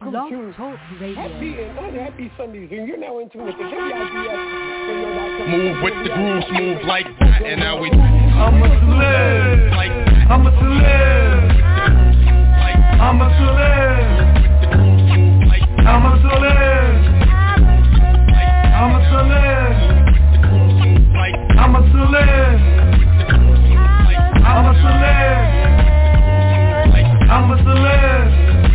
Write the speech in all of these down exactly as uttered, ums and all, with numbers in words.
Blog to Talk Radio. Happy and Unhappy Sundays, and you're now in tune with the W I D S. Move with the groove, move like that, and now we. I'm a celeb, like I'm a celeb, I'm a celeb, I'm a celeb, I'm a celeb, I'm a celeb, I'm a celeb, I'm a celeb,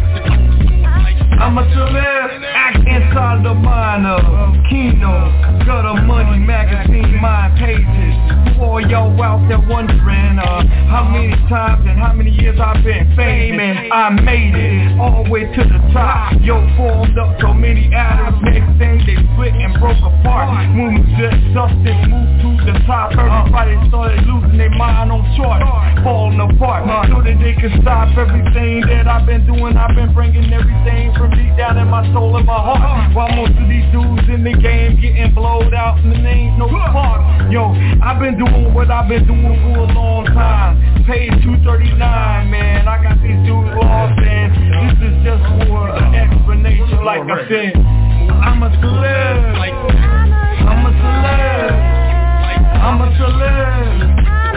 I'm a celeb. Act inside the mind of Kino, Gutter Money Magazine, mind pages. For y'all out there wondering uh, how many times and how many years I've been famous, I made it all the way to the top. Yo, formed up so many atoms, next thing they split and broke apart. When we just substance moved to the top, everybody started losing their mind on charts, falling apart, so that they could stop everything that I've been doing. I've been bringing everything from deep down in my soul and my heart, while most of these dudes in the game getting blowed out and there ain't no spark. Yo, I've been doing what I've been doing for a long time. Paid two thirty-nine, man. I got these dudes lost, and this is just for an explanation. Like I said, I'm a celeb. I'm a celeb. I'm a celeb.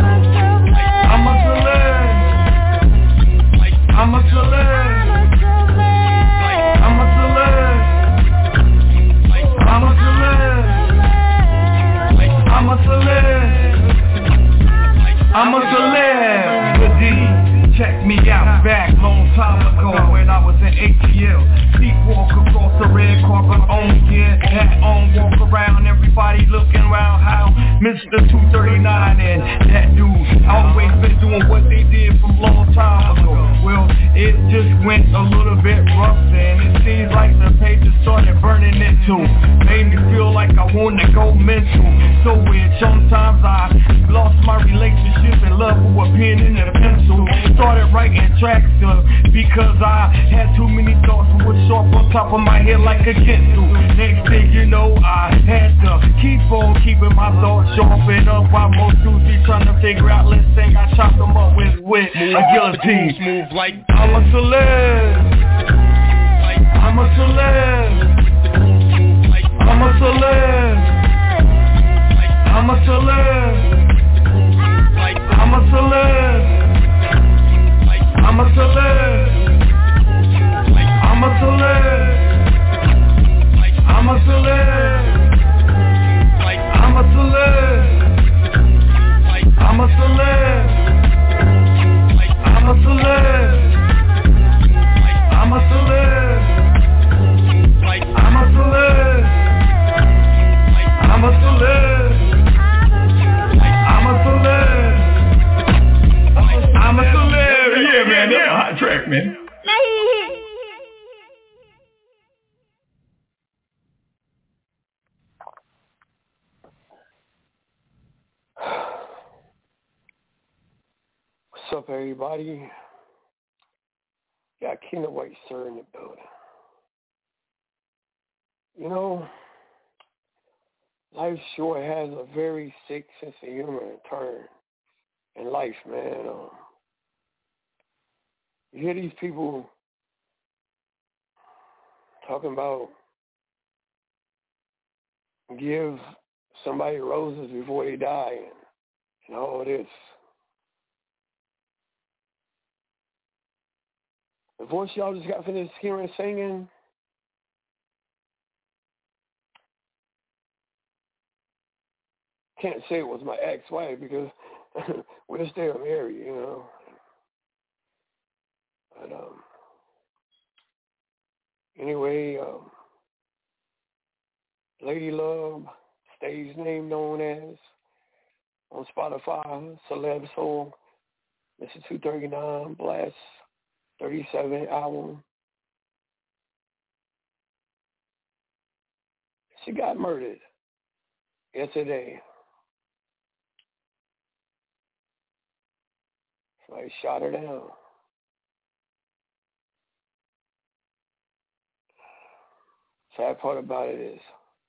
I'm a celeb. I'm a celeb. I'm a celeb. I'm a celeb. I'm a celeb. I'm a celebrity. Check me out back long time ago when I was in A T L. Sleepwalk across the red carpet on, yeah, hat on, walk around, everybody looking around how Mister two thirty-nine and that dude always been doing what they did from long time ago. Well, it just went a little bit rough and it seems like the pages started burning it too. Made me feel like I wanted to go mental. So weird, sometimes I lost my relationship and love with a pen and a pencil. Started writing tracks uh, because I had too many thoughts that were sharp on top of my head like a pencil. Next thing you know, I had to keep on keeping my thoughts sharp and up while most dudes be trying to figure out, let's think I chop them up with, with a guillotine. Move like I'm a celeb. I'm a celeb. I'm a celeb. I'm a celeb. I'm a celeb. I'm a celeb. I'm a celeb. I'm a celeb. I'm a celeb. I'm a celeb. I'm a celeb. I'm a celeb. I'm a celeb. I'm a celeb. I'm a celeb. I'm a celeb. Yeah, man, that's a hot track, man. What's up, everybody? Got Keenan White, sir, in the building. You know, life sure has a very sick sense of humor and turn in life, man. Um, you hear these people talking about give somebody roses before they die and, and all this. The voice y'all just got finished hearing singing, can't say it was my ex-wife because we're still married, you know. But um, anyway, um, Lady Love, stage name known as on Spotify, Celeb Soul, Mister two thirty-nine, Blast, thirty-seven album. She got murdered yesterday. Somebody shot her down. Sad part about it is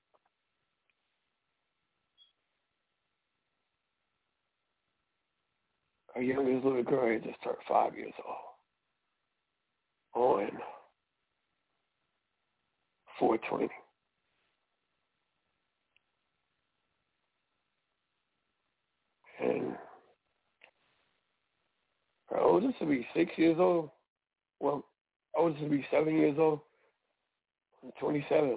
her youngest little girl had just turned five years old on four twenty. And her oldest will be six years old. Well, oldest will be seven years old. I'm twenty-seven.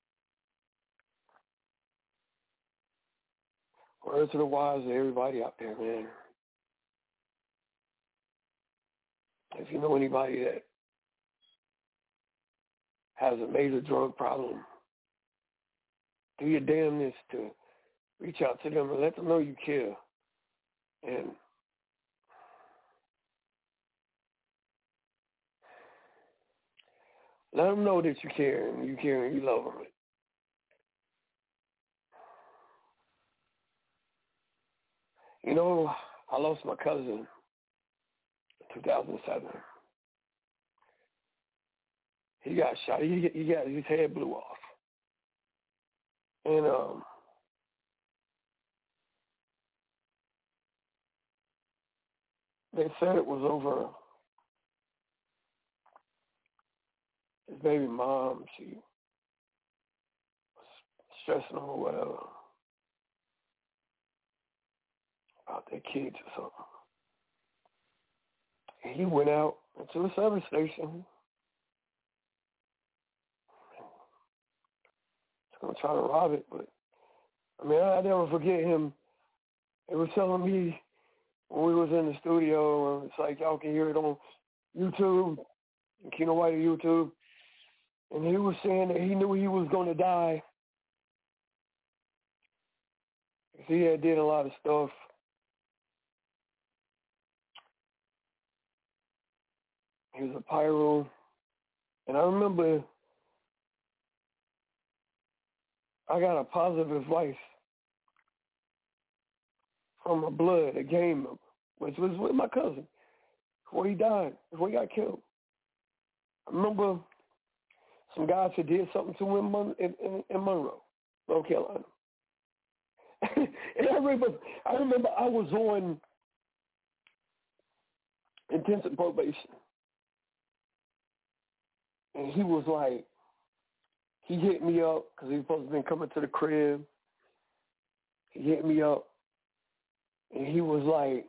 Words to the wise of everybody out there, man. If you know anybody that has a major drug problem, do your damnness to reach out to them and let them know you care. And let them know that you care and you care and you love them. You know, I lost my cousin in two thousand seven. He got shot. He, he got his head blew off. And um, they said it was over his baby mom. She was stressing him or whatever about their kids or something. And he went out into the service station. I'm trying to rob it, but I mean, I, I never forget him. He was telling me when we was in the studio, and it's like y'all can hear it on YouTube, Keno White YouTube, and he was saying that he knew he was going to die. He had did a lot of stuff. He was a pyro, and I remember I got a positive advice from my blood, a game member, which was with my cousin before he died, before he got killed. I remember some guys had did something to him in, in, in Monroe, North Carolina. And I remember, I remember I was on intensive probation, and he was like, he hit me up because he was supposed to be coming to the crib. He hit me up, and he was like,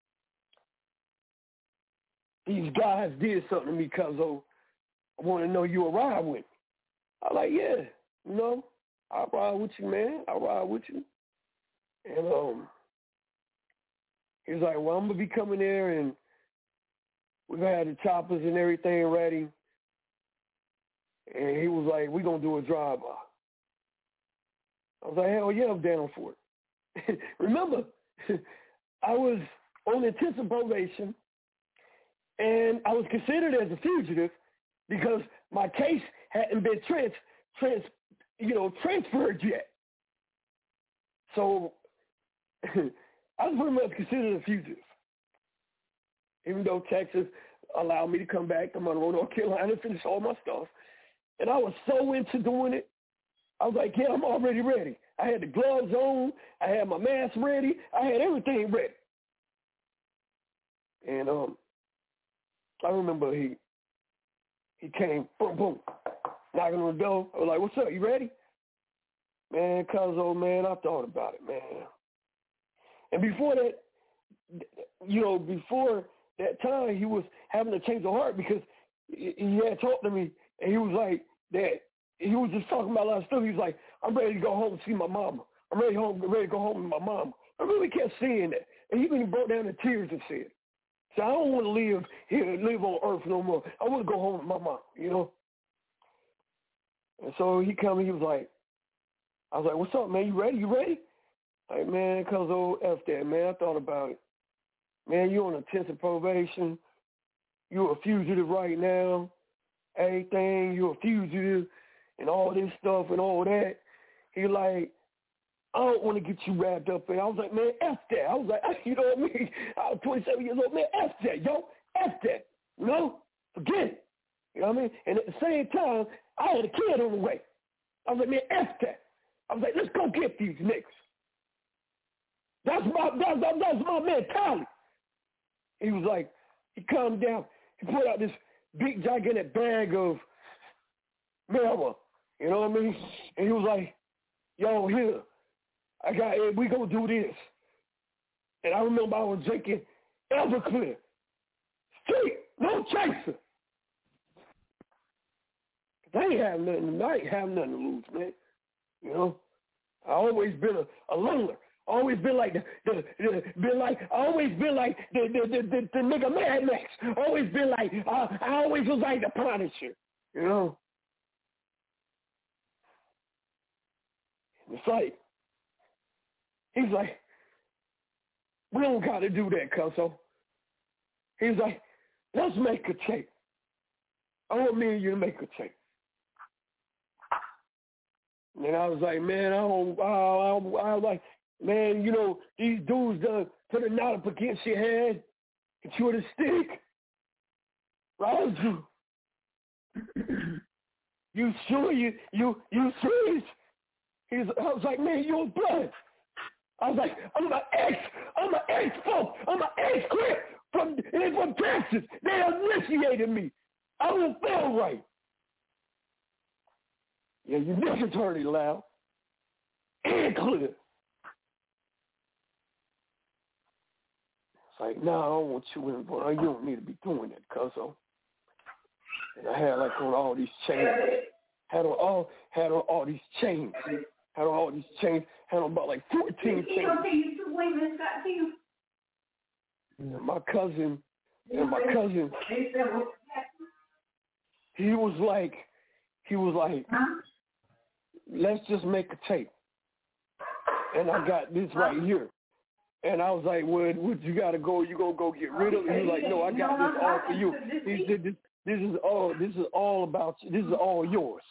these guys did something to me, cuzzo. I want to know you a ride with me. I was like, yeah, you know, I'll ride with you, man. I'll ride with you. And um, he was like, well, I'm going to be coming there, and we're going to have the choppers and everything ready. And he was like, we're going to do a drive-by. I was like, hell yeah, I'm down for it. Remember, I was on intensive probation, and I was considered as a fugitive because my case hadn't been trans, trans, you know, transferred yet. So I was pretty much considered a fugitive, even though Texas allowed me to come back to Monroe, North Carolina, and finish all my stuff. And I was so into doing it. I was like, yeah, I'm already ready. I had the gloves on. I had my mask ready. I had everything ready. And um, I remember he he came, boom, boom, knocking on the door. I was like, what's up? You ready? Man, cuz, old man, I thought about it, man. And before that, you know, before that time, he was having a change of heart because he had talked to me, and he was like, that he was just talking about a lot of stuff. He was like, I'm ready to go home and see my mama. I'm ready home, ready to go home with my mama. I really kept saying that. And he even broke down in tears and said, so I don't want to live here, live on earth no more. I want to go home with my mama, you know? And so he come and he was like, I was like, what's up, man? You ready? You ready? Like, man, cuz old F that, man. I thought about it. Man, you on intensive probation. You're a fugitive right now. Everything, you're a fugitive and all this stuff and all that. He like, I don't want to get you wrapped up in. I was like, man, F that. I was like, you know what I mean? I was twenty-seven years old, man, F that, yo, F that. You know, forget it. You know what I mean? And at the same time, I had a kid on the way. I was like, man, F that. I was like, let's go get these niggas. That's my, that's, that's my mentality. He was like, he calmed down. He pulled out this big, gigantic bag of marijuana. You know what I mean? And he was like, yo, here, I got it. We gonna do this. And I remember I was drinking Everclear. Straight, no chaser. I ain't have nothing, I ain't have nothing to lose, man. You know? I always been a, a loner. Always been like the, the, the been like always been like the the, the, the, the nigga Mad Max. Always been like uh, I always was like the Punisher, you know. It's like he's like, we don't gotta do that, Cuzzo. He's like, let's make a tape. I want me and you to make a tape. And I was like, man, I don't, I, I, I was like, man, you know, these dudes done put a knot up against your head, hit you with a stick. Roused you. You sure you, you, you serious? He's, I was like, man, you're blood. I was like, I'm an ex, I'm an ex-folk, I'm an ex-crip from, from Texas. They initiated me. I don't feel right. Yeah, you niggas heard it loud and clear. It's like, nah, I don't want you in, but you don't need to be doing that, Cuzzo. And I had like on all these chains, had on all, had on all these chains, had on all these chains, had on about like fourteen chains. And my cousin, and my cousin, he was like, he was like, let's just make a tape. And I got this right here. And I was like, well, would you got to go? You going to go get rid of it? He was like, no, I got this all for you. He said, this, this is all, this is all about you. This is all yours.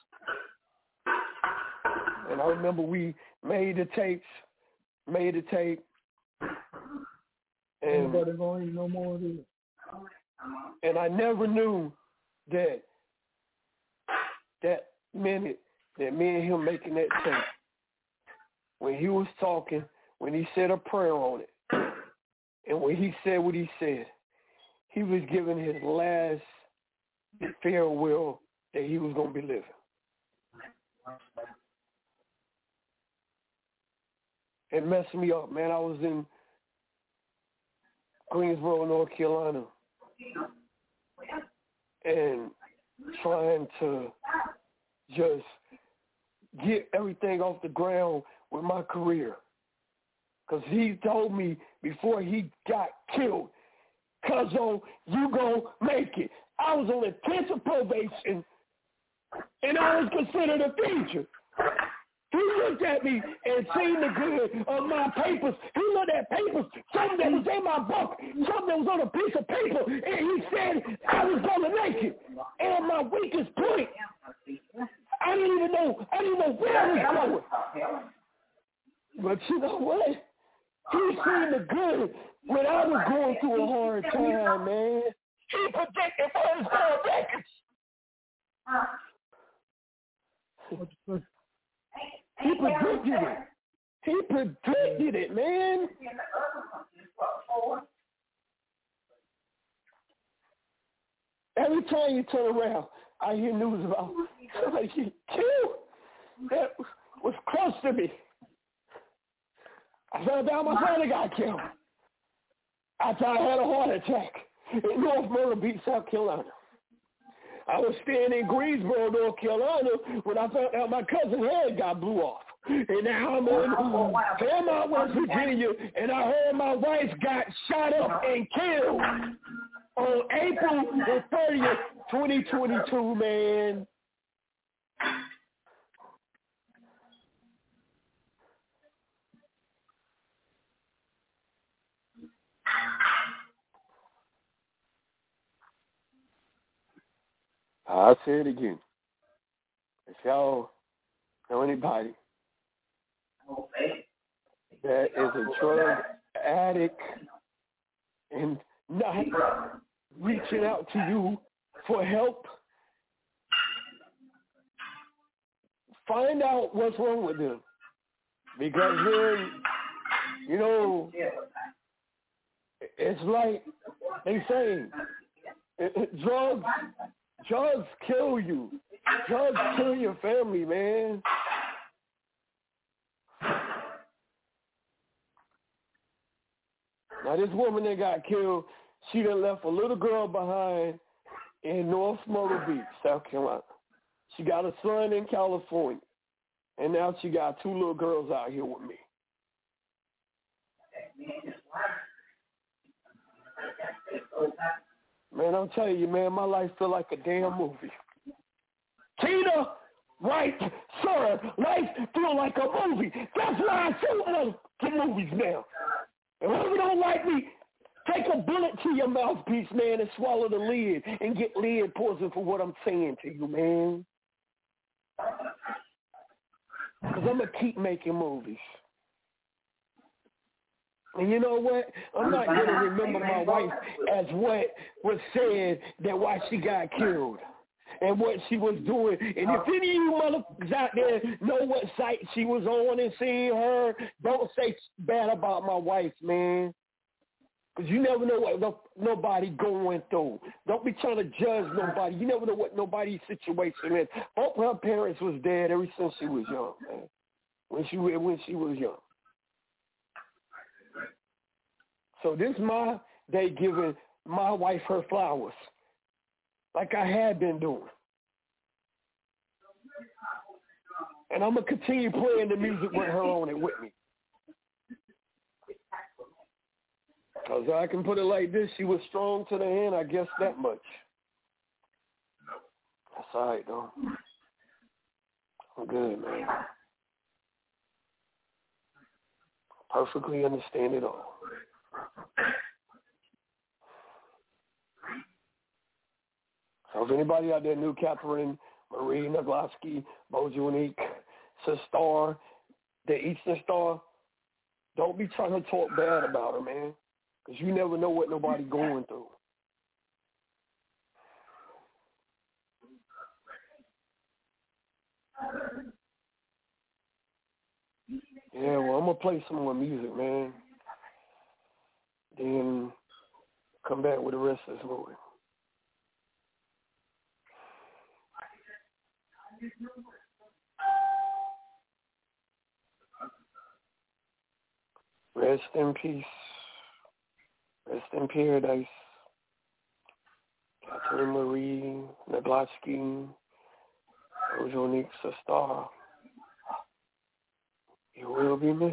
And I remember we made the tapes, made the tape. And, and I never knew that that minute that me and him making that tape, when he was talking, when he said a prayer on it, and when he said what he said, he was giving his last farewell that he was going to be living. It messed me up, man. I was in Greensboro, North Carolina, and trying to just get everything off the ground with my career. Because he told me before he got killed, Cuzzo, you gon' make it. I was on intensive probation, and I was considered a teacher. He looked at me and seen the good of my papers. He looked at papers, something that was in my book, something that was on a piece of paper, and he said I was going to make it. And my weakest point, I didn't even know, I didn't know where I was going. But you know what? He seen the good when I was going through a hard time, man. He predicted for his whole records. He predicted it. He predicted it, man. Every time you turn around, I hear news about somebody getting killed that was close to me. I found out my father got killed after I had a heart attack in North Myrtle Beach, South Carolina. I was staying in Greensboro, North Carolina, when I found out my cousin's head got blew off. And now I'm in Fairmont, West Virginia, and I heard my wife got shot up and killed on April the thirtieth, twenty twenty-two, man. I'll say it again. If y'all know anybody that is a drug addict and not reaching out to you for help, find out what's wrong with them. Because then, you know, it's like they say, it, it, drugs, drugs kill you. Drugs kill your family, man. Now, this woman that got killed, she done left a little girl behind in North Myrtle Beach, South Carolina. She got a son in California, and now she got two little girls out here with me. Man, I'm telling you, man, my life feel like a damn movie. Tina, right, sir, life feel like a movie. That's why I shoot the movies now. And if you don't like me, take a bullet to your mouthpiece, man, and swallow the lid and get lead poison for what I'm saying to you, man. Because I'm going to keep making movies. And you know what? I'm not going to remember my wife as what was said that why she got killed and what she was doing. And if any of you motherfuckers out there know what site she was on and seeing her, don't say bad about my wife, man. Because you never know what no, nobody going through. Don't be trying to judge nobody. You never know what nobody's situation is. Both her parents was dead ever since she was young, man. When she, when she was young. So this is my day giving my wife her flowers, like I had been doing. And I'm going to continue playing the music with her on it with me. Because I can put it like this, she was strong to the end, I guess that much. That's all right, though. I'm good, man. Perfectly understand it all. So if anybody out there knew Catherine Marie Nagloski, Bojunique, Star, the Eastern Star, don't be trying to talk bad about her, man, because you never know what nobody going through. Yeah, well, I'm going to play some more music, man. Then come back with the rest of this movie. Rest in peace. Rest in paradise. Catherine Marie Nagloski, Bojunique Star. You will be missed.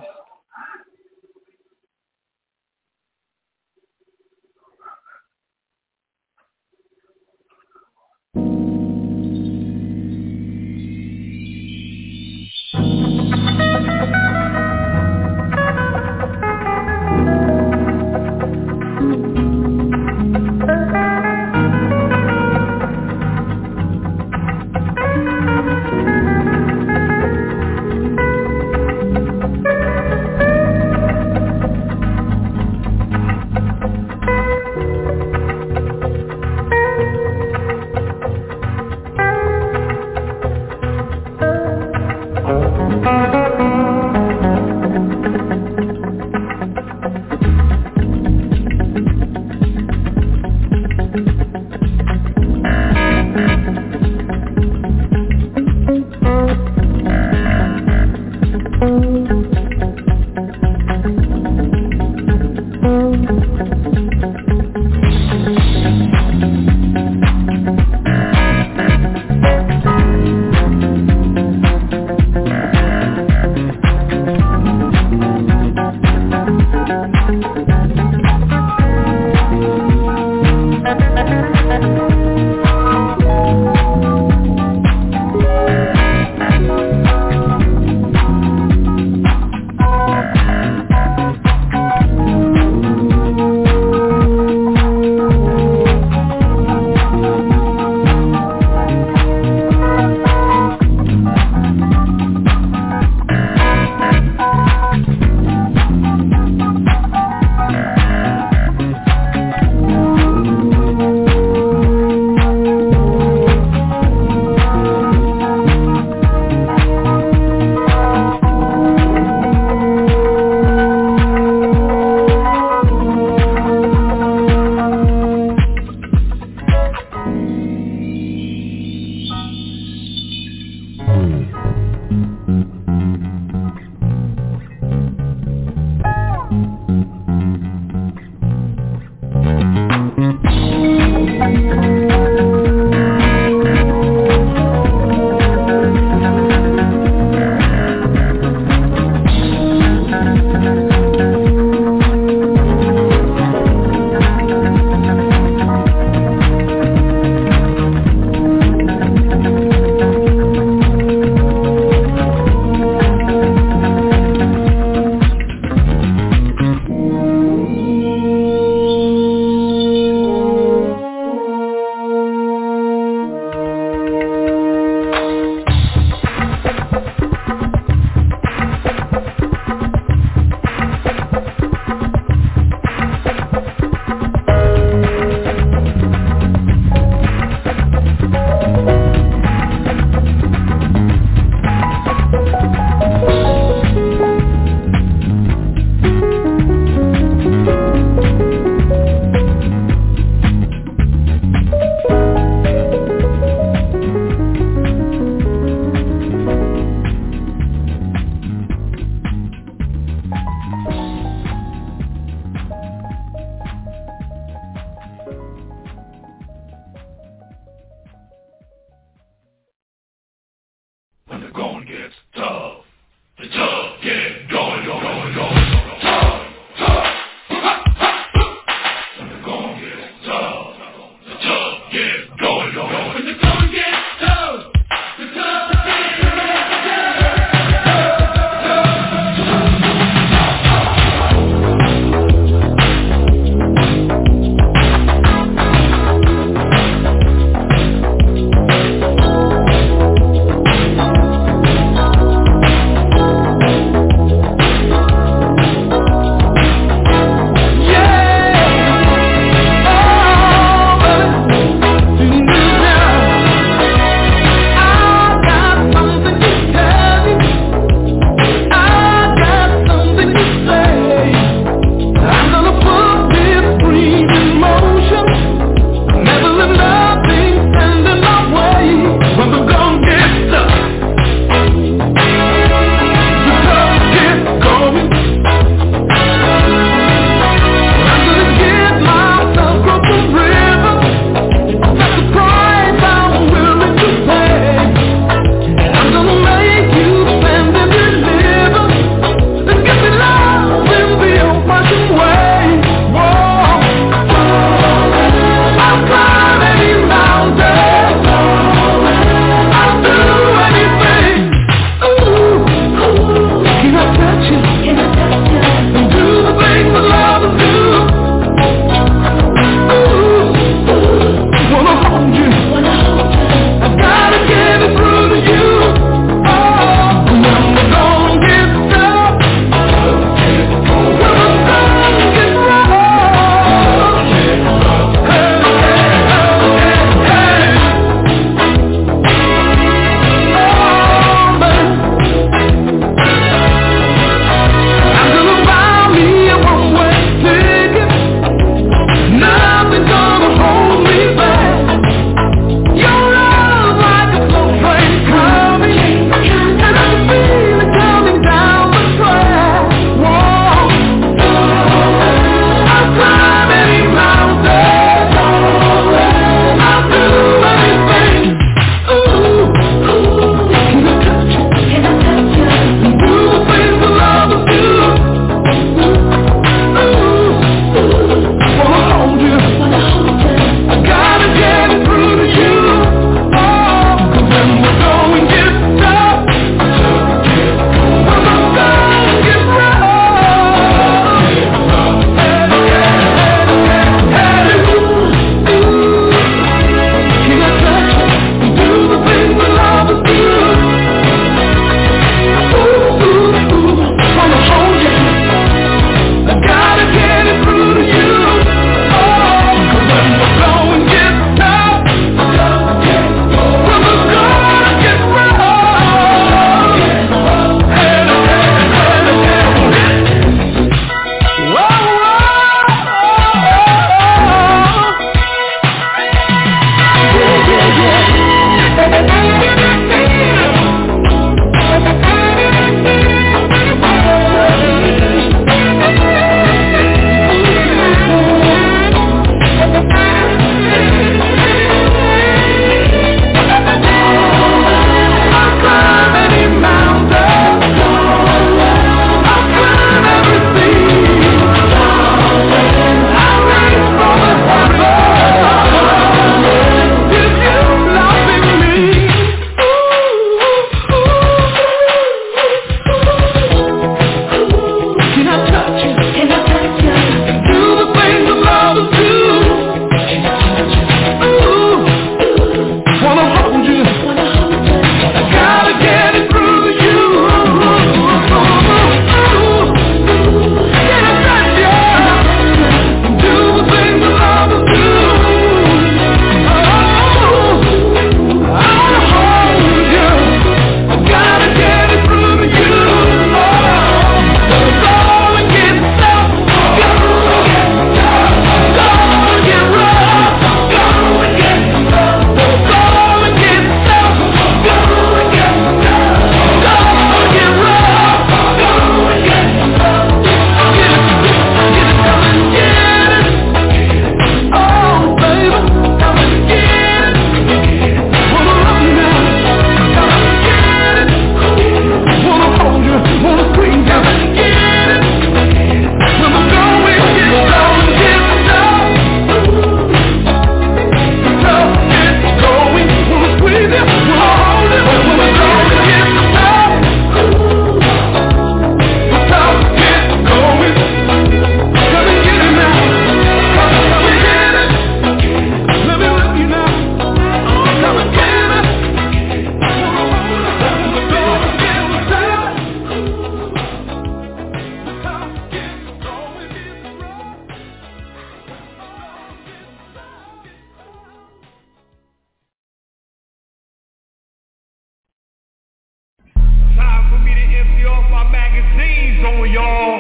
magazines on y'all.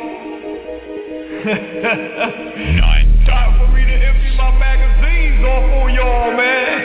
Nine. Time for me to empty my magazines off on y'all, man.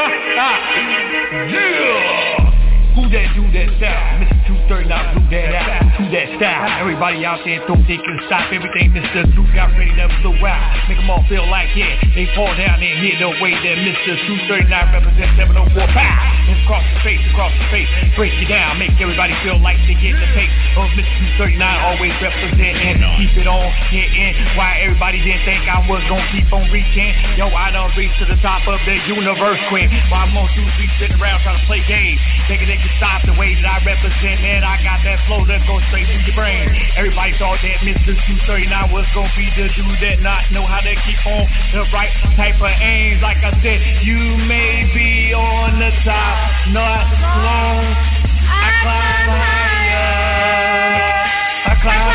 Yeah. Who that do that style? Mister two thirty-nine blew that out. Who that style? Everybody out there thought they could stop everything. Mister Two got ready to blow out. Make them all feel like, yeah, they fall down and hit the way that Mister two thirty-nine represents seven oh four pow. It's across the face, across the face. Break it down, make everybody feel like they get the pace. Oh, Mister two thirty-nine always representing. Keep it on, getting. Why everybody didn't think I was gonna keep on reaching? Yo, I done reached to the top of the universe quick. While most dudes be sitting around trying to play games, thinking they can stop the way that I represent, man. I got that flow that goes straight to your brain. Everybody thought that Mister two thirty-nine was gonna be the dude that not know how to keep on the right type of aims. Like I said, you may be on the top, not long. I climb higher, I climb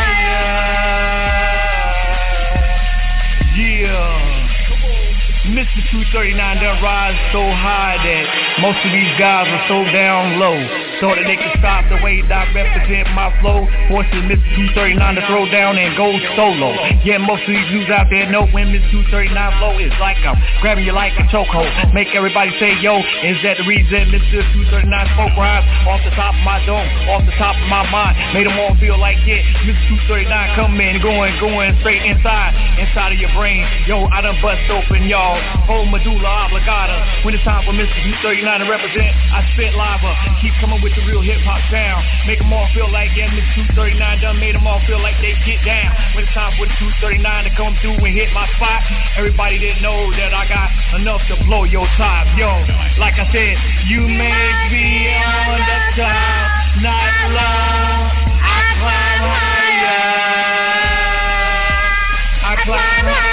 higher. Yeah. Mister two thirty-nine done rise so high that most of these guys are so down low. Thought that they could stop the way that I represent my flow. Forces Mister two thirty-nine to throw down and go solo. Yeah, most of these dudes out there know when Mister two thirty-nine flow is like I'm grabbing you like a chokehold. Make everybody say, yo, is that the reason Mister two thirty-nine spoke rhymes? Off the top of my dome, off the top of my mind. Made them all feel like, yeah, Mister two thirty-nine coming, going, going straight inside, inside of your brain. Yo, I done bust open, y'all. Whole medulla oblongata. When it's time for Mister two thirty-nine to represent, I spit lava. Keep coming with the real hip-hop sound. Make them all feel like, yeah, Mister two thirty-nine done made them all feel like they get down. When it's time for the two thirty-nine to come through and hit my spot, everybody didn't know that I got enough to blow your top. Yo, like I said, you may be on the top, not long. I climb higher, I climb higher.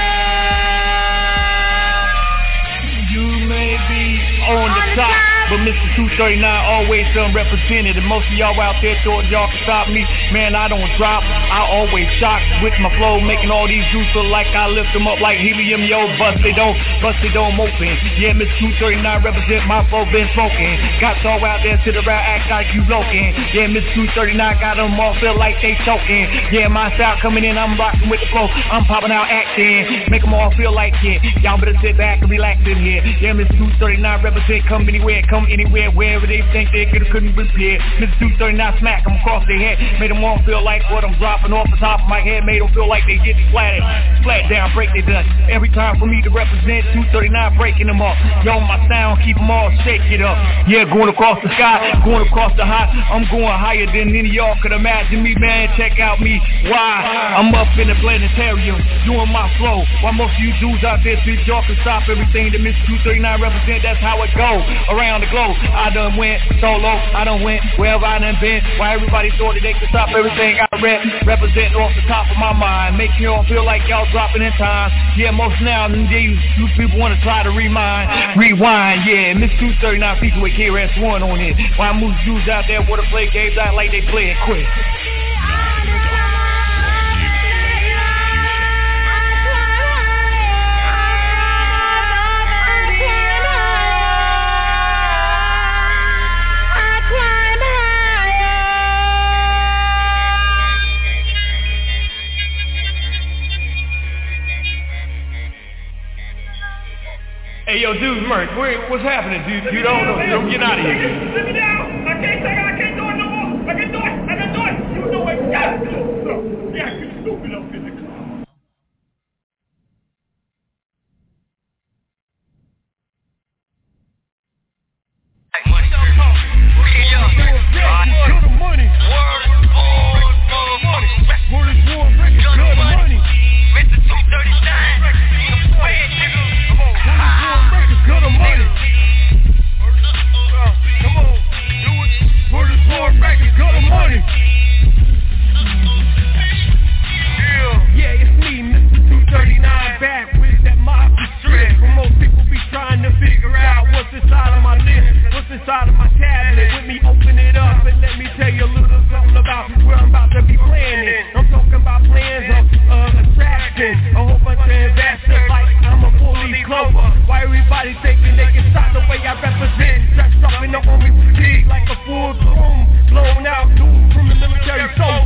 On the top, but Mister two thirty-nine always unrepresented. And most of y'all out there thought y'all could stop me. Man, I don't drop, I always shock with my flow, making all these dudes feel like I lift them up like helium. Yo, bust they don't, bust they don't open. Yeah, Mister two thirty-nine represent my flow, been smoking. Got y'all out there sit around act like you loking. Yeah, Mister two thirty-nine got them all feel like they choking. Yeah, my style coming in, I'm rocking with the flow, I'm popping out acting. Make them all feel like, yeah, y'all better sit back and relax in here. Yeah, Mister two thirty-nine represent, come anywhere, come anywhere, wherever they think they could, couldn't prepare. Mister two thirty-nine smack them across their head, made them all feel like what I'm dropping off the top of my head, made them feel like they get splatted, splat down, break they done. Every time for me to represent, two thirty-nine breaking them up. Yo, my sound, keep them all, shake it up. Yeah, going across the sky, going across the high, I'm going higher than any of y'all could imagine me, man. Check out me, why? I'm up in the planetarium, doing my flow, while most of you dudes out there think y'all can stop everything that Mister two thirty-nine represent. That's how it go around the globe. I done went solo, I done went wherever I done been. Why everybody thought that they could stop everything I rep, represent off the top of my mind, make y'all feel like y'all dropping in time. Yeah, most now these you people want to try to rewind, rewind. Yeah, Mister two thirty-nine people with K R S One on it. Why most dudes out there want to play games out like they play it quick. Hey, yo, dude, Merc, where, what's happening, dude? You don't know. You don't get out of here, dude. Sit me down. I can't take it. I can't do it no more. I can do it. I can do it. You know it. Got to. Yeah, you stupid up in the club. Hey, money. Yo, Good money. Word is born for money. Word is born. Good money. Mister two thirty-nine. Wait, nigga. Good money. Come on, do it. Word is born records, good money. Yeah, yeah, it's me, Mister two thirty-nine, back with that mafia strip. For most people be trying to figure out what's inside of my list, what's inside of my tablet. With me, open it up and let me tell you a little something about where I'm about to be planning. I'm talking about plans of uh, attraction, a whole bunch of investors like I'm a fully clover. Why everybody thinking they can stop the way I represent? Dressed up in the army fatigue like a full blown, blown out dude from the military soldier.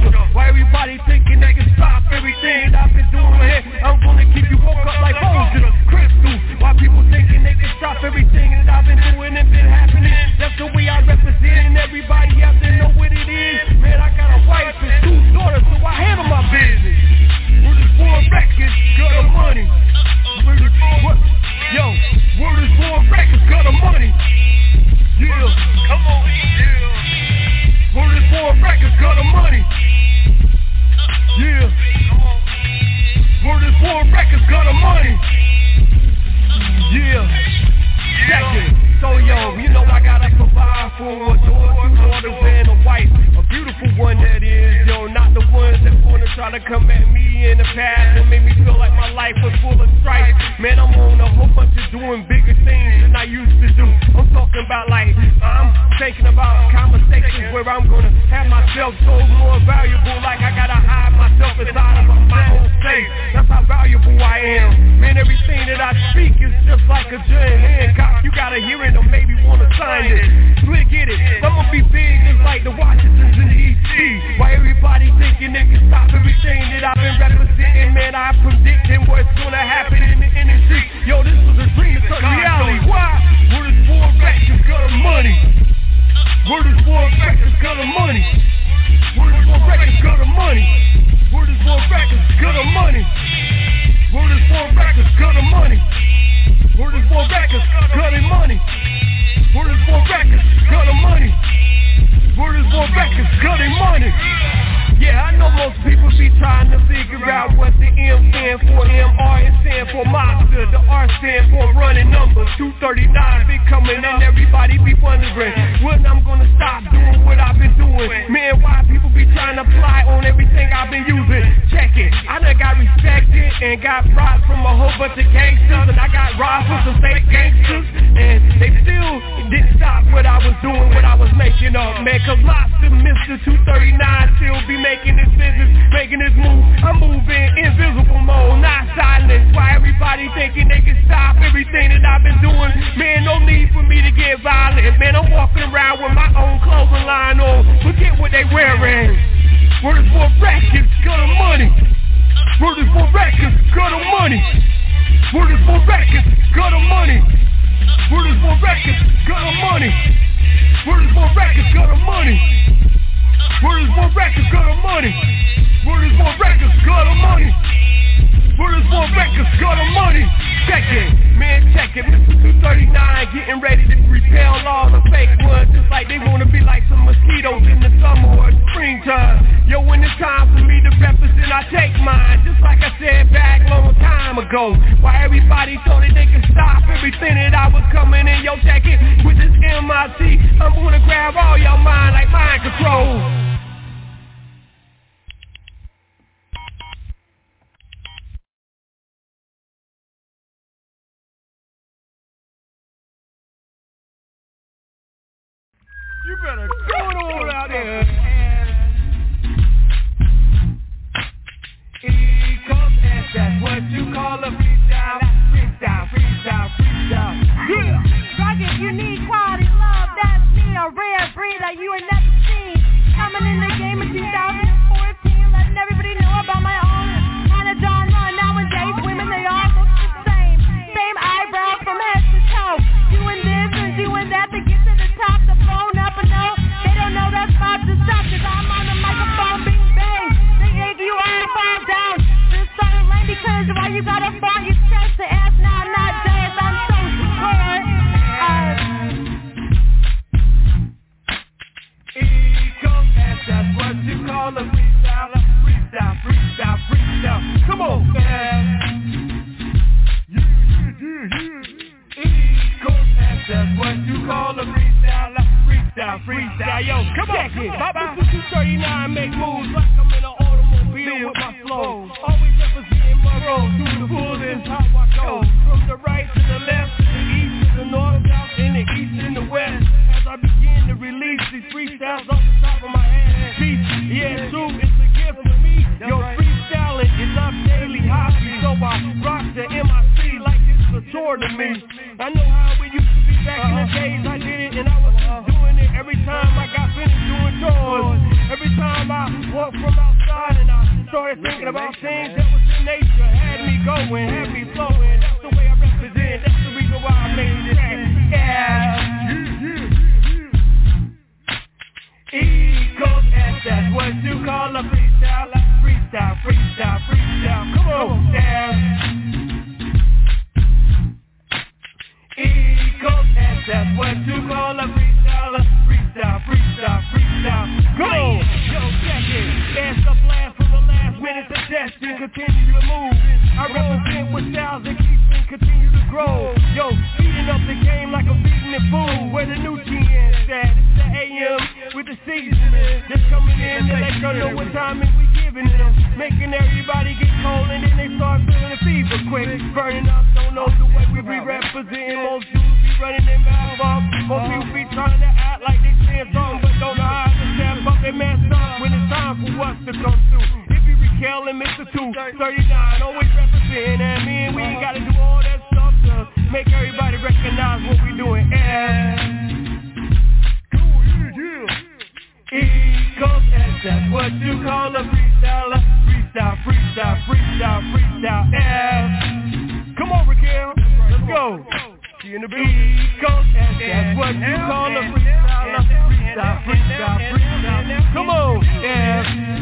about like, I'm thinking about conversations where I'm gonna have myself so more valuable, like I gotta hide myself inside of my own safe. That's how valuable I am. Man, everything that I speak is just like a giant Hancock. You gotta hear it or maybe wanna sign it. Slick, get it. I'ma be big just like the Washingtons in the E C. Why everybody thinking they can stop everything that I've been representing? Man, I'm predicting what's gonna happen in the industry. Yo, this was a dream, it's a reality. Why? Word is for records, got the money. Word is for records, got the money. Word is for records, got the money. Word is for records, got the money. Word is for records, got the money. Word is for records, got the money. Word is for records, got the money. Word is for records, got the money. Yeah, I know most people be trying to figure out what the M stand for. M R, it stand for monster. The R stand for running numbers. two thirty-nine be coming and everybody be wondering when I'm gonna stop doing what I've been doing. Man, why people be trying to fly on everything I've been using? Check it, I done got respected and got props from a whole bunch of gangsters, and I got robbed from some fake gangsters, and they still didn't stop what I was doing, what I was making up, man. Cause Monster, Mister two thirty-nine still be making this business, making this move. I'm moving invisible mode, not silence. Why everybody thinking they can stop everything that I've been doing? Man, no need for me to get violent. Man, I'm walking around with my own clothing line on. Forget what they wearing. Word is for records, got the money. Word is for records, got the money. Word is for records, got the money. Word is for records, got the money. Word is for records, got the money. Word is for records, got the money. Word is for records, got the money. Word is for records, got the money. Check it, man, check it. Mister two thirty-nine getting ready to repel all the fake ones, just like they wanna be like some mosquitoes in the summer or springtime. Yo, when it's time for me to represent, I take mine, just like I said back long time ago. Why everybody thought that they could stop everything that I was coming in? Yo, check it, with this M I C, I'm gonna grab all your mind like mind control. You better go on out there. E-coast, and that's what you call a freestyle, freestyle, freestyle, freestyle. Yeah. Rugged, unique, quality, love, that's me, a rare breed that you ain't never seen. Coming in the game in two thousand fourteen, letting everybody know about my own kind of genre. Nowadays, women, they all look the same. Same eyebrows from head to toe. Doing this and doing that to get to the top, the blown up and no. They don't know that's about to stop, cause I'm on the microphone, bing bang. They egg you all fall down. This started lame because why you gotta fall, you stress the ass, now I'm not dead, I'm so scared. Uh, E-coast, and that's what you call a freestyle, freestyle, freestyle, freestyle. Come on, man. Yeah, yeah, yeah. E-coast, and that's what you call a freestyle, freestyle, freestyle. Yo, come on, check it. Mister two thirty-nine make moves like I'm in an automobile with my flow. Always representing my road through the fullest how I go. From the right to the left, to the east to the north, south, in the east and the west. As I begin to release these freestyles off the top of my head. Peace, yeah, true, it's a gift for me. Yo, freestyling is our daily hobby, so I rock the M I C like it's a chore to me. I know how it used to be back in the days. I did it and I was doing it every time I got finished doing chores. Every time I walked from outside and I started thinking about things that was in nature, had me going, had me flowing. That's the way I represent. That's the reason why I made this track. Yeah. E-coast, and that's what you call a freestyle, freestyle, freestyle, freestyle. Come on, down. E-coast, and that's what you call a freestyle, freestyle, freestyle, freestyle. Go! Yo, check it. That's the blast from the last minute suggestion. Continue to move. I represent with styles that keep and continue to grow. Yo, feeding up the game like I'm feeding it food. Where the nutrients at? It's the A M with the seasoning. Just coming in and they don't know what time is we giving them. Making everybody get cold and then they start feeling the fever quick. Burning up, don't know the way we be representing. Most dudes be running their mouth up. Most people be trying to act like they saying something but don't know how to step up. They mess up when it's time for us to come through. If you Kel and Mister two thirty-nine, always representing. And me and we ain't gotta do all that stuff to make everybody recognize what we doing. Yeah. Eagles, and that's what you call a freestyler. Freestyle, freestyle, freestyle, freestyle, yeah. Come on, Raquel, let's go. She in the Eagles, and that's what you call a freestyler. Freestyle, freestyle, freestyle. Come on, yeah.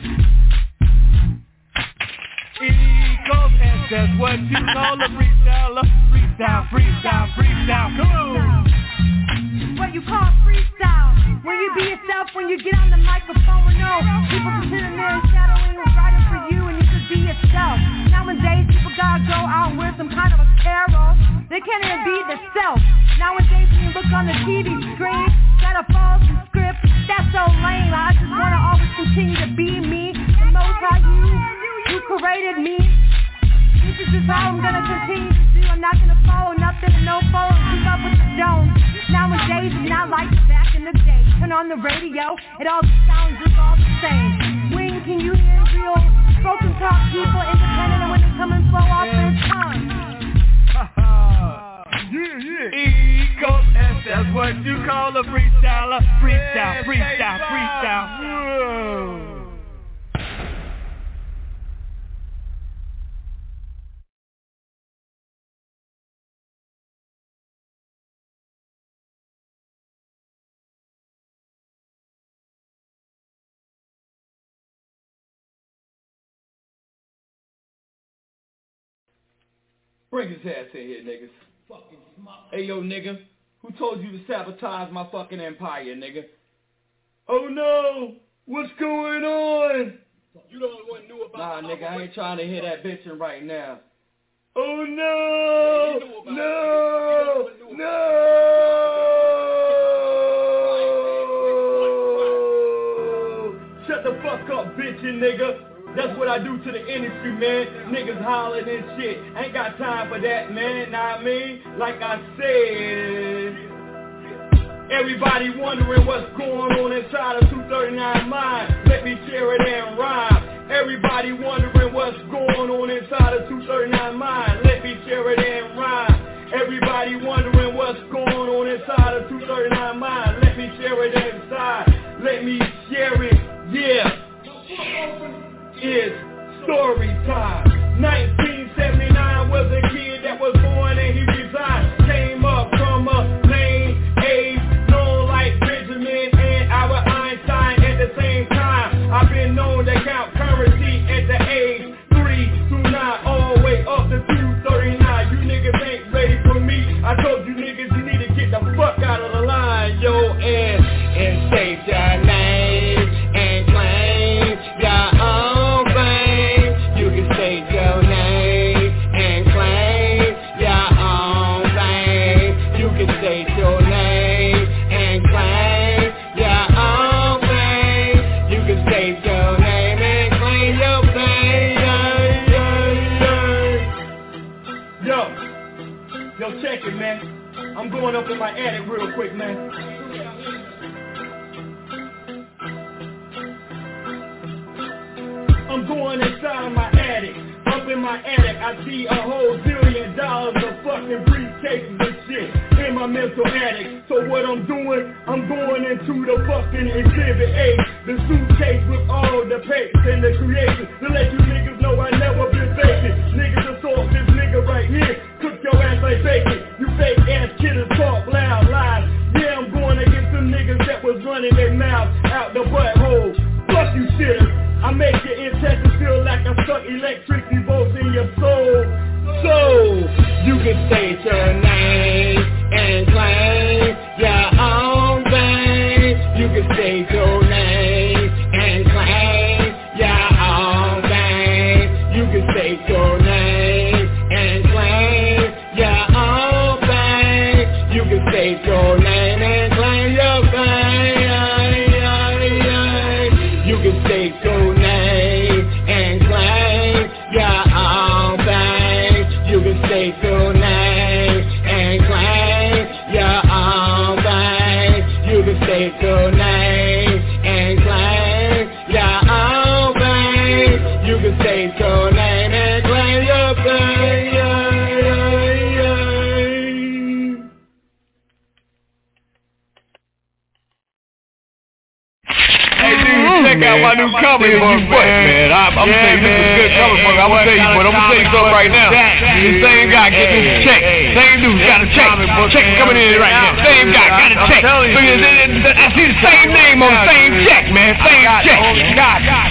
Eagles, and that's what you call a freestyler. Freestyle, freestyle, freestyle. Come on. What you call freestyle? When you be yourself, when you get on the microphone, no people pretending they're shadowing or writing for you, and you should be yourself. Nowadays, people gotta go out and wear some kind of a carol. They can't even be themselves. Nowadays, when you look on the T V screen, gotta follow some script. That's so lame. I just wanna always continue to be me. The most high you, you created me. This is just how I'm gonna continue to do. I'm not gonna follow nothing and no follow. Keep up with the Jones. Nowadays, it's not like back in the day. Turn on the radio, it all sounds just all the same. When can you hear real spoken talk people independent when they come and flow off their tongue? Yeah, yeah. Eagles, and that's what you call a freestyler. Freestyle, freestyle, freestyle. Whoa. Bring his ass in here, niggas. Fucking smart. Hey, yo, nigga. Who told you to sabotage my fucking empire, nigga? Oh, no. What's going on? You the only one knew about Nah, nigga, I ain't trying to hear that bitching right now. Oh, no. Yeah, no. No. Shut the fuck up, bitchin' nigga. That's what I do to the industry, man. Niggas hollering and shit. Ain't got time for that, man. Know what I mean? Like I said, everybody wondering what's going on inside of two thirty-nine mind. Let me share it and rhyme. Everybody wondering what's going on inside of two thirty-nine mind. Let me share it and rhyme. Everybody wondering what's going on inside of two thirty-nine mind. Let me share it inside. Let me share it, yeah. It's story time. nineteen seventy-nine was a kid that was born and he resigned. Came up from a lane age, known like Benjamin and Albert Einstein at the same time. I've been known to count currency at the age three to nine, all the way up to two thirty-nine. You niggas ain't ready for me. I told you niggas you need to get the fuck out of the line, yo, and and state your name and claim your own. Check it, man. I'm going up in my attic real quick, man. I'm going inside of my attic. Up in my attic, I see a whole billion dollars of fucking briefcases and shit in my mental attic. So what I'm doing, I'm going into the fucking exhibit A, the suitcase with all the papers and the creation, to let you niggas know I never been faking. Niggas assault this nigga right here. Cook your ass like bacon. You fake ass killers talk loud lies. Yeah, I'm going against them niggas that was running their mouths out the butthole. Fuck you shitters. I make your intestines feel like I stuck electricity bolts in your soul. So, you can state your name and claim your own thing. You can state your name and claim your own thing. You can state your name and claim your own thing. You can state your name and claim your thing. state your name and claim your own thing. You can state your name and claim your thing. Yeah, yeah, yeah. Hey, dude, check out my new comic book, man. I'm gonna tell you, this is a good comic book. I'm gonna tell you, but I'm gonna tell you something right now. The same guy getting this check. Same dude got a check. Check coming in right now. Same guy got a check. I see the same name on the same check, man. Same check. God, God.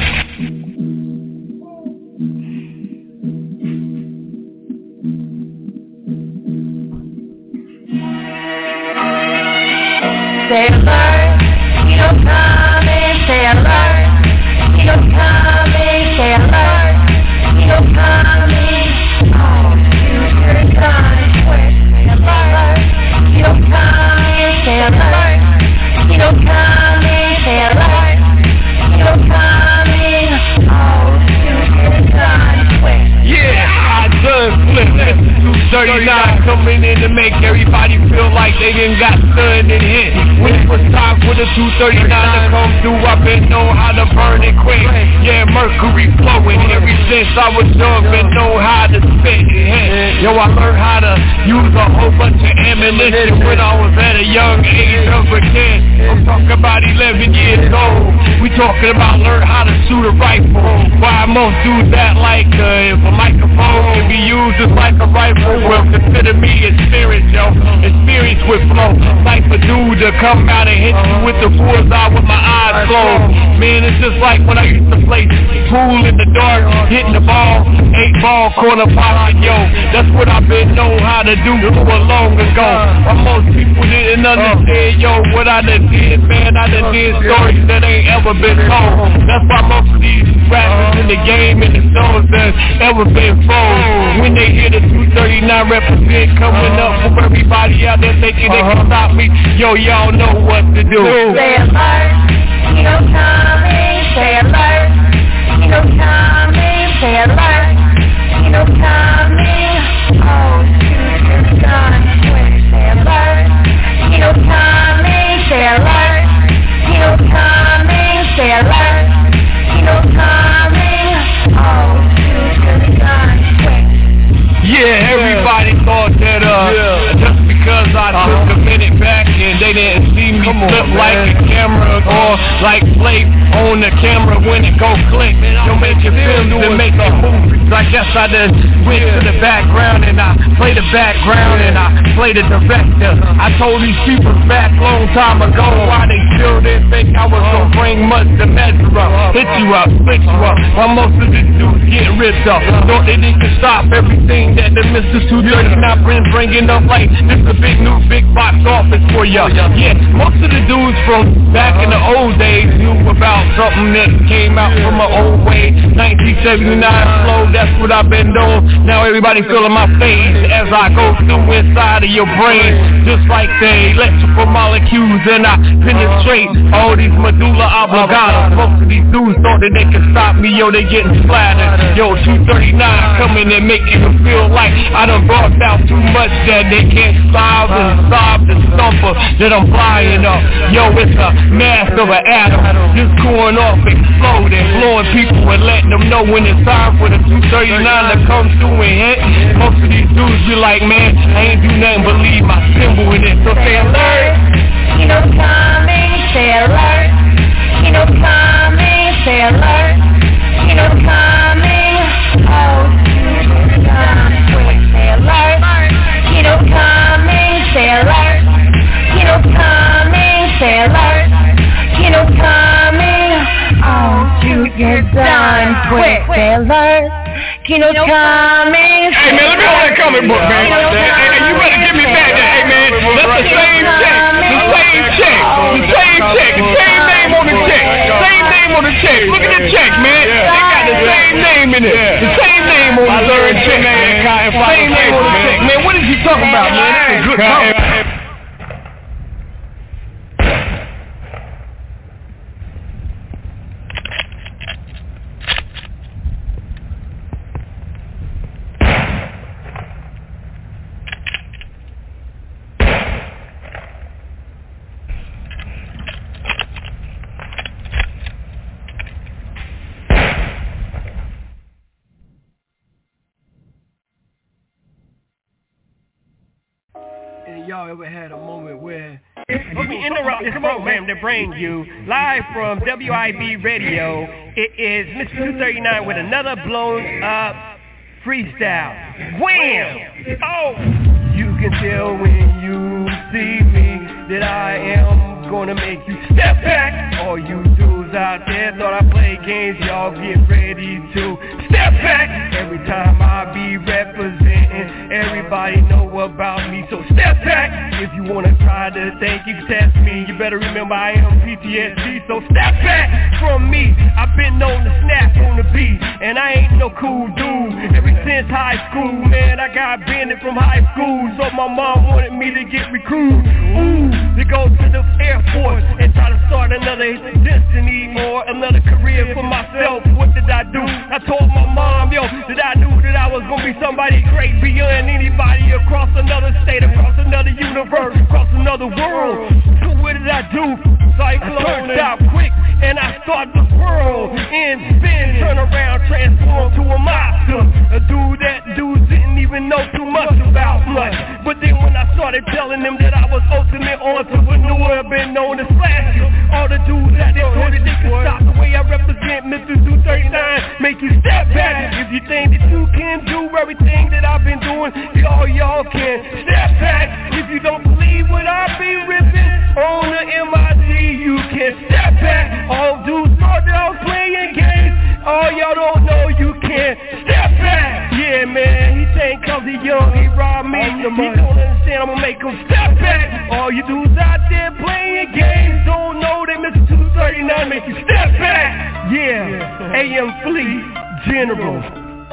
Stay alert, you know coming, stay alert, you know coming, stay alert, you know coming, oh, future time, quick, stay alert, you know coming, stay alert, you know coming, stay alert, you know coming, oh, future time, quick. Yeah, I just flipped. two thirty-nine coming in to make everybody feel like they done got stunned and hit. When it was time for the two thirty-nine to come through, I've been know how to burn it quick. Yeah, mercury flowing ever since I was young, been know how to spit it. Yo, I learned how to use a whole bunch of ammunition when I was at a young age of a kid. I'm talking about eleven years old. We talking about learn how to shoot a rifle. Why most do that like uh, if a microphone can be used just like a rifle. Well, consider me experienced, yo. Experience with flow. Like a dude to come out and hit you with the bullseye with my eyes closed. Man, it's just like when I used to play pool in the dark, hitting the ball, eight ball, corner pocket, yo. That's what I've been know how to do for long ago. But most people didn't understand, yo, what I done did, man. I done did stories that ain't ever been told. That's why most of these rappers in the game and the songs that ever been fold. When they hear the two thirty-nine represent coming up from everybody out there thinking they can stop me, yo, y'all know what to do. Stay alert, you know coming, stay alert, you know coming, stay alert, you know coming, oh, future time, quick, stay alert, you know coming, stay alert, you know coming, stay alert, you know coming, oh, future time, quick. Yeah, everybody thought that uh yeah. just because I uh-huh. took a minute back and they didn't see me Come flip on, like a camera or like play on the camera when it go click. You'll make your films and make your movies. I guess I done went yeah. to the background and I play the background yeah. and I play the director. I told these people back long time ago why they still didn't think I was gonna bring much to measure up. Hit you up, split you up, while most of these dudes get ripped up. Thought they need to stop everything that the Mister two thirty-nine been bringing up like this a big new big box office for ya. Yeah, most of the dudes from back in the old days knew about something that came out from an old way. nineteen seventy-nine flow, that's what I've been doing. Now everybody feeling my face as I go through inside of your brain. Just like the electrical molecules and I penetrate all these medulla oblongata. Most of these dudes thought that they could stop me, yo, they getting splattered. Yo, two thirty-nine coming and making them feel like I done brought out too much that they can't solve and solve the stumper that I'm flying up. Yo, it's a mass of an atom just going off, exploding, blowing people and letting them know when it's time for the two thirty-nine to come through and hit. Most of these dudes be like, man, I ain't do nothing but leave my symbol in it. So stay alert. You know coming, stay alert. You know coming, stay alert. You know coming, oh, future time, quick, stay alert. You know coming, stay alert. You know coming, stay alert. You know coming, oh, future time, quick, stay alert. You know coming. Hey man, let me hold that comic book, man. Hey, you better give me back that. Hey man, that's the same check, the same check, the same check, the same name on the check, same name on the check. Look at the check, man. They got the same name in it, the same name on the third check, man. Same name on the check, man. What is he talking about, man? That's a good comic. y'all ever had a moment where let me interrupt this program to bring you live from W I B Radio. It is Mister two thirty-nine with another blown up freestyle. Wham! Oh! You can tell when you see me that I am gonna make you step back. All you dudes out there thought I played games, y'all get ready to step back. Every time I be representing, everybody know about me, so step back. If you wanna try to think you can test me, you better remember I am P T S D, so step back from me. I've been known to snap on the beat, and I ain't no cool dude. Ever since high school, man, I got banned from high school, so my mom wanted me to get recruited. Ooh, to go to the Air Force and try to start another destiny or another career for myself. What did I do? I told my mom, yo, that I knew that I was gonna be somebody great beyond anybody across another state, across another universe, across another world. So what did I do? Cyclone out quick and I start the world and spin, turn around, transform to a monster. A dude that dudes didn't even know too much about much. But then when I started telling them that I was ultimate entrepreneur, I've been known as Flash. All the dudes that they thought that they could stop the way I represent Mister two thirty-nine, make you step back. If you think that you can do everything that I've been doing, y'all, y'all can step back. If you don't believe what I be ripping on the M I C, you can step back. All dudes thought that I was playing games, all y'all don't know you can step back. Yeah, man, he think cause he young, he robbed me. He don't understand, I'ma make him step back. All you dudes out there playing games don't know that Mister two thirty-nine make you step back. Yeah, A M Fleet General.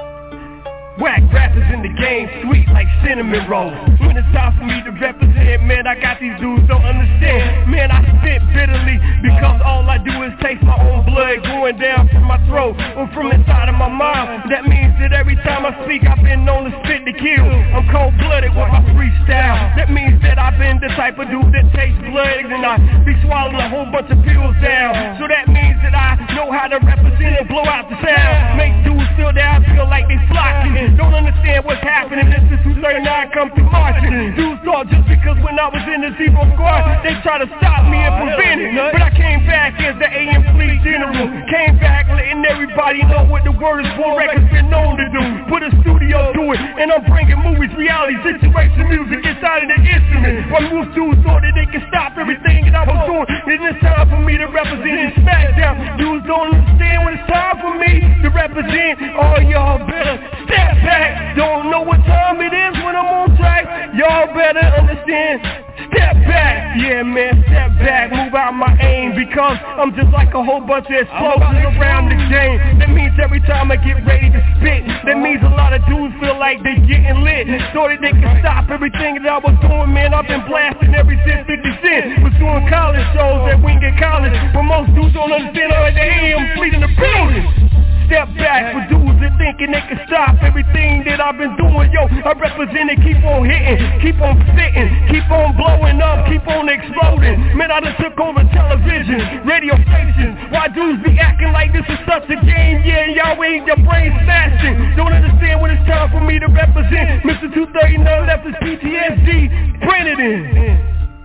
Whack rappers in the game, sweet like cinnamon rolls. When it's time for me to represent, man, I got these dudes don't understand. Man, I spit bitterly because all I do is taste my own blood going down from my throat or from inside of my mind. That means that every time I speak, I've been known to spit to kill. I'm cold-blooded with my freestyle. That means that I've been the type of dude that tastes blood and I be swallowing a whole bunch of pills down. So that means that I know how to represent and blow out the sound. Make dudes feel that I feel like they flocking. Don't understand what's happening. Mister two thirty-nine come through marching. Dudes thought just because when I was in the Zero Squad, they tried to stop me and prevent it. But I came back as the A M Fleet General. Came back letting everybody know what the word is for. Records been known to do. Put a studio to it, and I'm bringing movies, reality, situation, music inside of the instrument. While most dudes thought that they could stop everything that I was doing, and it's time for me to represent in SmackDown. Dudes don't understand when it's time for me to represent. All y'all better step back. Don't know what time it is when I'm on track. Y'all better understand. Step back. Yeah, man, step back. Move out my aim because I'm just like a whole bunch of explosives around the game. That means every time I get ready to spit, that means a lot of dudes feel like they getting lit. So that they can stop everything that I was doing, man. I've been blasting ever since fifty cent was doing college shows at Wingate College. But most dudes don't understand how they am Fleet in the building. Step back for dudes that thinking they can stop everything that I've been doing. Yo, I represent it, keep on hitting, keep on spitting, keep on blowing up, keep on exploding. Man, I done took over television, radio stations. Why dudes be acting like this is such a game? Yeah, y'all ain't your brain smashing. Don't understand when it's time for me to represent. Mister two thirty-nine left his P T S D printed in.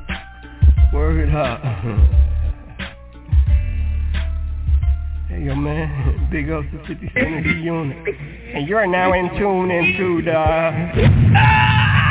Word up. Hey, yo, man, big ups to fifty Cent and G-Unit. And you're now in tune into the... Ah!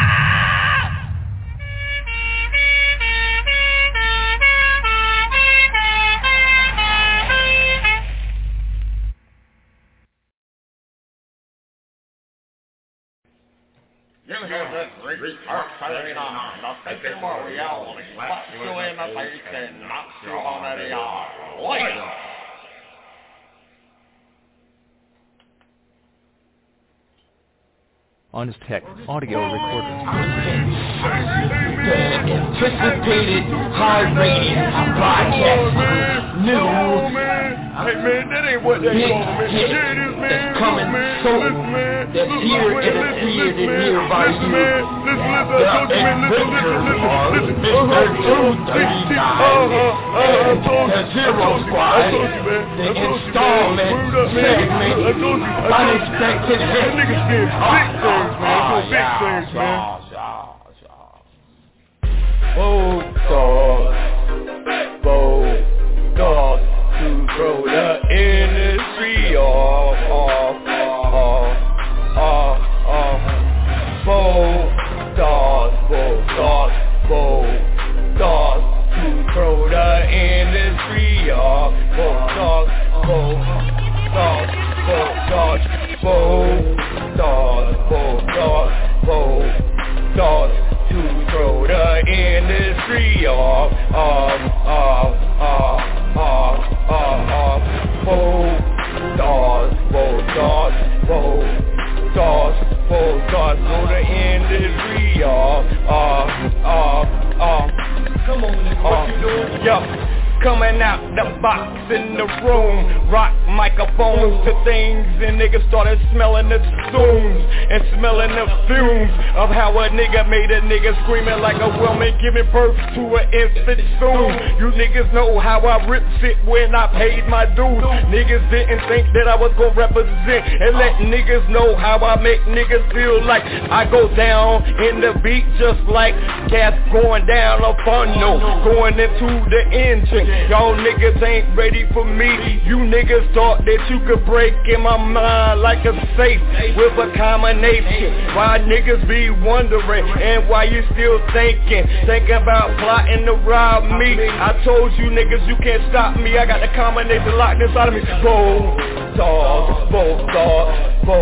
On his tech audio recorder. Anticipated high rated broadcast new. Hey man, that ain't what they call man. Yeah, it is man. That's coming soon. That's here and appeared in nearby you. Listen, listen, I told you man, listen, listen, listen, listen. Mister two thirty-nine. I told you. The Zero Squad. I told you man. The installment segment. Unexpected hit. That nigga's being big things man. Doing big things man. Bulldogs, bulldogs to throw the industry off, off, off, off, off. Bulldogs, bulldogs, bulldogs to throw the industry off. Bulldogs, bulldogs, bulldogs, bulldogs, bulldogs, bulldogs to throw the industry off, off, off, off, off, off, off. Bulldogs, bulldogs, bulldogs, bulldogs throw the industry off, off, off, off. Come on, what you doing? Yo. Coming out the box in the room, rock microphones to things, and niggas started smelling the fumes and smelling the fumes of how a nigga made a nigga screaming like a woman giving birth to an infant soon. You niggas know how I ripped it when I paid my dues. Niggas didn't think that I was gonna represent and let niggas know how I make niggas feel like I go down in the beat just like gas going down a funnel, going into the engine. Y'all niggas ain't ready for me. You niggas thought that you could break in my mind like a safe with a combination. Why niggas be wondering and why you still thinking, thinking about plotting to rob me. I told you niggas you can't stop me. I got the combination locked inside of me. Bulldogs, bulldogs,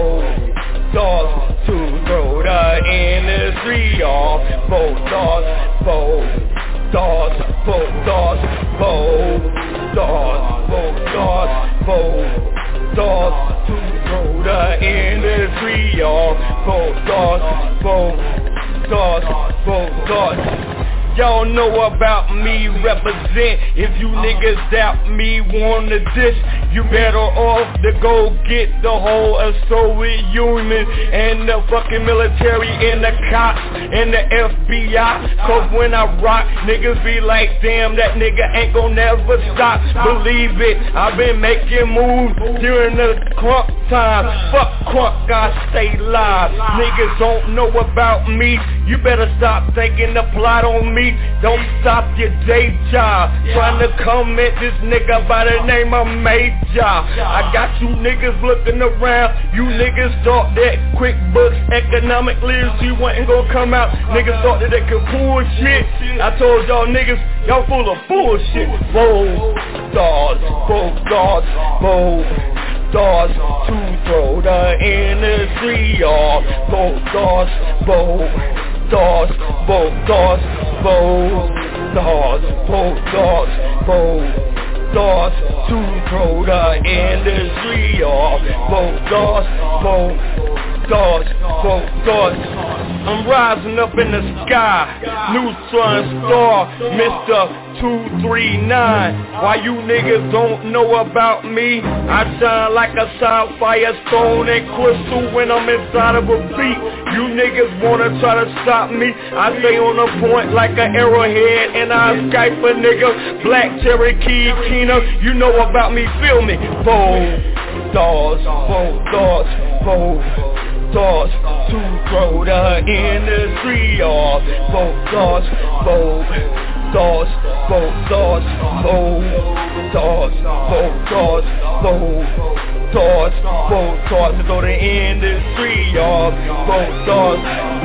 bulldogs to throw the industry off. Bulldogs, bulldogs. Bulldogs, bulldogs, bulldogs, bulldogs, bulldogs to throw the industry off. Bulldogs, bulldogs, bulldogs. Y'all know about me, represent. If you niggas doubt me, wanna diss, you better off to go get the whole Soviet Union and the fucking military and the cops and the F B I. Cause when I rock, niggas be like, damn, that nigga ain't gon' never stop. Believe it, I've been making moves during the crunk time. Fuck crunk, I stay live. Niggas don't know about me. You better stop thinking to plot on me. Don't stop your day job trying to come at this nigga by the name of Major. I got you niggas looking around. You niggas thought that QuickBooks economic literacy wasn't gonna come out. Niggas thought that they could pull shit. I told y'all niggas, y'all full of bullshit. Bulldogs, bulldogs, bulldogs to throw the industry off. Bulldogs, bulldogs. Bulldogs, bulldogs, bulldogs, bulldogs, bulldogs to throw the industry off. Bulldogs, bulldogs, bulldogs. I'm rising up in the sky, neutron star, Mister two three nine. Why you niggas don't know about me? I shine like a sapphire stone and crystal when I'm inside of a beat. You niggas wanna try to stop me? I stay on a point like an arrowhead and I Skype a nigga. Black Cherokee Kina, you know about me, feel me. Bulldogs, bulldogs, bulldogs. Bulldogs to throw the industry off. Bulldogs, bulldogs, bulldogs, bulldogs, bulldogs, bulldogs, bulldogs to throw the industry off. Bulldogs,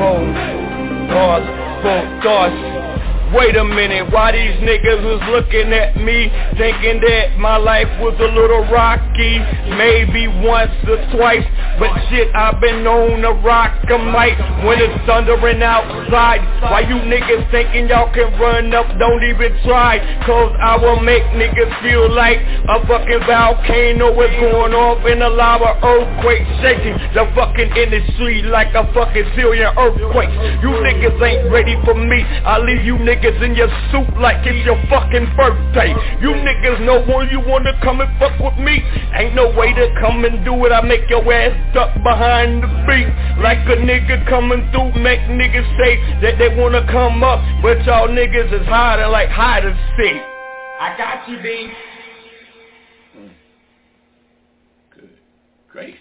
bulldogs, bulldogs. Wait a minute, why these niggas was looking at me, thinking that my life was a little rocky? Maybe once or twice, but shit, I've been known to rock a mic when it's thundering outside. Why you niggas thinking y'all can run up, don't even try, cause I will make niggas feel like a fucking volcano is going off in a lava earthquake, shaking the fucking industry like a fucking Syrian earthquake. You niggas ain't ready for me, I leave you niggas in your soup like it's your fucking birthday. You niggas know when you wanna come and fuck with me, ain't no way to come and do it. I make your ass duck behind the beat like a nigga coming through. Make niggas say that they wanna come up, but y'all niggas is hiding like hide and seek. I got you, B. Good grace.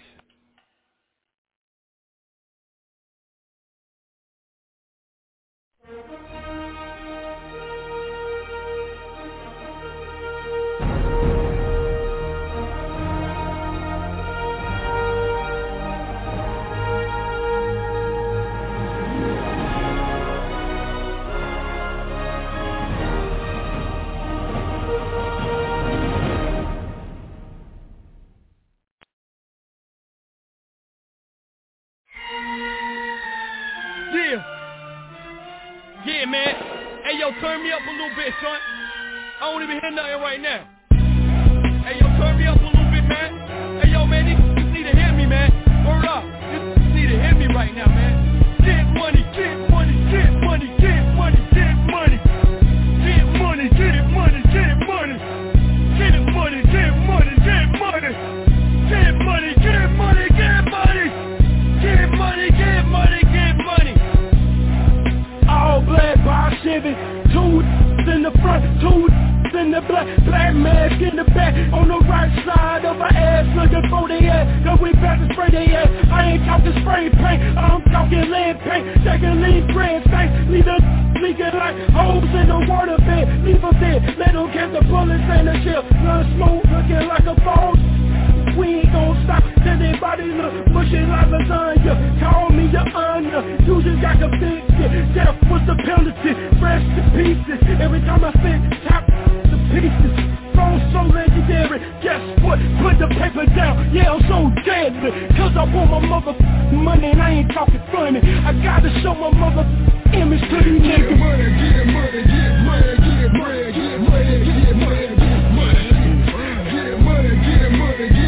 me up a little bit, son. I don't even hear nothing right now. Hey, yo, turn me up a little bit, man. Hey, yo, man, these niggas need to hear me, man. Word up. These niggas need to hear me right now, man. Get money, get money, get money, get money, get money. Get money, get money, get money. Get money, get money, get money. Get money, get money, get money. Get money, get money, get money. All black by Chevy, two in the front, two in the black, black mask in the back, on the right side of our ass, looking for the ass, cause we about to spray the ass. I ain't talking spray paint, I'm talking lead paint, taking lead grand stank, leave the leaking like holes in the water bed, leave them dead, let them catch the bullets and the shell, none smoke looking like a phone. We ain't gon' stop till they body look mushy like lasagna. Call me your honor, you just got convicted. Death was the penalty, fresh to pieces. Every time I spit, top the pieces. Phone so legendary, guess what? Put the paper down, yeah I'm so deadly. Cause I want my motherfucking money and I ain't talking funny. I gotta show my motherfucking image to these niggas. Get money, get money, get money, get money, get money, get money, get money. Get money, get money, get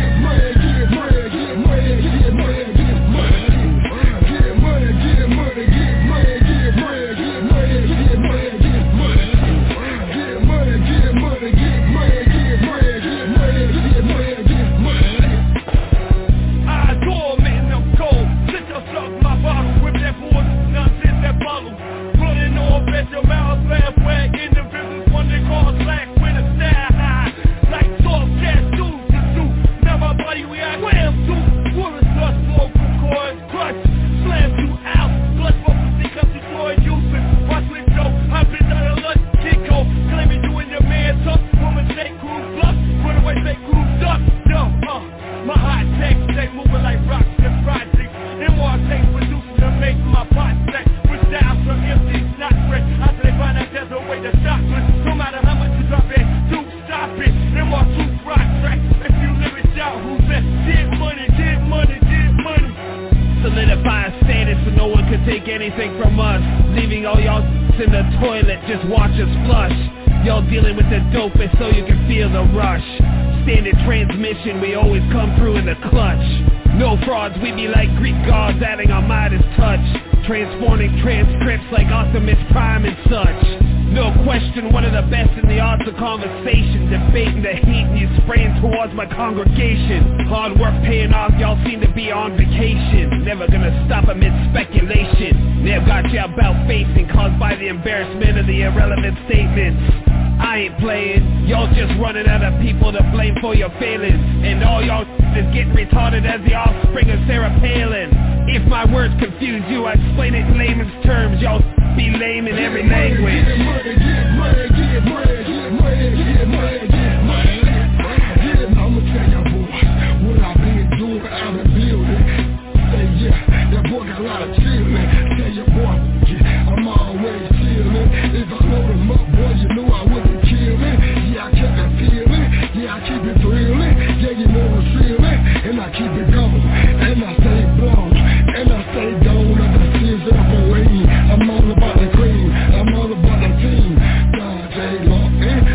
your mouth laugh wag individuals one they call slack with a style high like soft gas dudes to do now my body we I wham to woolly dust vocal cords crush slam you out blood bubbles think up the joy using watch with Joe I've been down a lunch kick hole claiming you and your man tough woman say crew bluff run away say crew duck no uh my hot text they moving like rocks and projects and more takes producing to make my pot stack with styles from empty not fresh after they find out there's a way to stop it no matter how much you drop it do stop it and more two rock tracks if you live it down who's that get money get money get money solidifying status so no one can take anything from us leaving all y'all in the toilet just watch us flush y'all dealing with the dopest so you can feel the rush standard transmission we always come through in the clutch no frauds we be like Greek gods adding our Midas touch transforming transcripts like Optimus Prime and such no question one of the best in the arts of conversation debating the heat and you spraying towards my congregation hard work paying off y'all seem to be on vacation never gonna stop amid speculation they've got you about facing caused by the embarrassment of the irrelevant statements I ain't playing, y'all just running out of people to blame for your failings and all y'all is getting retarded as the offspring of Sarah Palin. If my words confuse you, I explain it in layman's terms, y'all be lame in every language. Get money, get money, get money, get money, get money, get money, get money. I'ma tell y'all boys what I've been doing out in the building. Say yeah, that boy got a lot of chillin'. Tell your boy, yeah, I'm always chillin'. If I load him up, boy, you know I wouldn't kill it. Yeah, I kept it feeling, yeah, I keep it thrilling. Yeah, you know the feeling, and I keep it going. And I stay blown, and I stay gone. Like the tears that I'm lean. I'm all about the cream, I'm all about the team. God, J. Law, and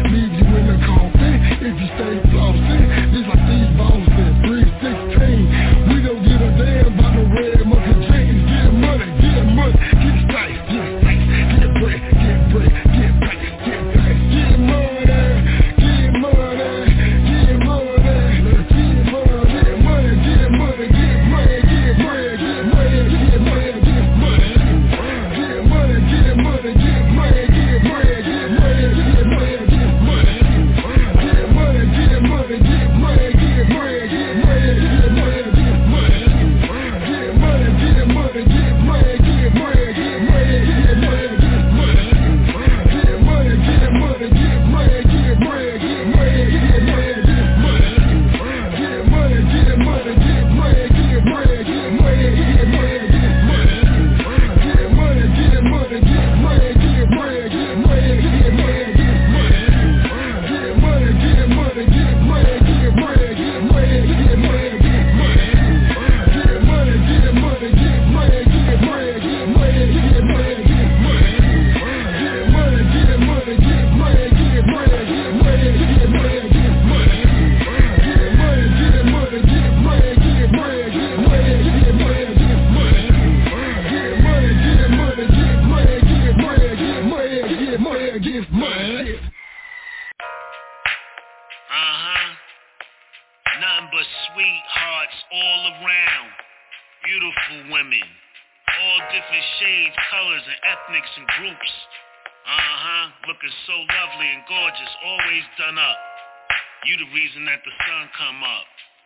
Uh-huh. Nothing but sweethearts all around. Beautiful women. All different shades, colors, and ethnics and groups. Uh-huh. Looking so lovely and gorgeous, always done up. You the reason that the sun come up.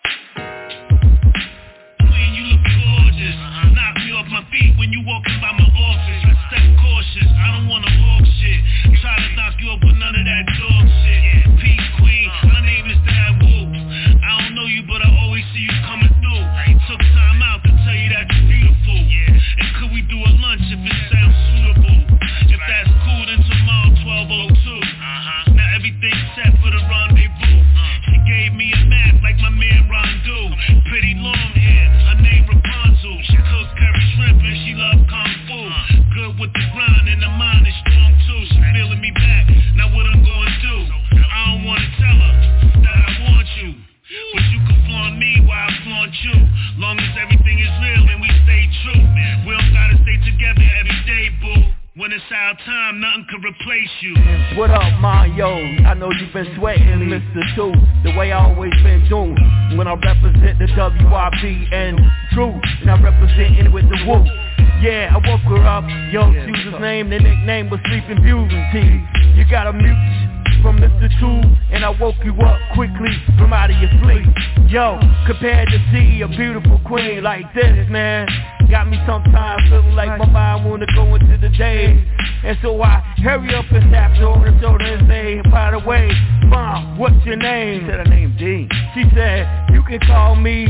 Queen, you look gorgeous. Uh-huh. Knock me off my feet when you walking by my office. I step cautious, I don't wanna walk shit. Try to knock you up with none of that dog shit. Peace, queen, my name is Dad Woo. I don't know you, but I always see you coming through. Took time out to tell you that you're beautiful. And could we do a lunch if it sounds suitable? If that's cool, then tomorrow twelve oh two. Uh-huh. Now everything's set for the rendezvous. She gave me a map like my man Rondu. Pretty long hair, her name Rapunzel. She cooks curry shrimp and she love kung fu. Good with the grind and the mind is strong too. She feeling me back, now what I'm gonna do? I don't wanna tell her that I want you, but you can flaunt me while I flaunt you. Long as everything is real and we stay true. We don't gotta stay together every day, boo. When it's our time, nothing can replace you. What up, Mario? I know you've been sweating, Mister Two, the way I always been doing. When I represent the W I B and True, and I represent it with the Woo. Yeah, I woke her up, yo, she was his name, the nickname was Sleeping Beauty. You got a mute from Mister Two, and I woke you up quickly from out of your sleep. Yo, compared to see a beautiful queen like this, man, got me sometimes feeling like my mind wanna go into the day. And so I hurry up and tap her on the shoulder and say, by the way, Mom, what's your name? She said her name D. She said, you can call me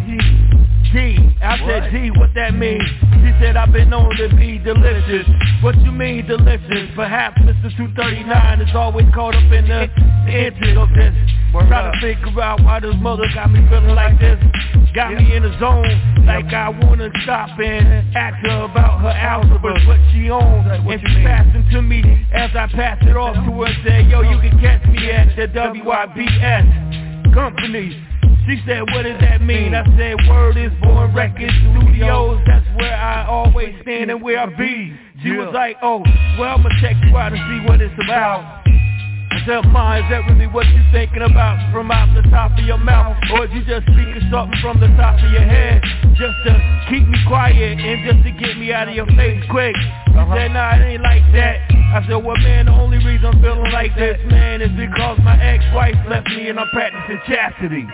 D. I said, D, what that mean? She said, I've been known to be delicious. What you mean delicious? Perhaps Mister two thirty-nine is always caught up in the inches of this. Trying to figure out why this mother got me feeling like this. Got me in the zone, like I wanna stop and ask her about her algebra, what she owns. And she passed it to me as I passed it off to her and said, yo, you can catch me at the W I B S company. She said, what does that mean? I said, word is Born Record Studios. That's where I always stand and where I be. She was like, oh, well, I'ma check you out and see what it's about. I said, Ma, is that really what you're thinking about from out the top of your mouth? Or is you just speaking something from the top of your head just to keep me quiet and just to get me out of your face quick? She uh-huh. said, nah, it ain't like that. I said, well, man, the only reason I'm feeling like this, man, is because my ex-wife left me and I'm practicing chastity.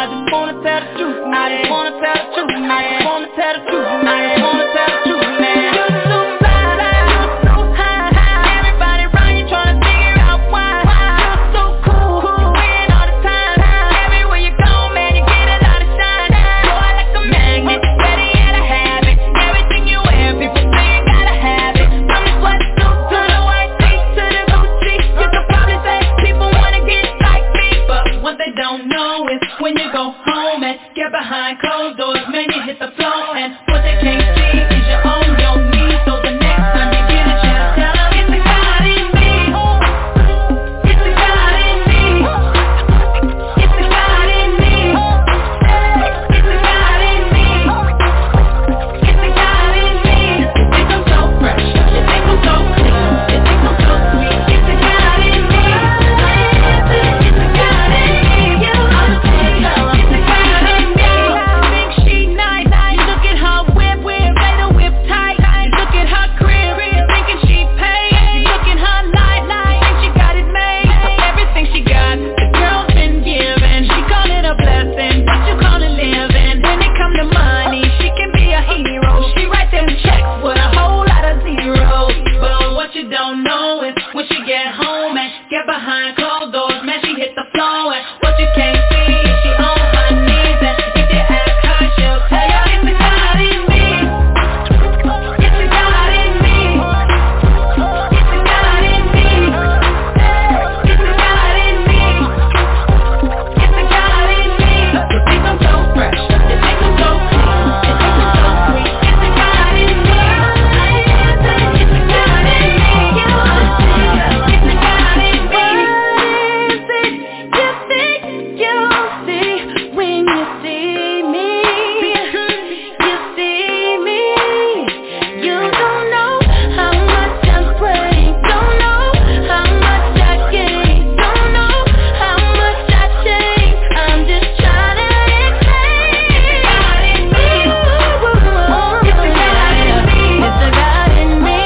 I just wanna tell the truth, I just wanna tell the truth, I just wanna tell the truth, I just wanna tell the truth, man. You're so fly, you're so high, high. Everybody around you trying to figure out why. You're so cool, you win all the time. Everywhere you go, man, you get a lot of shine. Boy, like a magnet, ready at a habit. Everything you wear, people say you gotta have it. From the sweatsuit to the white tee to the Gucci, you could probably say people wanna get like me, but what they don't know is when you go home and get behind closed doors, man, you hit the floor, and what they can't see is you own your knees. So the next time you get a chance, tell them it's the God in me. It's the God in me. It's the God in me. It's the God in me. It's the God in me. You think I'm so fresh, you think I'm so clean, you think I'm so sweet. It's the God in me. It's the God in me. You are the it's the God in me. Think she nice, look at her whip, whip, let her whip tight. Look at her crib, thinking she paid. Look at her life, think she got it made. Everything she got, the girl's been given. She call it a blessing, but you call it living. When it come to money, she can be a hero. She write them checks with a whole lot of zeros. But what you don't know is when she get home and get behind closed doors, man, she hit the floor. And what you can't see is she on her knees. And if you ask her, she'll tell you it's the God in me. It's the God in me. It's the God in me. It's the God in me. It's the God in me. You think I'm so fresh, you think I'm so clean, you think I'm so sweet. It's the God in me. It's the God in me. You understand? It's the God in me. What is it you think you see when you see me? You see me. You don't know how much I'm praying. Don't know how much I gain. Don't know how much I change. I'm just trying to explain. It's the God in me. It's the God in me.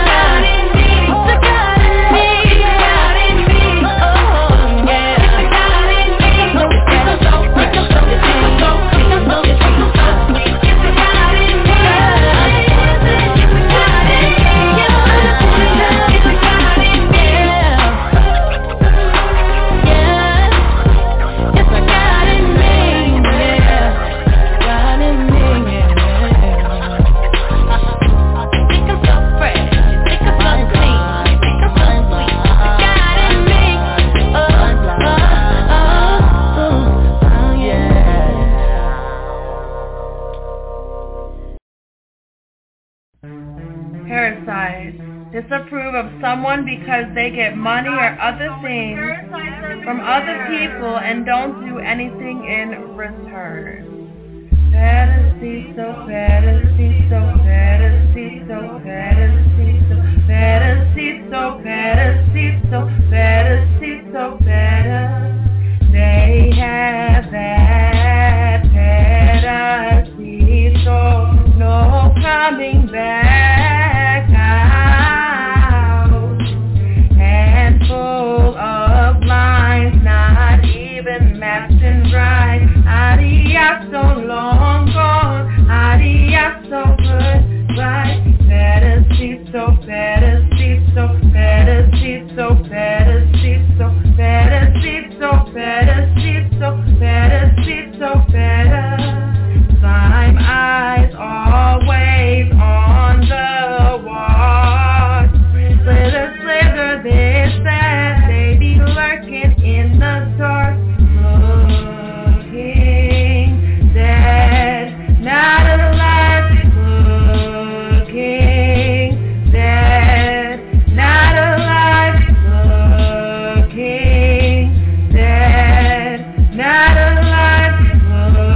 It's the God in me. It's the God in me. It's the God in me. Oh yeah. It's the God in me. It's so fresh. It's so fresh. It's so clean. It's so clean. It's so sweet. It's the God in me. It's the God in me. It's the God in me. Yeah. It's the God in me. Yeah. God in me. You think I'm so fresh. You think I'm so clean. You think I'm so sweet. It's the God in me. Oh, oh, oh, oh, yeah. Parasites. Disapprove of someone because they get money or other things from other people and don't do anything in return. Fantasy, so fantasy, so fantasy, so fantasy, so fantasy, so fantasy, so fantasy, so fantasy. They have that fantasy, so no coming back out. Handful of lines, not even matching right. Adios, so long gone. Adios, so goodbye. Fantasy, so fantasy, so fantasy, so fantasy, so fantasy, so fantasy, so fantasy, so fantasy. Slime eyes always on the wall. Slither, slither, this, that. They be lurking in the dark. Looking dead, not alive. Looking dead, not alive. Looking dead, not alive.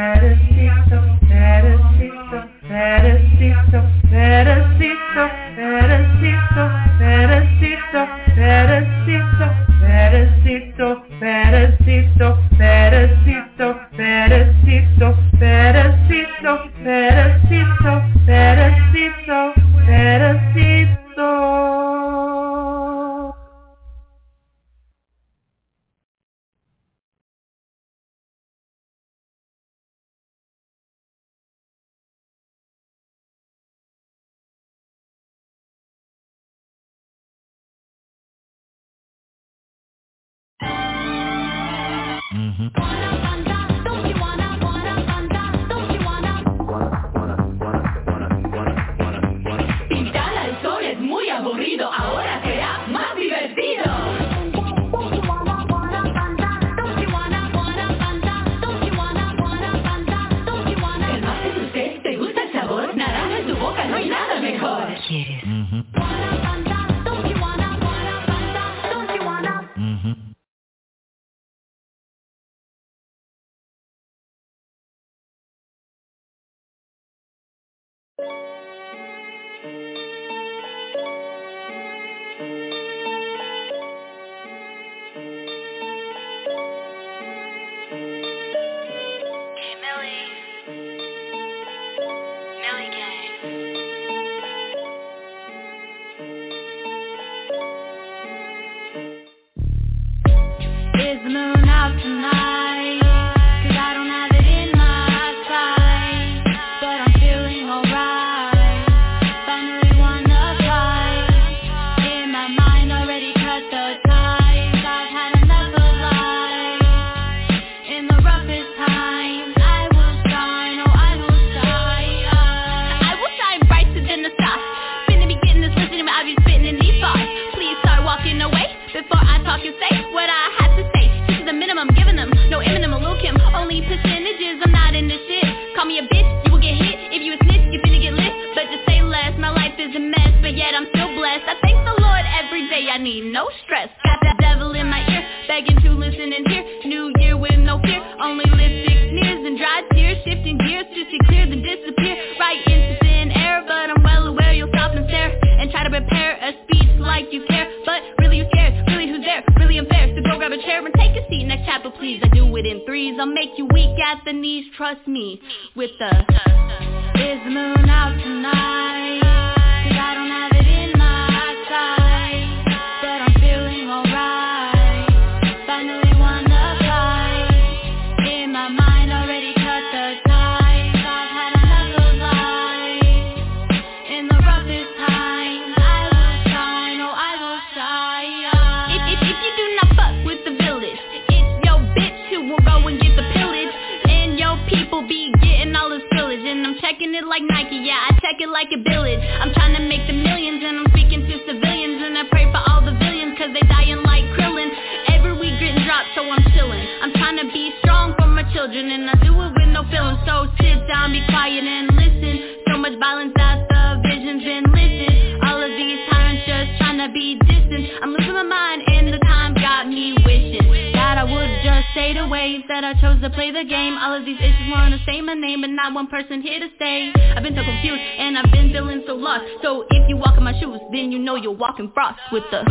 With the,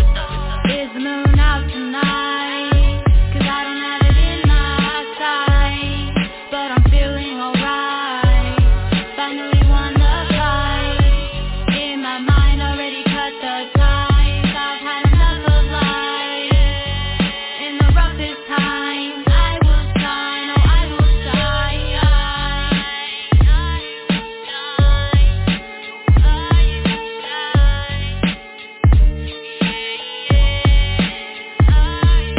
is the moon out tonight? 'Cause I don't have it in my sight, but I'm feeling alright. Finally won the fight. In my mind already cut the ties. I've had enough of life. In the roughest times I will shine, oh I will shine. I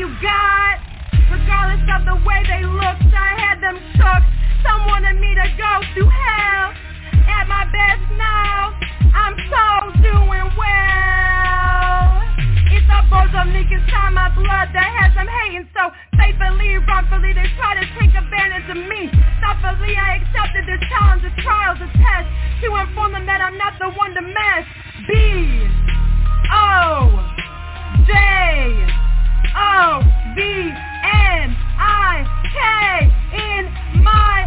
you got. Regardless of the way they looked, I had them shook. Some wanted me to go through hell. At my best now, I'm so doing well. It's a both of niggas time my blood that has them hating. So faithfully, wrongfully, they try to take advantage of me. Thoughtfully, I accepted the challenge, the trial, the test, to inform them that I'm not the one to mess. B O J O V N I K in my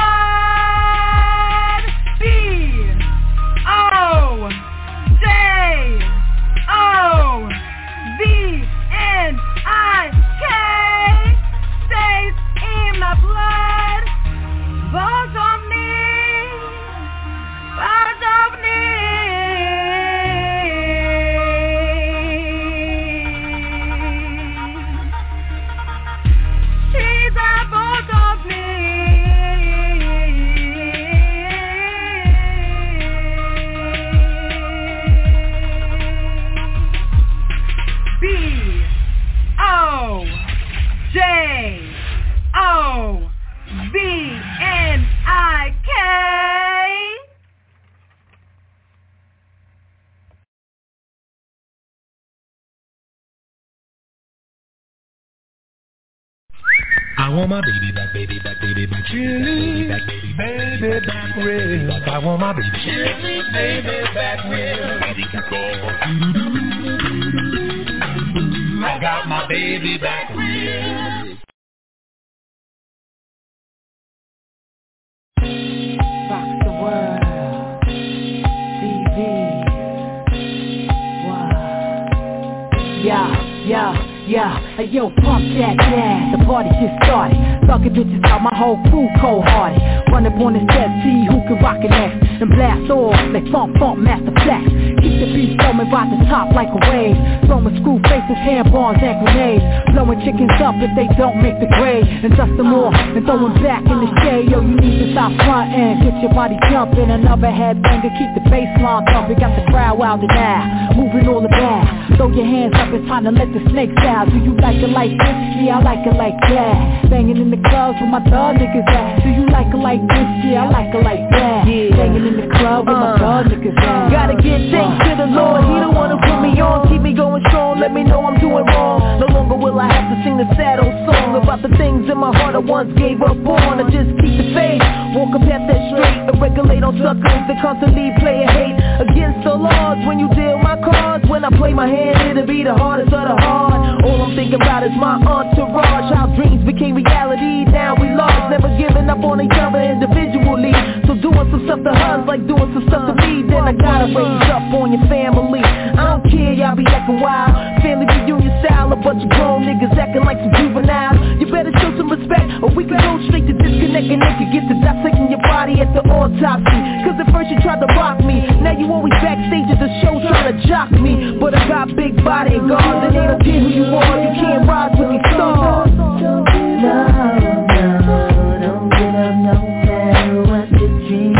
blood. B O J O V N I K stays in my blood. Balls on me, balls on me. She's a balls of me. B O J O V N I K. I want my baby back, baby back, baby back, baby back, baby back, baby back, baby back. I want my baby, baby, baby back, baby back. I got my baby back. Rock the world, T V. Wow. Yeah, yeah. Yeah, hey yo, pump that gas, the party just started. Suckin' bitches out, my whole crew cold-hearted. Run up on the set, see who can rock it next. And blast off, like funk, funk, master flex. Keep the beat coming by the top like a wave. Throwing screw faces, hand bombs and grenades. Blowing chickens up if they don't make the grade. And dust them off and throw them back in the shade. Yo, you need to stop frontin', get your body jumping. Another headbanger, keep the bass line thumping. Got the crowd wilder now, moving all about. Throw your hands up, it's time to let the snakes out. Do you like it like this? Yeah, I like it like that. Banging in the clubs with my thug niggas at. Do you like it like this? Yeah, I like it like that. Yeah. Banging in the club with uh, my thug niggas at. Gotta give thanks uh, to the Lord. He the one who put me on, keep me going strong. Let me know I'm doing wrong. No longer will I have to sing the sad old song about the things in my heart I once gave up on. I just keep the faith, walk a path that's straight, and regulate on suckers that constantly play a hate against the laws. When you deal my cards, when I play my hand, it'll be the hardest of the hard. All I'm thinking about is my entourage. How dreams became reality, now we lost. Never giving up on each other individually. So doing some stuff to us like doing some stuff to me. Then I gotta raise up on your family. I don't care, y'all be acting wild. Family reunion style, a bunch of grown niggas acting like some juveniles. You better show some respect, or we can go straight to disconnecting. They could get to dissecting your body at the autopsy. Cause at first you tried to rock me, now you always backstage at the show trying to jock me. But I got big body and guards, and they don't care who you are. You can't ride with me, stars. Don't give up, no, don't give up no matter what the dream.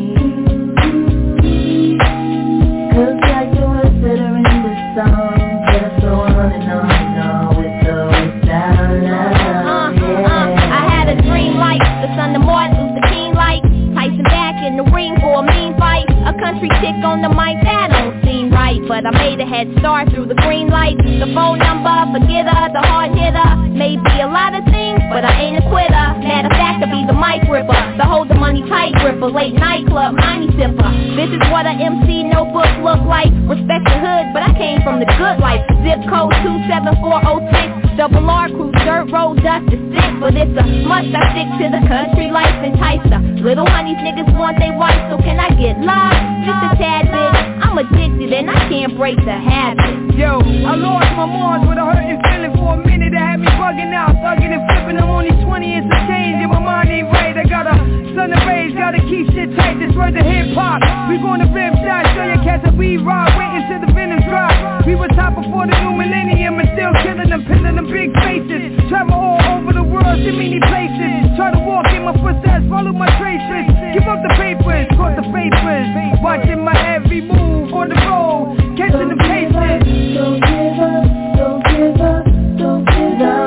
Cause like the words that are in the song, just go on and on and on with or without love. Uh, uh, I had a dream like the son of Martin Luther King, like Tyson back in the ring for a mean fight. A country chick on the mic, that don't seem right, but I made a head start through the green light. The phone number, forget her, the hard hitter. Maybe a lot of things, but I ain't a quitter. Matter of fact, I be the mic ripper, the hold the money tight gripper, late night club, money sipper. This is what a M C notebook look like. Respect the hood, but I came from the good life. Zip code two seven four oh six. Double R crew, dirt road, dust is sick, but it's a must I stick to the country life enticer. Little honeys niggas want they wife, so can I get lost? Just a tad bit, I'm addicted and I can't break the habit. Yo, I lost my mind with a hurting feeling for a minute that had me bugging out, thugging and flipping. I'm only twenty, it's a change, and my mind ain't right. I got a son of rage, gotta keep shit tight. This word to hip hop. We gonna rip shot, show your cats that we ride, waiting till the venom's dry. We were top before the new millennium and still killing them, pinning them big faces. Travel all over the world, to many places. Try to walk in my footsteps, follow my traces. Give up the papers, caught the papers. Watching my every move on the road, catching the paces. Don't give up, don't give up, don't give up.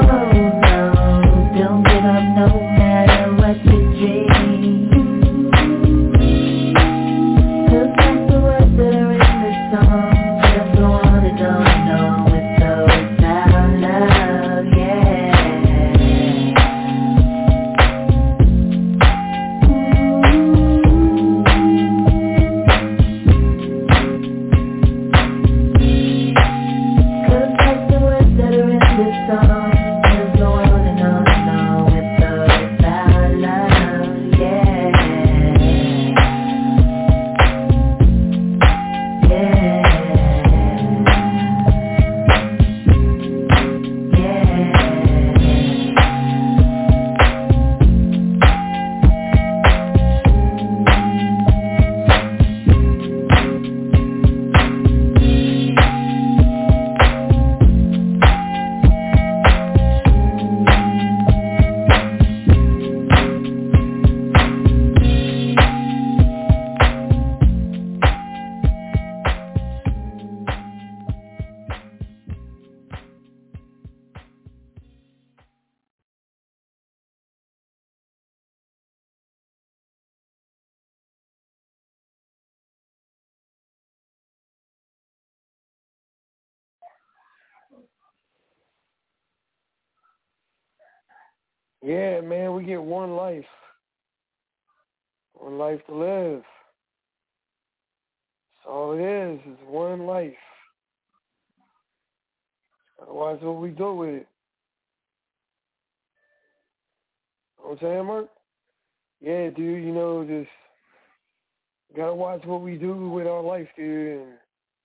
Yeah, man, we get one life. One life to live. That's all it is, is one life. Otherwise, what we do with it? You know what I'm saying, Mark? Yeah, dude, you know, just gotta watch what we do with our life, dude, and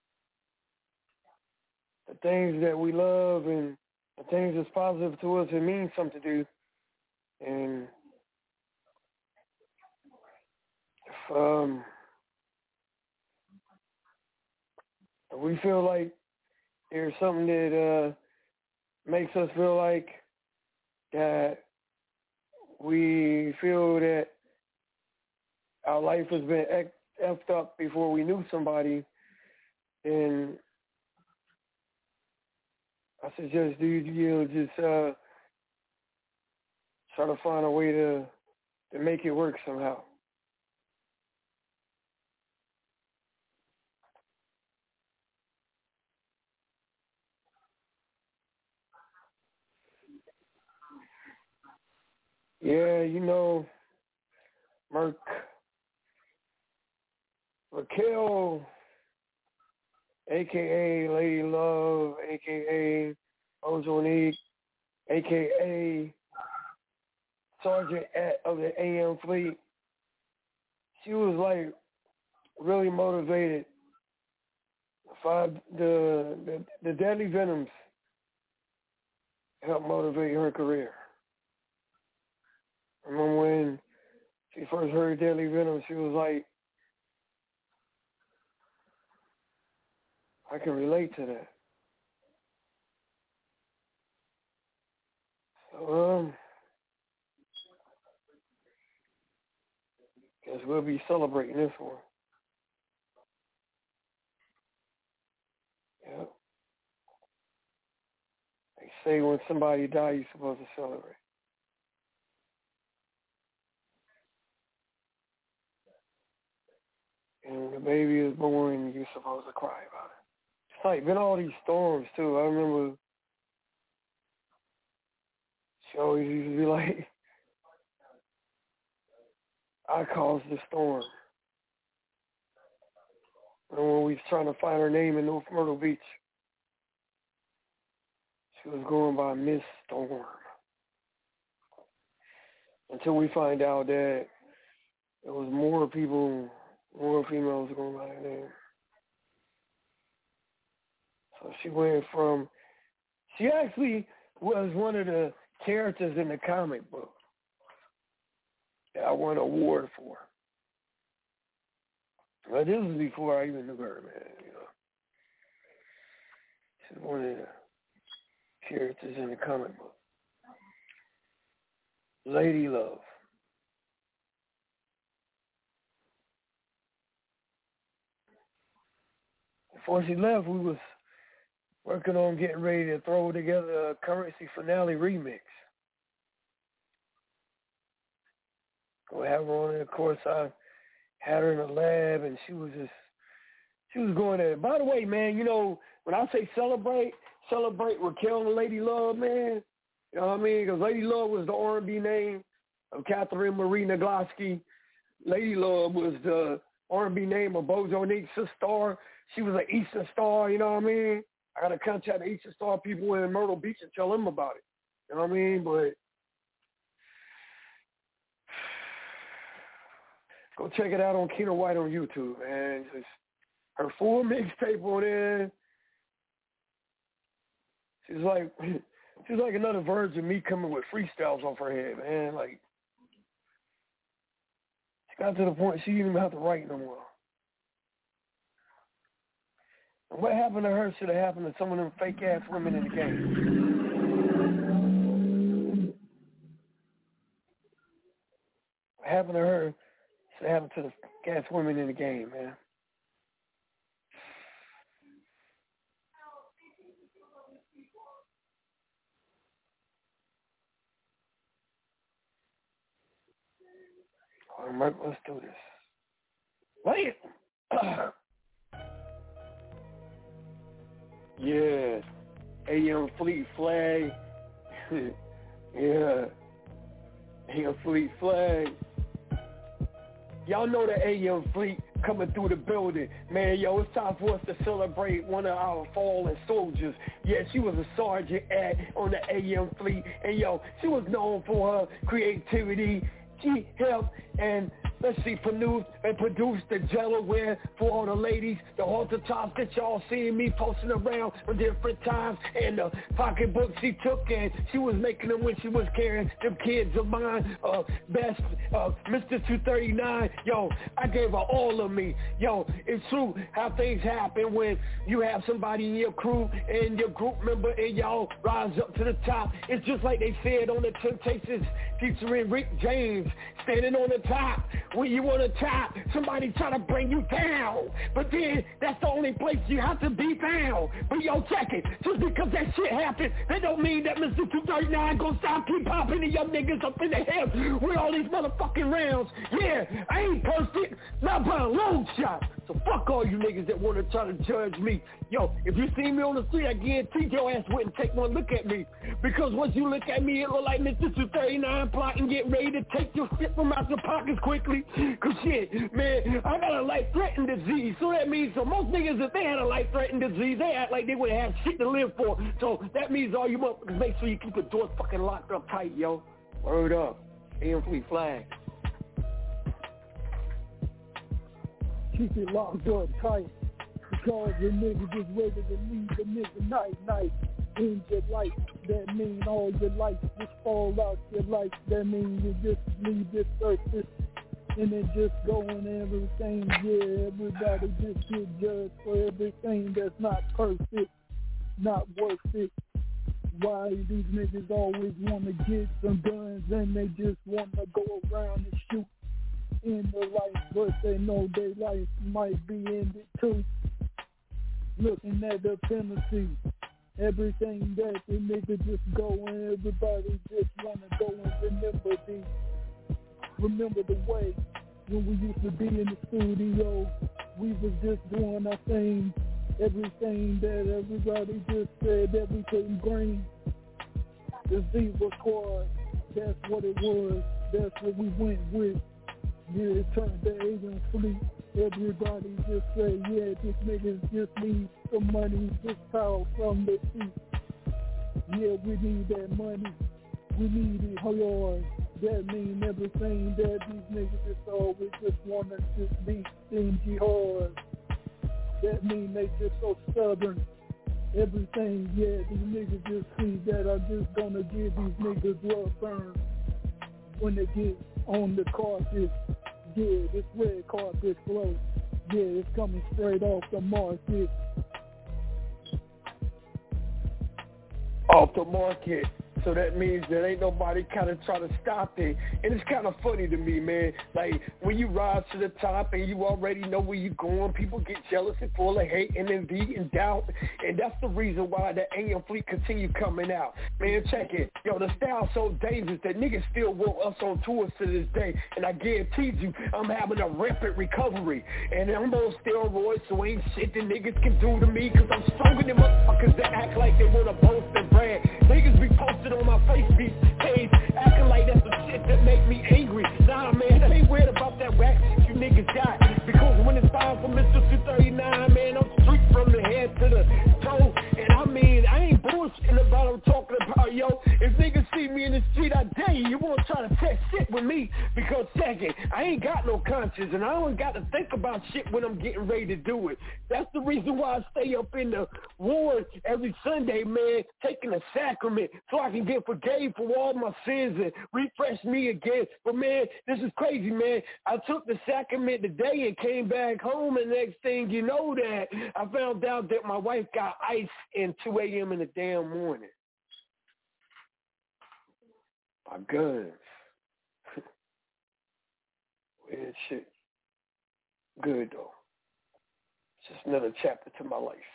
the things that we love and the things that's positive to us, it means something to do. And if, um, if we feel like there's something that uh, makes us feel like that we feel that our life has been effed up before we knew somebody, then I suggest, dude, you know, just uh, try to find a way to to make it work somehow. Yeah, you know, Merc, Raquel, a k a. Lady Love, a k a. Ozonique, a k a. Sergeant at, of the A M Fleet, she was like really motivated. Five, the, the the Deadly Venoms helped motivate her career. I remember when she first heard Deadly Venom, she was like, I can relate to that. So, um, guess we'll be celebrating this one. Yeah. They say when somebody dies, you're supposed to celebrate. And the baby is born, you're supposed to cry about it. It's like been all these storms too. I remember she always used to be like, I caused the storm. And when we was trying to find her name in North Myrtle Beach, she was going by Miss Storm. Until we find out that there was more people, more females going by her name. So she went from, she actually was one of the characters in the comic book that I won an award for. But this was before I even knew her, man, you know. She's one of the characters in the comic book. Lady Love. Before she left, we was working on getting ready to throw together a Currency Finale remix. Go have her on it. Of course, I had her in the lab, and she was just, she was going at it. By the way, man, you know, when I say celebrate, celebrate Raquel and Lady Love, man. You know what I mean? Because Lady Love was the R and B name of Catherine Marie Nagloski. Lady Love was the R and B name of Bozonique's sister. She was an Eastern Star, you know what I mean? I got to contact the Eastern Star people in Myrtle Beach and tell them about it. You know what I mean? But go check it out on Keno White on YouTube, man. Just her full mixtape on there. She's like, she's like another version of me coming with freestyles off her head, man. Like, she got to the point she didn't even have to write no more. And what happened to her should have happened to some of them fake-ass women in the game. What happened to her should have happened to the fake-ass women in the game, man. All right, let's do this. Wait! Yeah. A M Fleet Flag. Yeah. A M Fleet flag. Y'all know the A M Fleet coming through the building. Man, yo, it's time for us to celebrate one of our fallen soldiers. Yeah, she was a sergeant at on the A M Fleet. And, yo, she was known for her creativity. She helped and, let's see, produced and produced the Delaware for all the ladies, the halter tops that y'all seeing me posting around on different times, and the pocketbook she took, and she was making them when she was carrying them kids of mine. Uh, best, uh, Mister two thirty-nine, yo, I gave her all of me. Yo, it's true how things happen when you have somebody in your crew and your group member and y'all rise up to the top. It's just like they said on the Temptations featuring Rick James, standing on the top. When you on the top, somebody try to bring you down. But then, that's the only place you have to be found. But yo, check it. Just because that shit happened, that don't mean that Mister two thirty-nine gonna stop keep popping the young niggas up in the head with all these motherfucking rounds. Yeah, I ain't perfect, not by a long shot. So fuck all you niggas that want to try to judge me. Yo, if you see me on the street, I guarantee your ass wouldn't take one look at me. Because once you look at me, it look like Mister two thirty-nine plotting, get ready to take your shit from out your pockets quickly. Cause shit, man, I got a life-threatening disease. So that means, so most niggas, if they had a life-threatening disease, they act like they would have shit to live for. So that means all you motherfuckers make sure you keep the doors fucking locked up tight, yo. Word up. A M Fleet flag. Keep it locked up tight. Because the nigga just ready to leave the nigga night night in your life. That mean all your life just fall out your life. That mean you just leave this surface and then just go on everything. Yeah, everybody just get judged for everything that's not perfect, not worth it. Why these niggas always want to get some guns and they just want to go around and shoot in their life, but they know their life might be ended too. Looking at the penalty, everything that the nigga just go and everybody just wanna go and remember the, remember the way when we used to be in the studio, we was just doing our thing, everything that everybody just said that we couldn't bring. The Zebra Squad, that's what it was, that's what we went with. Yeah, it turned the A M Fleet. Everybody just say, yeah, this niggas just need some money, just power from the seat. Yeah, we need that money. We need it hard. That mean everything that these niggas just always just want to just be stingy hard. That mean they just so stubborn. Everything, yeah, these niggas just see that I'm just gonna give these niggas love burn when they get on the carpet. Yeah, this red carpet flow. Yeah, it's coming straight off the market. Off the market. So that means that ain't nobody kind of try to stop it. And it's kind of funny to me, man. Like, when you rise to the top and you already know where you're going, people get jealous and full of hate and envy and doubt. And that's the reason why the A M Fleet continue coming out. Man, check it. Yo, the style's so dangerous that niggas still want us on tours to this day. And I guarantee you, I'm having a rapid recovery. And I'm on steroids, so ain't shit that niggas can do to me. Cause I'm stronger than motherfuckers that act like they want to boast and brag. Niggas be posted on my Facebook page, acting like that's the shit that make me angry. Nah, man, I ain't worried about that whack shit you niggas got. Because when it's time for Mister two thirty-nine, man, I'm street from the head to the toe. And I mean, I ain't bullshitting about what I'm talking about, yo. If niggas see me in the street, I dare you, you won't try to test shit with me. Because second, I ain't got no conscience, and I don't got to think about shit when I'm getting ready to do it. That's the reason why I stay up in the ward every Sunday, man, taking a sacrament so I can get forgave for all my sins and refresh me again. But, man, this is crazy, man. I took the sacrament today and came back home, and next thing you know that, I found out that my wife got ice in two a.m. in the damn morning. My guns. Weird shit. Good, though. It's just another chapter to my life.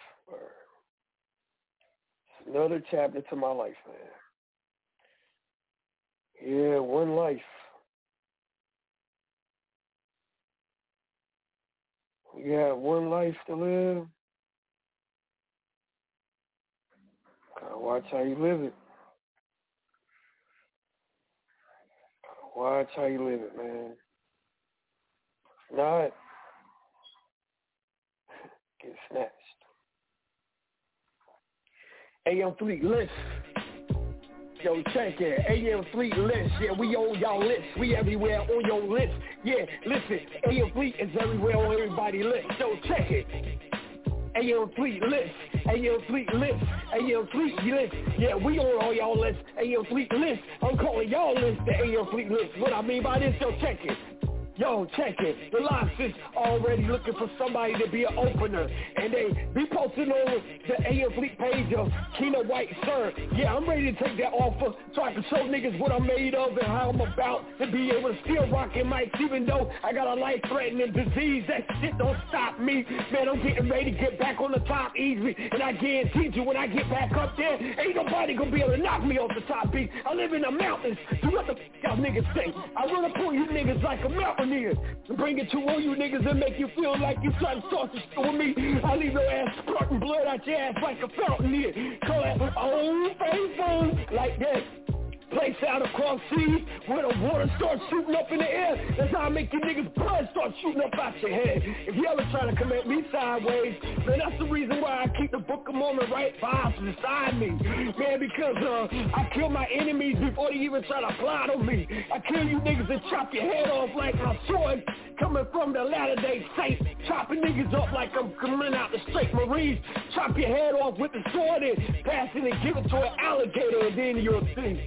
It's another chapter to my life, man. Yeah, one life. You have one life to live. Gotta watch how you live it. Gotta Watch how you live it, man. Not get snatched. A M Fleet list. Yo, check it. A M Fleet list. Yeah, we on y'all list. We everywhere on your list. Yeah, listen. A M Fleet is everywhere on everybody's list. So check it. A M Fleet list. A M Fleet list. A M Fleet list. Yeah, we on all y'all lists. A M Fleet list. I'm calling y'all list the A M Fleet list. What I mean by this, yo, check it. Yo, check it. The Lobsters already looking for somebody to be an opener. And they be posting on the A M Fleet page of Keno White, sir. Yeah, I'm ready to take that offer so I can show niggas what I'm made of and how I'm about to be able to still rock in mics even though I got a life-threatening disease. That shit don't stop me. Man, I'm getting ready to get back on the top easy. And I guarantee you when I get back up there, ain't nobody gonna be able to knock me off the top beat. I live in the mountains. So what the f*** y'all niggas say? I run up on you niggas like a mountain. Bring it to all you niggas and make you feel like you try to start to with me. I leave your ass squirting blood out your ass like a fountain here. Call that old faithful like that. Place out across seas where the water starts shooting up in the air. That's how I make you niggas blood start shooting up out your head. If you ever try to come at me sideways, man, that's the reason why I keep the Book of Mormon right vibes beside me. Man, because uh, I kill my enemies before they even try to plot on me. I kill you niggas and chop your head off like my sword coming from the Latter-day Saints. Chopping niggas up like I'm coming out the straight Marines. Chop your head off with the sword and pass it and give it to an alligator and then you'll see.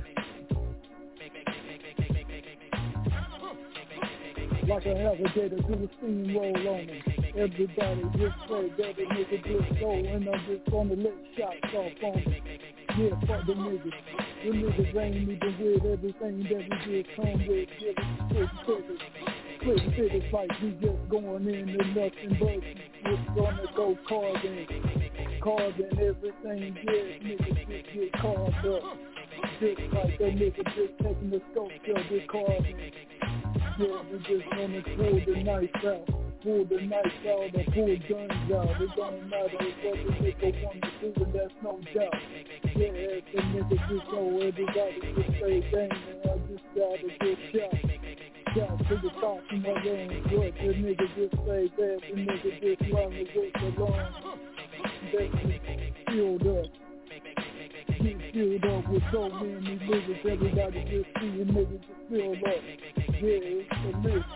Like a alligator, do a steamroll on them. Everybody just say that a nigga just go, and I'm just gonna let shots off on them. Yeah, fuck the niggas. The niggas ain't even with everything that we just come with. Give us pretty figures. Pretty figures like we just going in and nothing but we're gonna go carving. Carving everything, yeah, niggas just get carved up. Just like that nigga just taking the sculpture, just carving. Yeah, we just wanna pull the knife out, pull the knife out or pull guns out. It don't matter what the nigga wanna do, and that's no doubt. Yeah, as the nigga just go, everybody just say dang, and I just gotta get shot. Shot to the top of my lungs, what the nigga just say that, the nigga just running with the lungs. That's filled up. Get filled up with so many niggas, everybody just see a nigga just filled up. Yeah, it's a list.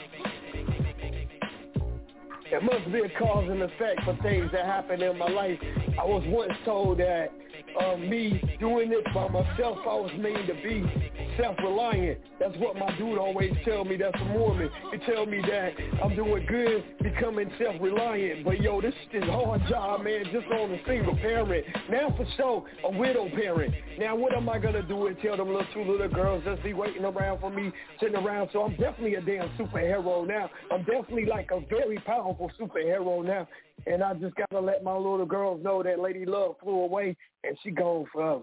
It must be a cause and effect for things that happen in my life. I was once told that uh, me doing it by myself, I was made to be self-reliant. That's what my dude always tell me. That's a Mormon. He tell me that I'm doing good, becoming self-reliant. But yo, this is a hard job, man, just on a single parent. Now for sure, a widow parent. Now what am I going to do and tell them little two little girls that's be waiting around for me, sitting around? So I'm definitely a damn superhero now. I'm definitely like a very powerful superhero now. And I just got to let my little girls know that Lady Love flew away and she gone forever.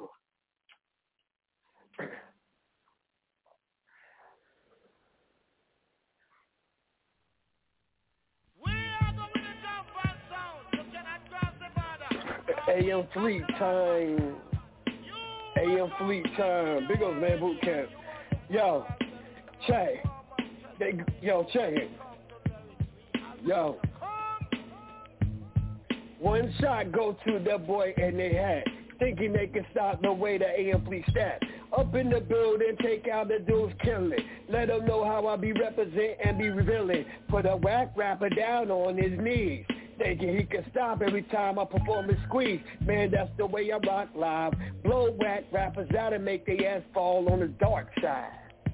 A M Fleet time. A M Fleet time. Big old man boot camp. Yo, check. They, yo, check it. Yo. One shot go to that boy and they had. Thinking they can stop the way the A M Fleet stat. Up in the building, take out the dudes killing. Let them know how I be represent and be revealing. Put a whack rapper down on his knees. Thinking he can stop every time I perform and squeeze. Man, that's the way I rock live. Blow whack rappers out and make their ass fall on the dark side.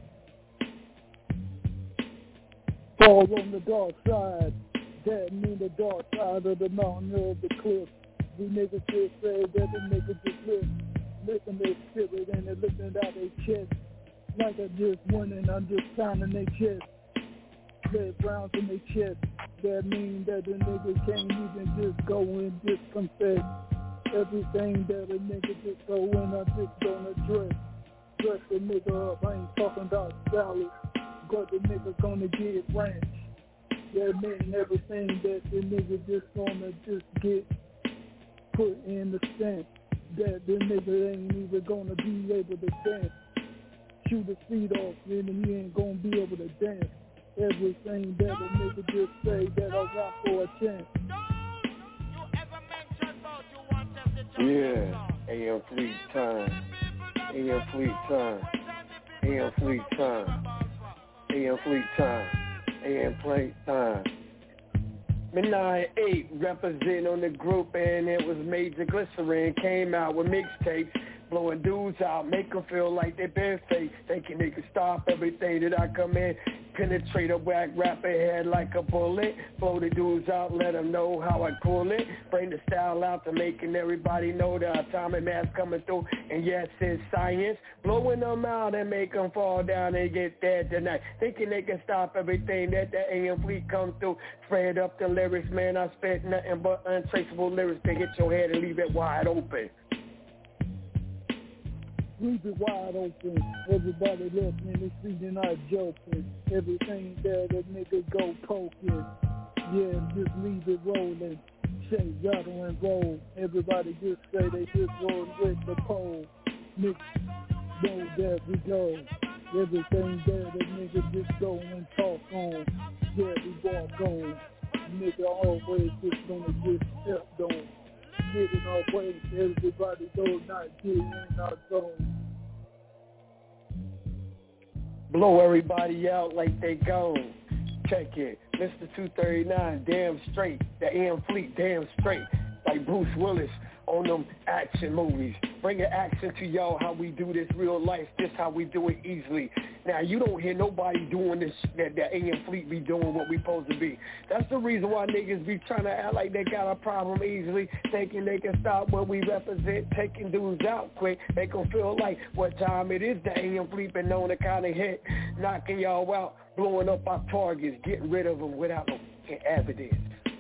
Fall on the dark side. That mean the dark side of the mountain or the cliff. We niggas just say that the niggas just live. Listen to their spirit and they're looking out their chest. Like I just won and I'm just pounding their chest. Red rounds in their chest. That mean that the nigga can't even just go and just confess everything that a nigga just go in. I'm just gonna dress, dress the nigga up. I ain't talking about salad, but the nigga gonna get ranch. That mean everything that the nigga just gonna just get put in the stamp. That the nigga ain't even gonna be able to dance. chew the feet off, then he ain't gonna be able to dance. Everything that a nigga just say that I rap for a chance. Yeah, A M Fleet time. A M Fleet time. A M Fleet time. A M Fleet time. A M Fleet time. Midnight eight represent on the group, and it was Major Glycerin. Came out with mixtapes, blowing dudes out, make them feel like they been fake, thinking they could stop everything that I come in. Penetrate a whack rapper head like a bullet. Blow the dudes out, let them know how I pull it. Bring the style out to making everybody know that atomic mass coming through. And yes, it's science. Blowing them out and make them fall down and get dead tonight. Thinking they can stop everything that the A M Fleet come through. Spread up the lyrics, man. I spit nothing but untraceable lyrics to hit your head and leave it wide open. Leave it wide open. Everybody listening, this season not joking. Everything that a nigga go poking. Yeah, just leave it rolling. Say rattle and roll. Everybody just say they just roll with the pole. Nigga, know that we go. Everything that a nigga just go and talk on. Yeah, we walk on. Nigga always just gonna get stepped on. Getting our way, everybody know not getting in our zone. Blow everybody out like they gone. Check it, Mister two thirty-nine, damn straight. The A M Fleet, damn straight. Like Bruce Willis on them action movies. Bringing action to y'all, how we do this real life. This how we do it easily. Now, you don't hear nobody doing this, that the A M Fleet be doing what we supposed to be. That's the reason why niggas be trying to act like they got a problem easily, thinking they can stop what we represent, taking dudes out quick, make them feel like what time it is. The A M Fleet been known to kind of hit, knocking y'all out, blowing up our targets, getting rid of them without no evidence.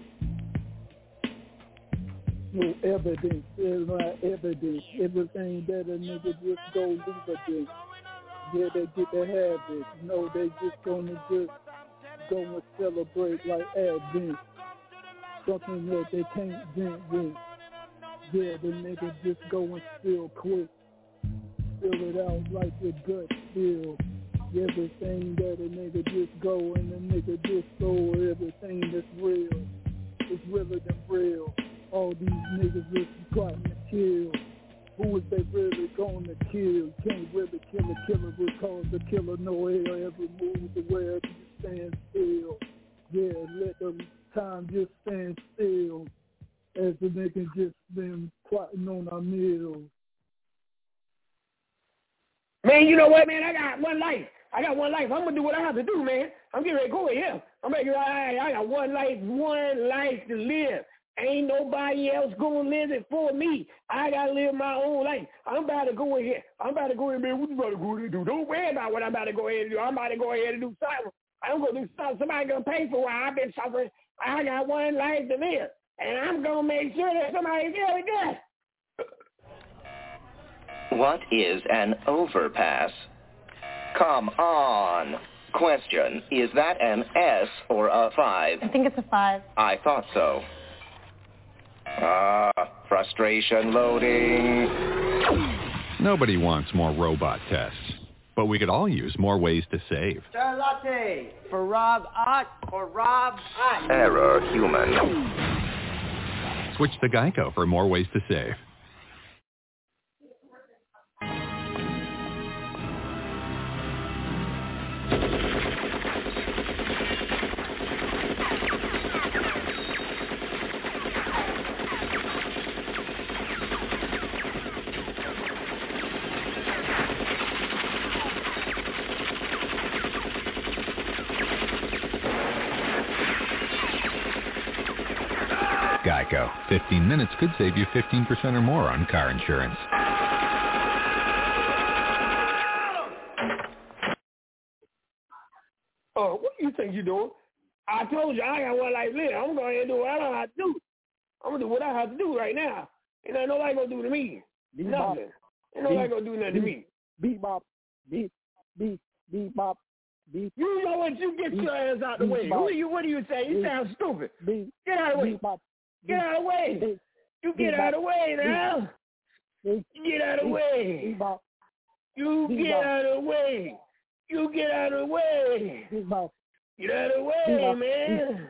No evidence, there's not evidence. Everything that a nigga just go leave a dick. Yeah, they get the habit. No, they just gonna just go and celebrate like Advent. Something that they can't vent with. Yeah, the nigga just go and spill quick. Spill it out like your gut spill. Everything that a nigga just go and the nigga just throw everything that's real. It's realer than real. All these niggas just plotting to kill. Who is they really gonna kill? Can't really kill a killer because the killer know he'll ever move to where he stand still. Yeah, let the time just stand still as the nigga just been plotting on our meals. Man, you know what, man? I got one life. I got one life. I'm gonna do what I have to do, man. I'm getting ready to go in here. I'm making right. I got one life, one life to live. Ain't nobody else gonna live it for me. I gotta live my own life. I'm about to go in here. I'm about to go in, man. What you about to go in and do? Don't worry about what I'm about to go ahead and do. I'm about to go ahead and do something. I'm gonna do something. Somebody gonna pay for what I've been suffering. I got one life to live, and I'm gonna make sure that somebody gets it good. What is an overpass? Come on. Question, is that an S or a five? I think it's a five. I thought so. Ah, frustration loading. Nobody wants more robot tests, but we could all use more ways to save. Charlotte for Rob Ott or Rob Ott. Error human. Switch to Geico for more ways to save. Geico. fifteen minutes could save you fifteen percent or more on car insurance. Oh, what do you think you're doing? I told you I got one life left. I'm going to do what I don't have to do. I'm going to do what I have to do right now. Ain't nothing nobody going to do to me. Bebop. Nothing. Ain't nobody going to do nothing to me. Bebop. Beep. Beep. Bebop. Beep. You know what? You get your ass out the way. Who are you? What do you say? You sound stupid. Get out of the way. Get out of the way. You get out of the way now. Get out of the way. You Bebop. get out of the way. You get out of the way. Bebop. Get out of the way, Bebop. man.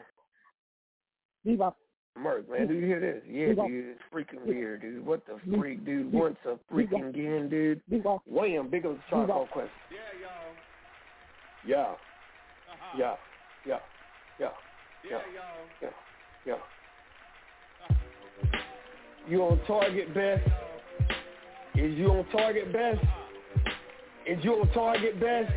Bebop. Merc, man, do you hear this? Yeah, Bebop. dude, it's freaking weird, dude. What the freak, dude? Once a freaking again, dude. Bebop. William, big up the charcoal question. Yeah, y'all. Yeah. Yeah. Yeah. Yeah. Yeah. Yeah. Yeah. You on target, best? Is you on target, best? Is you on target, best?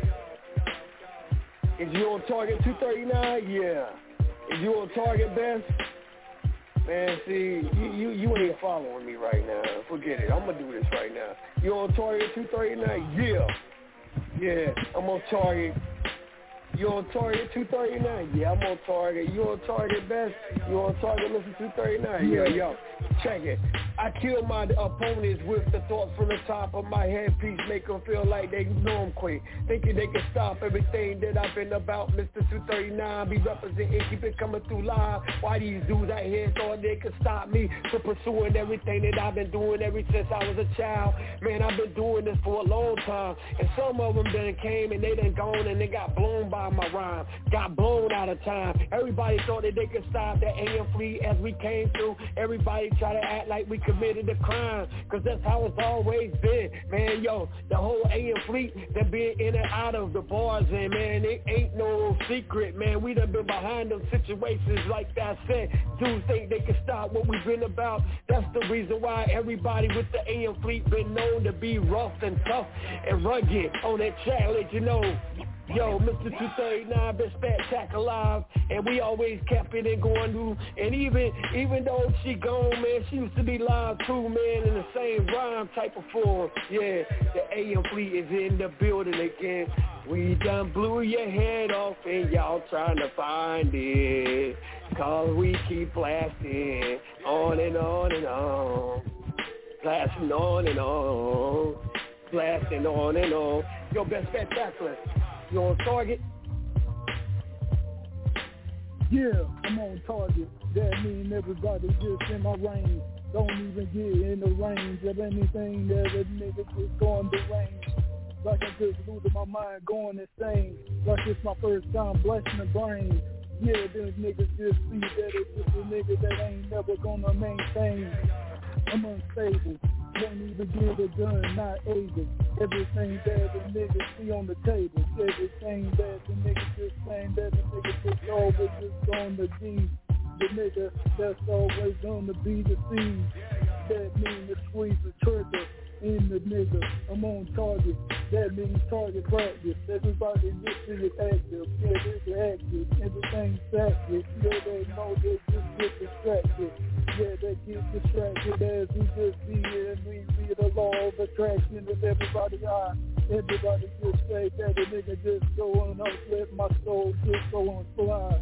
Is you on target two thirty-nine? Yeah. Is you on target, best? Man, see, you, you, you ain't following me right now. Forget it. I'm going to do this right now. You on target two thirty-nine? Yeah. Yeah, I'm on target. You on target two thirty-nine? Yeah, I'm on target. You on target, best? You on target, Mister two thirty-nine? Yeah, yo. Check it. I kill my opponents with the thoughts from the top of my headpiece, make them feel like they know I'm quick, thinking they can stop everything that I've been about. Mister two thirty-nine, be representing, keep it coming through live. Why these dudes out here thought they could stop me from pursuing everything that I've been doing ever since I was a child? Man, I've been doing this for a long time, and some of them done came and they done gone and they got blown by my rhyme, got blown out of time. Everybody thought that they could stop that A M fleet as we came through. Everybody try to act like we committed a crime, cause that's how it's always been, man. Yo, the whole A M fleet that been in and out of the bars, and man, it ain't no secret, man. We done been behind them situations like that said. Dudes think they can stop what we've been about. That's the reason why everybody with the A M fleet been known to be rough and tough and rugged on that track, let you know. Yo, Mister two thirty-nine been spectacular live, and we always kept it and going through. And even even though she gone, man, she used to be live too, man, in the same rhyme type of form. Yeah, the A M fleet is in the building again. We done blew your head off, and y'all trying to find it, cause we keep blasting on and on and on, blasting on and on, blasting on and on. Yo, best spectacular. You on target? Yeah, I'm on target. That mean everybody just in my range. Don't even get in the range of anything that a nigga just going to range. Like I just losing my mind, going insane. Like it's my first time blessing the brain. Yeah, them niggas just see that it's just a nigga that ain't never gonna maintain. I'm unstable. Don't even get a gun, not able. Everything that the niggas see on the table. Everything that the niggas just saying that the niggas just always just on the D. The nigga that's always gonna be the C. That mean the squeeze the trigger in the nigga. I'm on target. That means target practice. Everybody just is active. Yeah, they're active. Everything's active. Yeah, they know they just get distracted. Yeah, they get distracted as we just see it, and we see the law of attraction of everybody eye. Everybody just say that a nigga just go on up, let my soul just go on fly.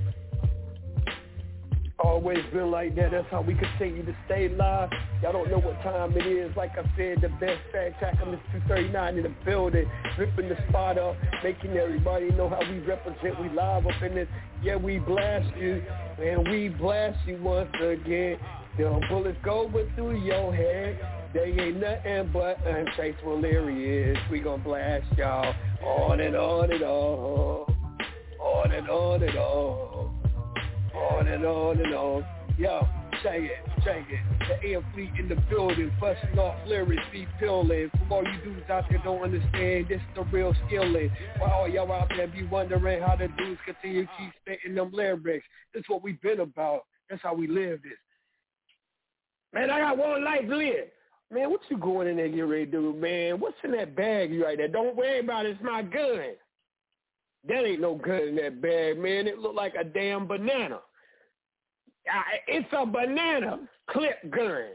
Always been like that. That's how we continue to stay live. Y'all don't know what time it is. Like I said, the best spectacular Mister two thirty-nine in the building, ripping the spot up, making everybody know how we represent. We live up in this. Yeah, we blast you, and we blast you once again. Them bullets going through your head. They ain't nothing but untraceable areas. We gon' blast y'all on and on and on, on and on and on. On and on and on. Yo, check it, check it. The A M fleet in the building, busting off lyrics, be peeling. For all you dudes out there don't understand, this the real skilling. While all y'all out there be wondering how the dudes continue to keep spitting them lyrics. This what we been about. That's how we live this. Man, I got one life to live. Man, what you going in there getting ready to do, man? What's in that bag you right there? Don't worry about it, it's my gun. That ain't no gun in that bag, man. It look like a damn banana. I, it's a banana clip gun.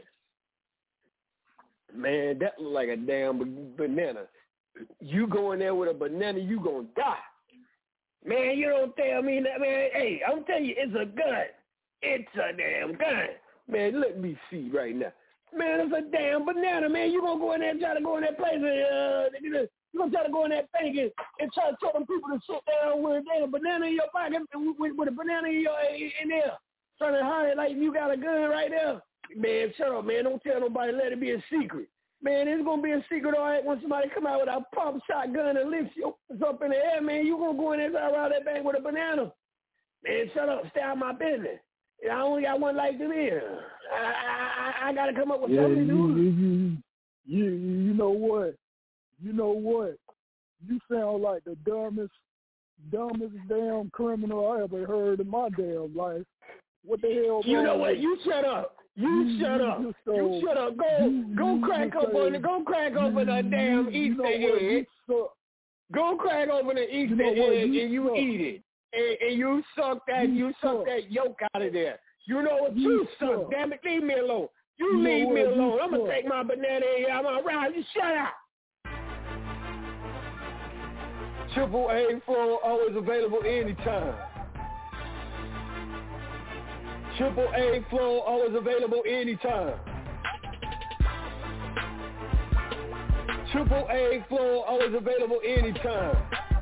Man, that look like a damn banana. You go in there with a banana, you gonna die. Man, you don't tell me that, man. Hey, I'm telling you, it's a gun. It's a damn gun. Man, let me see right now. Man, it's a damn banana, man. You gonna go in there and try to go in that place and, uh, you gonna try to go in that bank and, and try to tell them people to sit down with a damn banana in your pocket, with, with a banana in your in there, trying to hide it like you got a gun right there. Man, shut up, man. Don't tell nobody. Let it be a secret. Man, it's going to be a secret all right when somebody come out with a pump shotgun and lifts you up in the air, man. You going to go in there and start around that bank with a banana. Man, shut up. Stay out of my business. I only got one life to live. I, I, I got to come up with yeah, something to do. You, you, you, you know what? You know what? You sound like the dumbest, dumbest damn criminal I ever heard in my damn life. What the hell? You know what? You shut up. You, you shut up. You, so, you shut up. Go, you, go you crack open the, go crack open the damn Easter egg. Go crack open the Easter you know egg and you suck. Eat it. And, and you suck that, you, you suck that yolk out of there. You know what? You, you suck. suck. Damn it, leave me alone. You, you leave me alone. I'm gonna take my banana and I'm gonna ride. You shut up. Triple A flow always available anytime. Triple A flow always available anytime. Triple A flow always available anytime.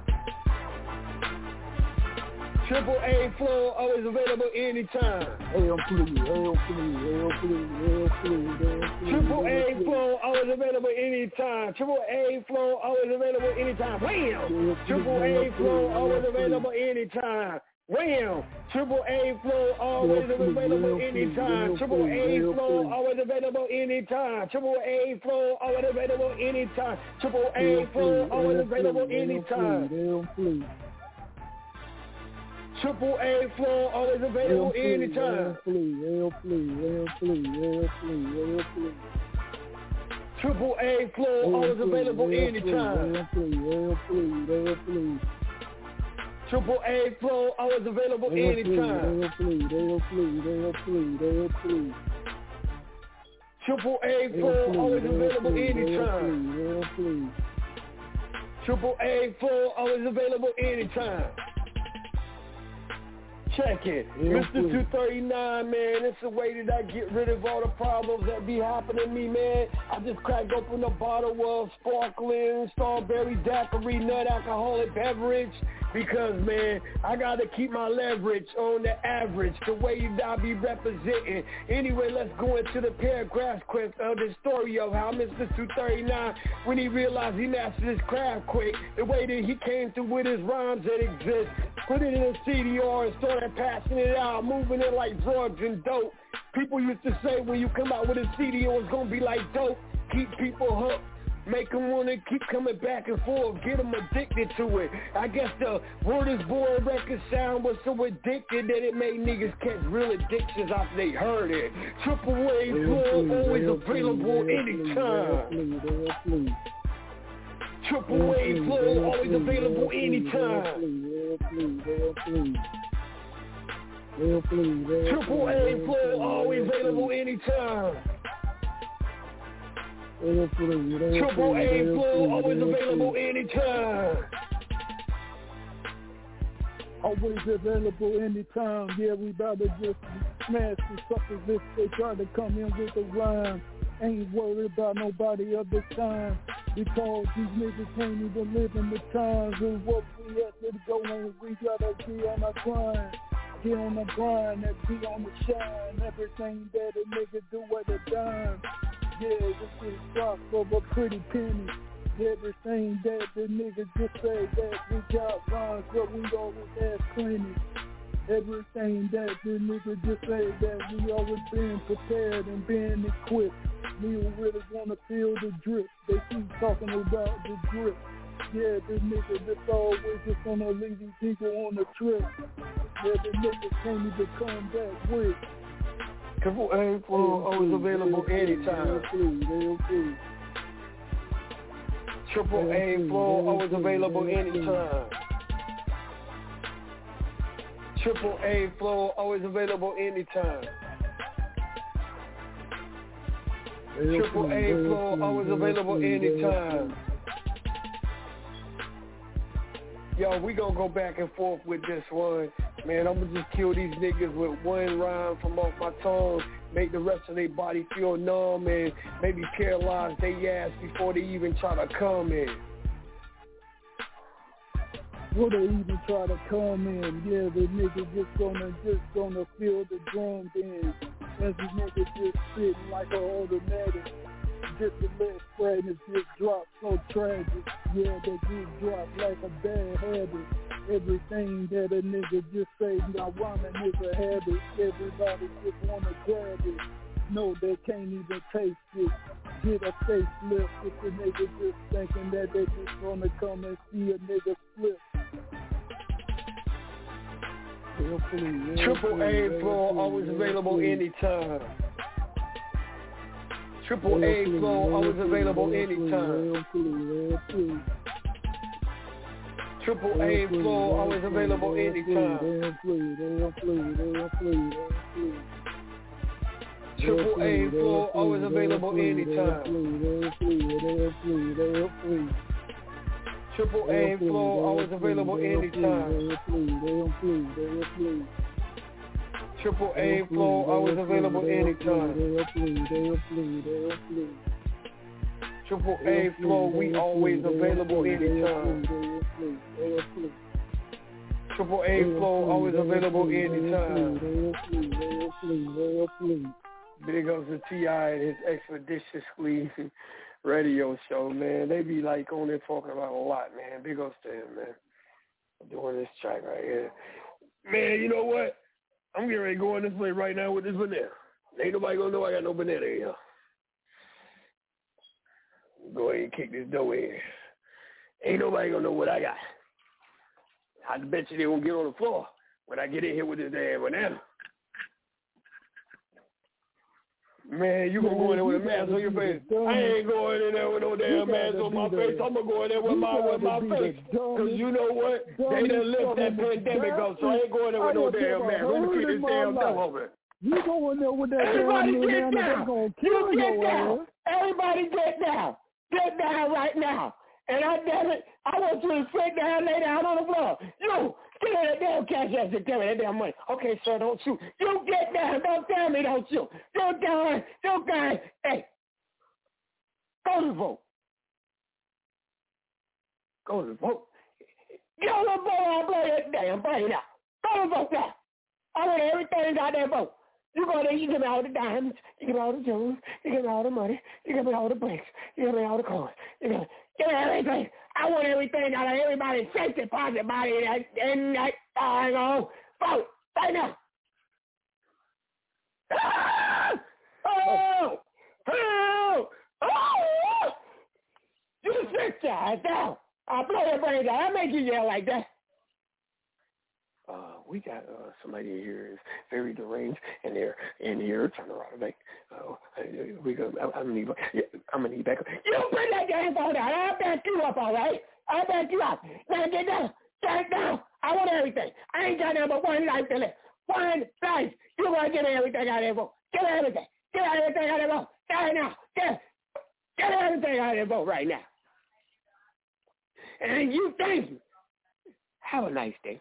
Triple A flow always available anytime. Hey, I'm please, hey, I'm please, hey, I'm please, hey, I'm please. Triple A flow always available anytime. Triple A flow always available anytime. Wham! Triple A flow always available anytime. Wham! Triple A flow always available anytime. Triple A flow always available anytime. Triple A flow always available anytime. Triple A flow always available anytime. Triple A flow always available anytime. Triple A flow always available anytime. Triple A flow always available anytime. Triple A flow always available anytime. Triple A flow always available anytime. Check it. Yeah, Mister two thirty-nine, man, it's the way that I get rid of all the problems that be happening to me, man. I just cracked open a bottle of sparkling strawberry daiquiri nut alcoholic beverage because, man, I got to keep my leverage on the average, the way that I be representing. Anyway, let's go into the paragraph quick of the story of how Mister two thirty-nine, when he realized he mastered his craft quick, the way that he came through with his rhymes that exist, put it in a C D R and started passing it out, moving it like drugs and dope. People used to say when you come out with a C D R, it's going to be like dope. Keep people hooked. Make them want to keep coming back and forth, get them addicted to it. I guess the Word is Born record sound was so addicted that it made niggas catch real addictions after they heard it. Triple A flow always available anytime. Triple A flow always available anytime. Triple A flow always available anytime. Triple A flow always available anytime. Always available anytime. Yeah, we about to just smash the suckers if they try to come in with a rhyme. Ain't worried about nobody other time because these niggas can't even live in the times and what we have to go on. We gotta be on our grind. Get on the grind and be on the shine. Everything that a nigga do at a dime. Yeah, this is drop of a pretty penny. Everything that the niggas just say that we got rhymes, but we always have plenty. Everything that the niggas just say that we always been prepared and been equipped. We don't really want to feel the drip. They keep talking about the drip. Yeah, the niggas just always just gonna leave these people on the trip. Yeah, the niggas can't even come back with. Triple A flow always available anytime. Triple A flow always available anytime. Triple A flow always available anytime. Triple A flow always available anytime. Yo, we gonna go back and forth with this one. Man, I'm gonna just kill these niggas with one rhyme from off my tongue, make the rest of their body feel numb and maybe paralyze their ass before they even try to come in. Before they even try to come in, yeah, the nigga just gonna just gonna feel the drum in. As the nigga just sitting like an automatic. get the leg fragments just drop so tragic. Yeah, they just drop like a bad habit. Everything that a nigga just say, marijuana is a habit. Everybody just wanna grab it. No, they can't even taste it. Get a facelift if the nigga just thinking that they just gonna come and see a nigga flip. Triple A flow, always available anytime. Triple A flow, always available anytime. Triple A flow, always available anytime. Triple A flow, always available anytime. Triple A flow, always available anytime. Triple A flow, always available anytime. Triple A flow, we always available anytime. Triple A flow, always available anytime. Big ups to T I and his Expeditiously radio show, man. They be like on there talking about a lot, man. Big ups to him, man. I'm doing this track right here. Man, you know what? I'm getting ready to go on this way right now with this banana. Ain't nobody gonna know I got no banana in here. Go ahead and kick this dough in. Ain't nobody gonna know what I got. I bet you they won't get on the floor when I get in here with this damn banana. Man, you gonna go in there with a mask on your face. I ain't going in there with no damn mask on my face. I'm gonna go in there with my with my face. Cause you know what? They done lift that pandemic up, so I ain't going there with no damn mask. Let me keep this damn dough over. You go in there with that Everybody damn get banana, down. gonna You kill get your down. ass. Everybody get down. Get down right now. And I damn it, I want you to sit down, lay down on the floor. You get in that damn cash ass and give me that damn money. Okay, sir, don't shoot. You get down. Don't tell me don't shoot. You down. You guys. Hey, go to the vote. Go to the vote. Get on the vote. I'll blow that damn brain out. Go to the vote now. I want everything out that vote. You go there, you give me all the diamonds, you give me all the jewels, you give me all the money, you give me all the bricks, you give me all the coins, you give me, give me everything. I want everything out of everybody's safe deposit body that in that I go vote right now. Ah! Oh! Oh! Oh! You sit your ass down. I'll blow your brains out. I'll make you yell like that. Uh, we got uh, somebody here is very deranged, and they're in here trying to rob a bank. Uh, we go. I'm gonna need. I'm gonna need back. You bring that damn phone down. I'll back you up, all right? I'll back you up. Now get down. Get down. I want everything. I ain't got nothing but one life to live. One life. You gonna get everything out of that vote. Get everything. Get everything out of that vote. Right now. Get. Get everything out of that vote right now. And you thank you. Have a nice day.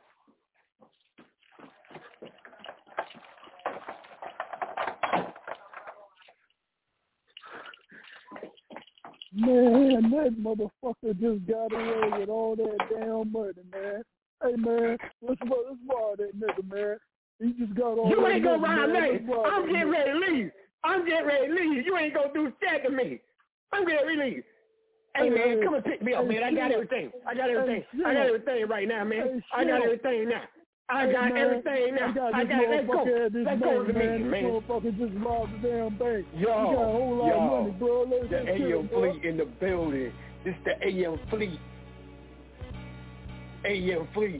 Man, that motherfucker just got away with all that damn money, man. Hey, man, let's, let's rob that nigga, man. He just got all you that ain't gonna money, rob me. man. I'm getting ready to leave. I'm getting ready to leave. You ain't gonna do shit to me. I'm getting ready to leave. Hey, hey man, come and pick me up, hey, man. I got everything. I got everything. Hey, I got everything right now, man. Hey, I got everything now. I got hey, everything now. I got, I got let's go. Let's go to the meeting, man. This motherfucker just robbed the damn bank. Yo, you got a whole lot yo, of money, bro. Let's the A M Fleet in the building. This the A M Fleet. A M Fleet.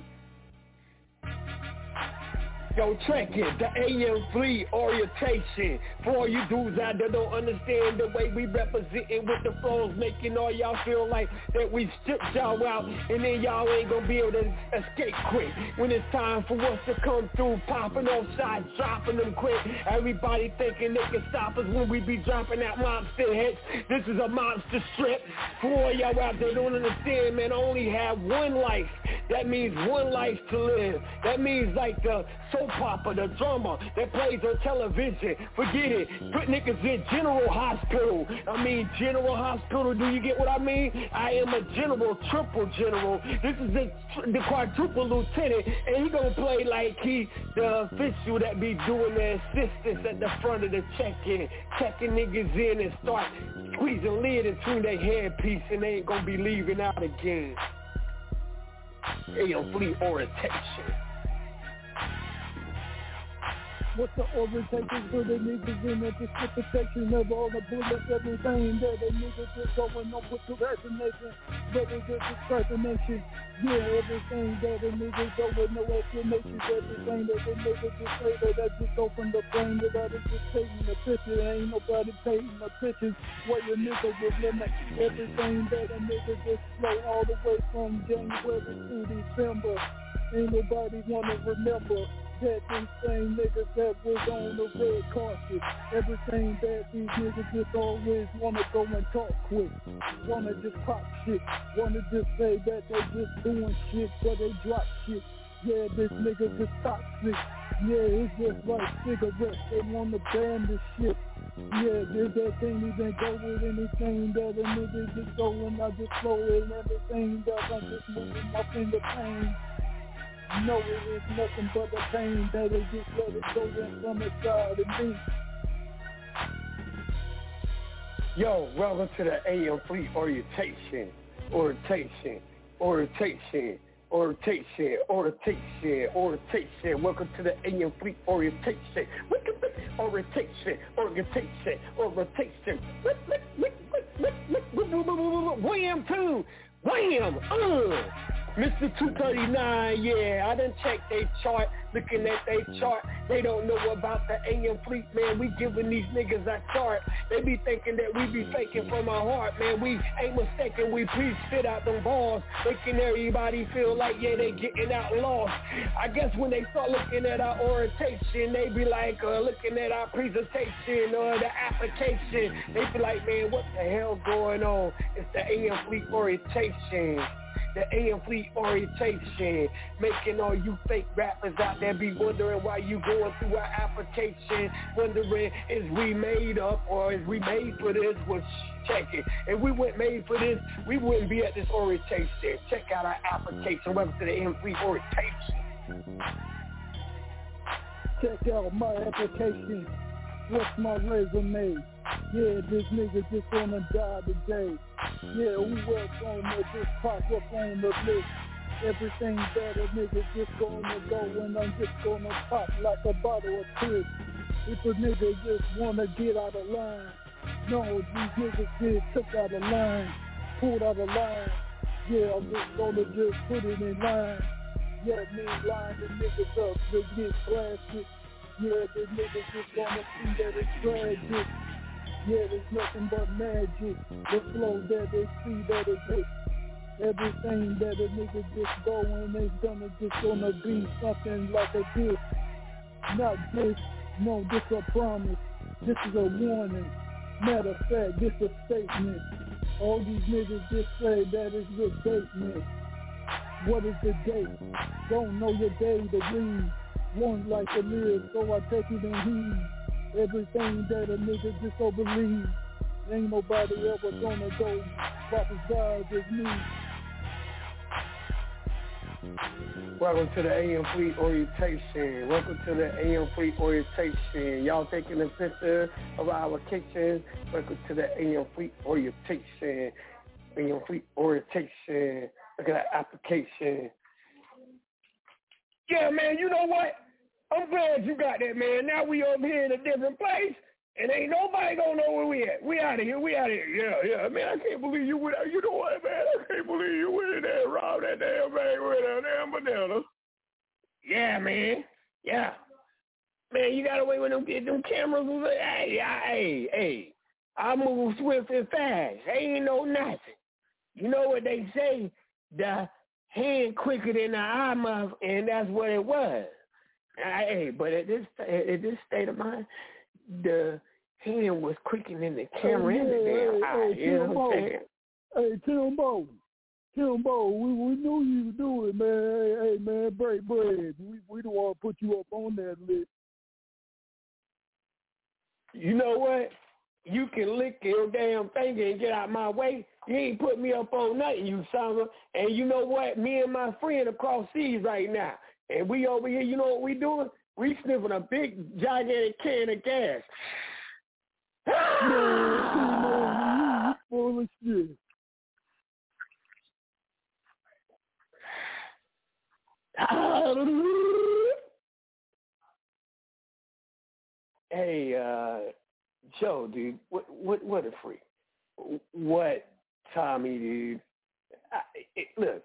Yo, check it, the A M Fleet orientation. For all you dudes out there don't understand the way we representing with the flows, making all y'all feel like that we stripped y'all out, and then y'all ain't gonna be able to escape quick. When it's time for us to come through, popping off shots, dropping them quick. Everybody thinking they can stop us when we be dropping that monster hits. This is a monster strip. For all y'all out there don't understand, man, I only have one life. That means one life to live. That means like the soap opera, the drama that plays on television. Forget it. Put niggas in General Hospital. I mean General Hospital. Do you get what I mean? I am a general, triple general. This is the, the quadruple lieutenant, and he gonna play like he the official that be doing the assistance at the front of the check-in, checking niggas in and start squeezing lid between their headpiece, and they ain't gonna be leaving out again. A M Fleet orientation. What's the orientation for the niggas in the precipitation of all the bullets, everything that the niggas just going on with the resignation, whether it's extermination, yeah, everything that the niggas go with no explanations, everything that the niggas just say that that just go from the brain, that that is just taking the picture, ain't nobody taking the pictures, where your niggas was limit, everything that the niggas just flow all the way from January to December, ain't nobody wanna remember that these same niggas that was on the red carpet, everything that these niggas just always wanna go and talk quick, wanna just pop shit, wanna just say that they just doing shit, but they drop shit. Yeah, this nigga just toxic. Yeah, it's just like cigarettes, they wanna ban this shit. Yeah, this that can't even go with anything that a nigga just go and I just flow and everything that I'm just moving my finger pain. No, it is nothing but the pain that it just let it go in from inside of me. Yo, welcome to the A M Fleet orientation, orientation, orientation, orientation, orientation, orientation. Welcome to the A M Fleet orientation. Orientation, orientation, orientation. Wham two, wham, uh. Mister two thirty-nine, yeah, I done checked they chart, looking at they chart. They don't know about the A M Fleet, man. We giving these niggas a chart. They be thinking that we be faking from our heart, man. We ain't mistaken, we please spit out them balls, making everybody feel like, yeah, they getting out lost. I guess when they start looking at our orientation, they be like, uh, looking at our presentation or the application, they be like, man, what the hell going on? It's the A M Fleet orientation. The A M Fleet orientation, making all you fake rappers out there be wondering why you going through our application, wondering is we made up or is we made for this? Well, check it. If we weren't made for this, we wouldn't be at this orientation. Check out our application. Welcome to the A M Fleet orientation. Check out my application. What's my resume? Yeah, this nigga just gonna die today. Yeah, who else gonna just pop up on the list? Everything that a nigga just gonna go and I'm just gonna pop like a bottle of piss. If a nigga just wanna get out of line, no, these niggas just took out of line, pulled out of line. Yeah, I'm just gonna just put it in line. Yeah, me line the niggas up to get blasted. Yeah, this nigga just gonna see that it's tragic. Yeah, there's nothing but magic. The flow that they see that it hits. Everything that a nigga just going is gonna just gonna be something like a gift. Not this, no, this a promise. This is a warning. Matter of fact, this a statement. All these niggas just say that it's your statement. What is the date? Don't know your day to read. One life to live, so I take it in heed. Everything that a nigga just so believe. Ain't nobody ever gonna go. Papa's God is me. Welcome to the A M Fleet orientation. Welcome to the A M Fleet orientation. Y'all taking a picture of our kitchen. Welcome to the A M Fleet orientation. A M Fleet orientation. Look at that application. Yeah, man, you know what? I'm glad you got that, man. Now we over here in a different place, and ain't nobody gonna know where we at. We out of here. We out of here. Yeah, yeah, man. I can't believe you went out. You know what, man? I can't believe you went in there and robbed that damn bag with that damn banana. Yeah, man. Yeah. Man, you got away with them, them cameras. Hey, hey, hey. I move swift and fast. Ain't no nothing. You know what they say? The hand quicker than the eye mouth, and that's what it was. Hey, but at this at this state of mind, the hand was quicker than the camera hey, in the damn hey, eye. Hey, you know what I'm saying? Hey, Timbo. Timbo, we, we knew you would do it, man. Hey, hey, man, break bread. We, we don't want to put you up on that list. You know what? You can lick your damn finger and get out my way. You ain't put me up on nothing, you son of. And you know what? Me and my friend across seas right now. And we over here, you know what we doing? We sniffing a big, gigantic can of gas. Man, you full of shit. Hey, uh, Joe, dude, what, what, what a freak. What, Tommy, dude? I, it, look,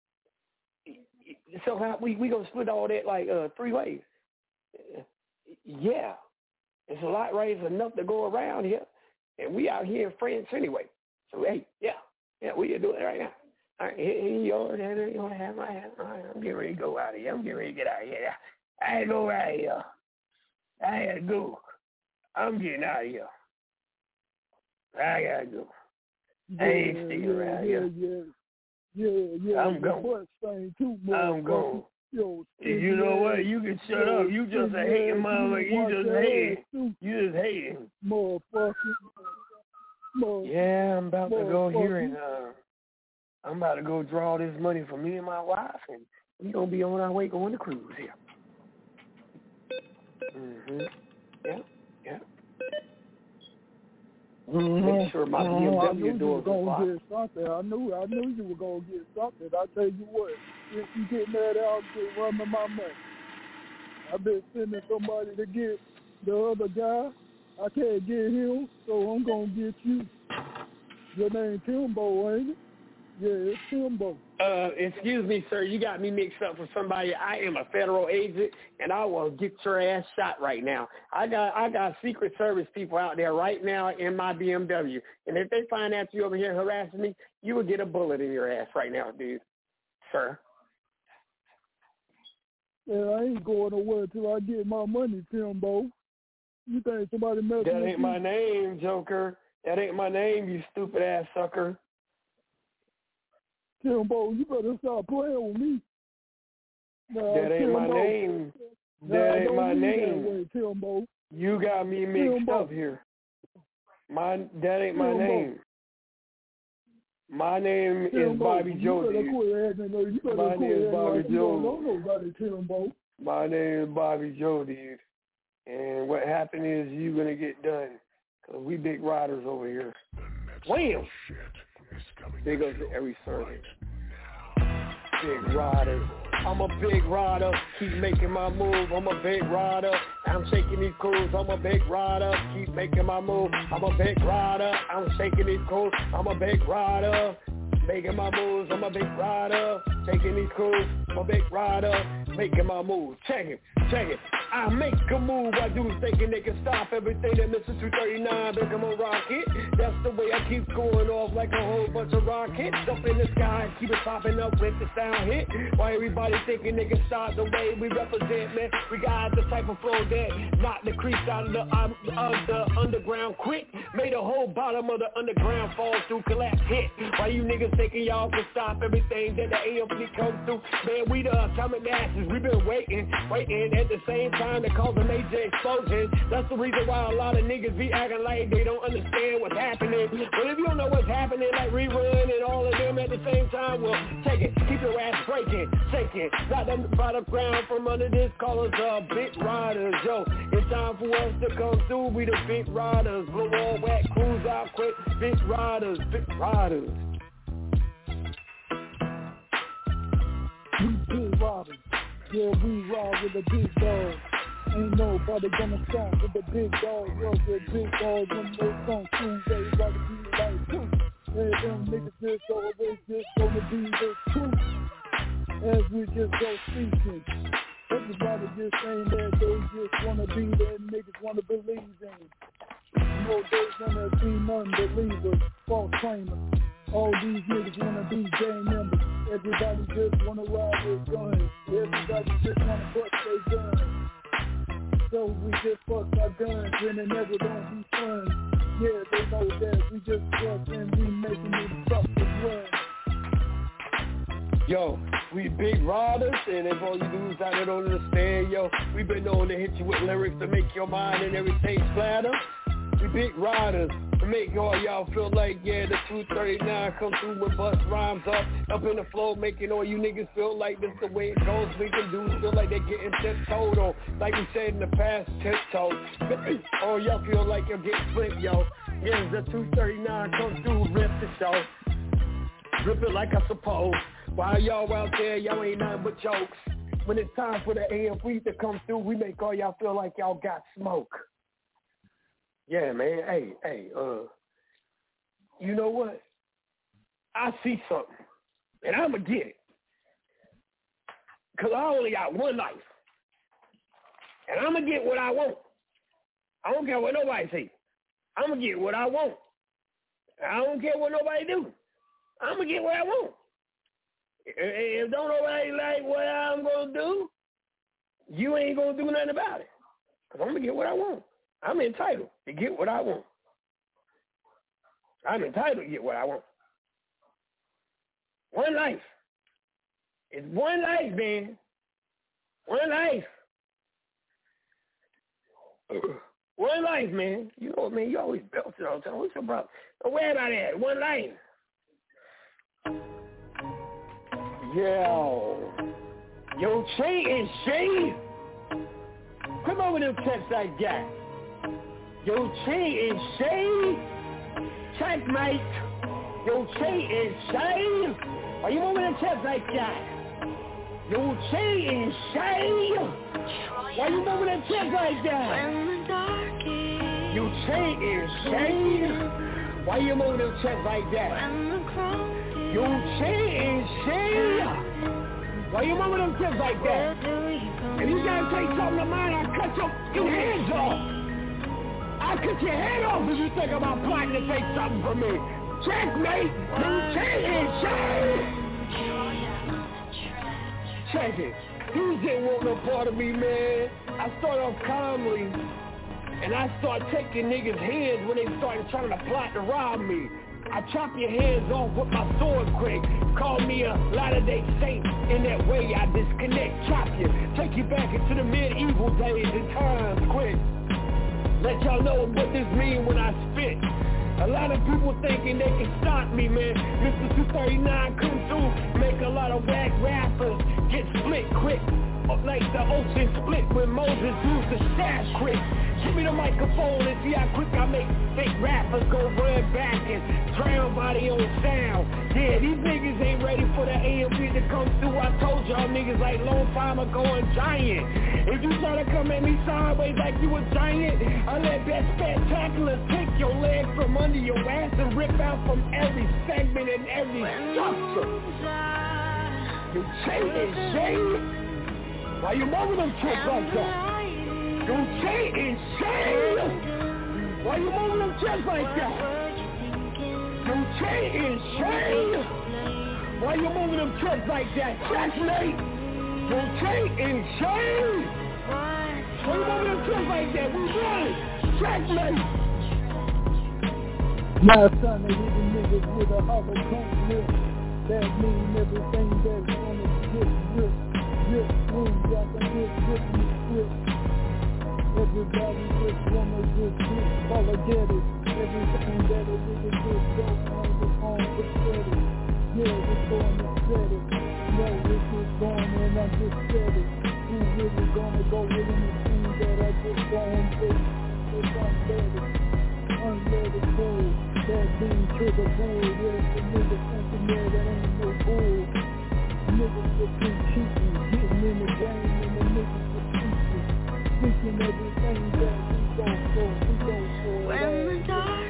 so how we we gonna split all that like uh, three ways? Yeah, it's a lot, right? It's enough to go around here, and we out here in France anyway. So hey, yeah, yeah, we are doing it right now. All right, here, here you are. There you have my hand. All right, I'm getting ready to go out of here. I'm getting ready to get out of here. I gotta go out of here. I gotta go. I'm getting out of here. I gotta go. Yeah, I ain't sticking yeah, around yeah, here. Yeah, yeah, yeah. I'm going. Too, I'm going. Yo, you know what? You can shut yo, up. You just a hating motherfucker. You just hating. You just hating. Motherfucker. Yeah, I'm about to go here and uh, I'm about to go draw this money for me and my wife, and we gonna be on our way going to cruise here. Mhm. Yeah. Yeah. Mm-hmm. Make sure my B M W doors are locked. Get something. I knew, I knew you were gonna get something. I tell you what, if you get mad, I'll get running my money. I've been sending somebody to get the other guy. I can't get him, so I'm gonna get you. Your name Timbo, ain't it? Yeah, it's Timbo. Uh, excuse me, sir. You got me mixed up with somebody. I am a federal agent, and I will get your ass shot right now. I got I got Secret Service people out there right now in my B M W, and if they find out you over here harassing me, you will get a bullet in your ass right now, dude, sir. Yeah, I ain't going nowhere until I get my money, Timbo. You think somebody messing with you? That ain't my name, Joker. That ain't my name, you stupid ass sucker. Timbo, you better stop playing with me. Nah, that ain't Timbo. my name. That nah, ain't my name. That way, Timbo. You got me mixed Timbo. up here. My that ain't my Timbo. name. My name Timbo, is Bobby Joe. You better quit acting, no, you better my quit name is Bobby like Joe. You don't know nobody, Timbo. My name is Bobby Joe, dude. And what happened is you gonna get done. Cause we big riders over here. Wham! Big up to every servant. Big rider. I'm a big rider. Keep making my move. I'm a big rider. I'm shaking these cools. I'm a big rider. Keep making my move. I'm a big rider. I'm shaking these cools. I'm a big rider. Making my moves. I'm a big rider. Taking these cools. I'm a big rider. Making my move. Check it. Check it. I make a move. I do thinking they can stop everything that Mister two thirty-nine become a rocket. That's the way I keep going off like a whole bunch of rockets. Up in the sky, keep it popping up with the sound hit. Why everybody thinking they can stop the way we represent, man? We got the type of flow that knock the creeps out of the, um, of the underground quick. Made the whole bottom of the underground fall through, collapse hit. Why you niggas thinking y'all can stop everything that the A M P comes through? Man, we the atomic masses. We been waiting, waiting at the same time to cause a major explosion. That's the reason why a lot of niggas be acting like they don't understand what's happening. But if you don't know what's happening, like Rerun and all of them at the same time, well, take it, keep your ass breaking, shaking, knock them by the ground from under this, call us uh, big riders, yo. It's time for us to come through, we the big riders, blow all whack, cruise out quick, big riders, big riders. We big riders, yeah, we ride with the big dog. Ain't nobody gonna stop with the big dog. Yo, the big dog when they come through, they gotta be like two. And them niggas just always just gonna be the truth. As we just go speaking, everybody just saying that they just wanna be that niggas wanna believe in. No, they wanna be non-believers, false claimers. All these niggas wanna be gang members. Everybody just wanna ride with guns. Everybody just wanna bust their guns. So we just bust our guns and it never gonna be fun. Yeah, they know that we just bust and we making these fuckers run. Yo, we big riders, and if all you dudes out there don't understand, yo, we been known to hit you with lyrics to make your mind and everything splatter. We big riders to make all y'all feel like, yeah, the two thirty-nine come through with bust rhymes up, up in the flow, making all you niggas feel like this the way it goes. Making dudes feel like they getting tiptoed on, like we said in the past, tiptoe. Oh, y'all feel like you're getting flipped, yo. Yeah, the two thirty-nine come through, rip the show. Rip it like I suppose. While y'all out there, y'all ain't nothing but jokes. When it's time for the A M P to come through, we make all y'all feel like y'all got smoke. Yeah, man. Hey, hey, uh, you know what? I see something, and I'm going to get it. Because I only got one life. And I'm going to get what I want. I don't care what nobody say. I'm going to get what I want. I don't care what nobody do. I'm going to get what I want. If don't nobody like what I'm going to do, you ain't going to do nothing about it. Because I'm going to get what I want. I'm entitled to get what I want. I'm entitled to get what I want. One life. It's one life, man. One life. One life, man. You know what, man? You always belt it all the time. What's your problem? Don't worry about that. One life. Yo. Yo, Shay and Shay. Come over them checks I got. Yo, Shay and Shay. Checkmate. Yo, Shay and Shay. Are you moving them checks I got? Yo, Shay and Shay. Why you moving them checks like that? You Shay and Shay. Why you moving them checks like that? You Shay and Shay. Why you moving them checks like that? If you gotta take something of mine, I'll cut your, your hands off. I'll cut your head off if you think about plotting to take something from me. Checkmate. You Shay and Shay. Check it. You didn't want no part of me, man. I start off calmly, and I start taking niggas' hands when they started trying to plot to rob me. I chop your hands off with my sword quick. Call me a Latter-day Saint. In that way, I disconnect, chop you, take you back into the medieval days and times quick. Let y'all know what this mean when I spit. A lot of people thinking they can stop me, man. Mister two thirty-nine come through, make a lot of whack rappers get split quick. Like the ocean split when Moses used the staff quick. Give me the microphone and see how quick I make fake rappers go run back and drown body on sound. Yeah, these niggas ain't ready for the A M P to come through. I told y'all niggas like long time ago and giant. If you try to come at me sideways like you a giant, I let that spectacular take your leg from under your ass and rip out from every segment and every structure. You change it, shade. Why you moving them tricks like that? You change it, shade. Why you moving them tricks like that? You change it, shade. Why you moving them tricks like that? Checkmate. You change it, shade. Why you moving them tricks like that? We won. Checkmate. Last time they hit the niggas with a hollow cone lip. That mean everything that's on the get ripped. Rip, room, got the rip, rip, and strip. Everybody just wanna just get apologetic. Everything that a nigga just don't on the phone for credit. Yeah, it's going to credit. No, it's just going and I'm just steady. Who really gonna go with anything that I just don't take? It's unleaded, unleaded bull. That being trigger bull, yeah, the nigga thinking there that ain't no bull. Niggas just been cheating, getting in the game, and the niggas just cheating, thinking everything that we go for, we go for. When the dark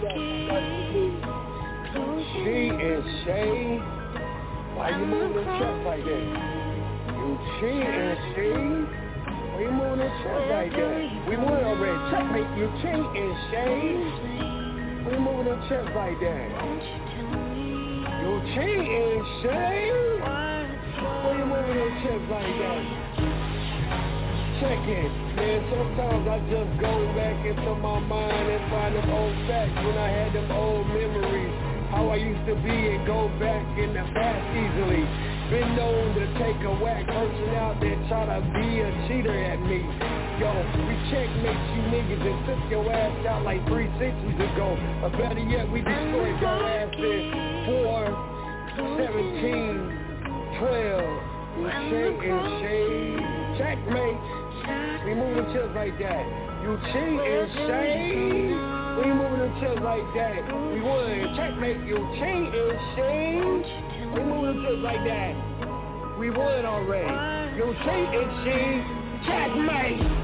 is She and Shay, why you moving them chest like that? You she and Shay, why you moving them chest like that? We won already. Checkmate, you she and Shay, why you moving them chest like that? You she and Shay. Why you moving those checks like that? Check it, man. Sometimes I just go back into my mind and find them old facts when I had them old memories. How I used to be and go back in the past easily. Been known to take a whack person out there try to be a cheater at me. Yo, we checkmate you niggas and took your ass out like three centuries ago. Or better yet, we destroyed your ass in four, seventeen, twelve. You shake and shade. Checkmate. We moving chills like that. You cheat and shade. We moving them chills like that. We would checkmate. You cheat and shade. We moving chills like that. We would already. You cheat and shade. Checkmate.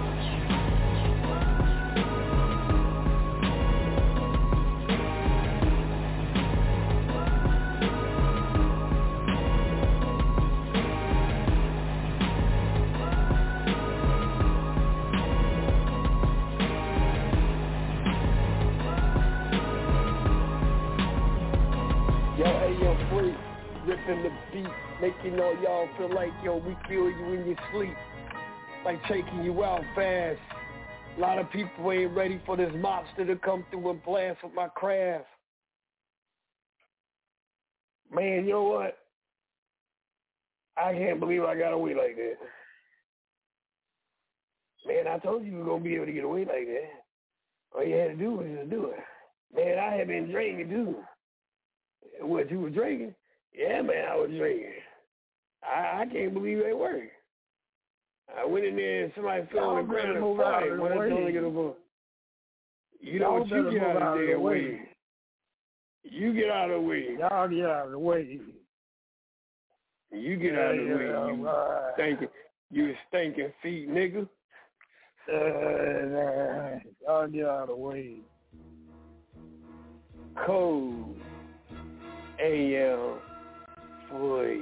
Ripping the beat, making all y'all feel like, yo, we feel you in your sleep, like taking you out fast. A lot of people ain't ready for this monster to come through and blast with my craft. Man, you know what? I can't believe I got away like that. Man, I told you you were going to be able to get away like that. All you had to do was just do it. Man, I had been drinking, too. What, you were drinking? Yeah, man, I was drinking. I, I can't believe they work. I went in there and somebody fell on the ground and fight. When I told get over. You know what? You get out of their way. You get out of the way. Y'all get out of the way. You get out of the way. You right. stinking. You stinking feet, nigga. Uh, y'all get out of the way. Code A M Boy.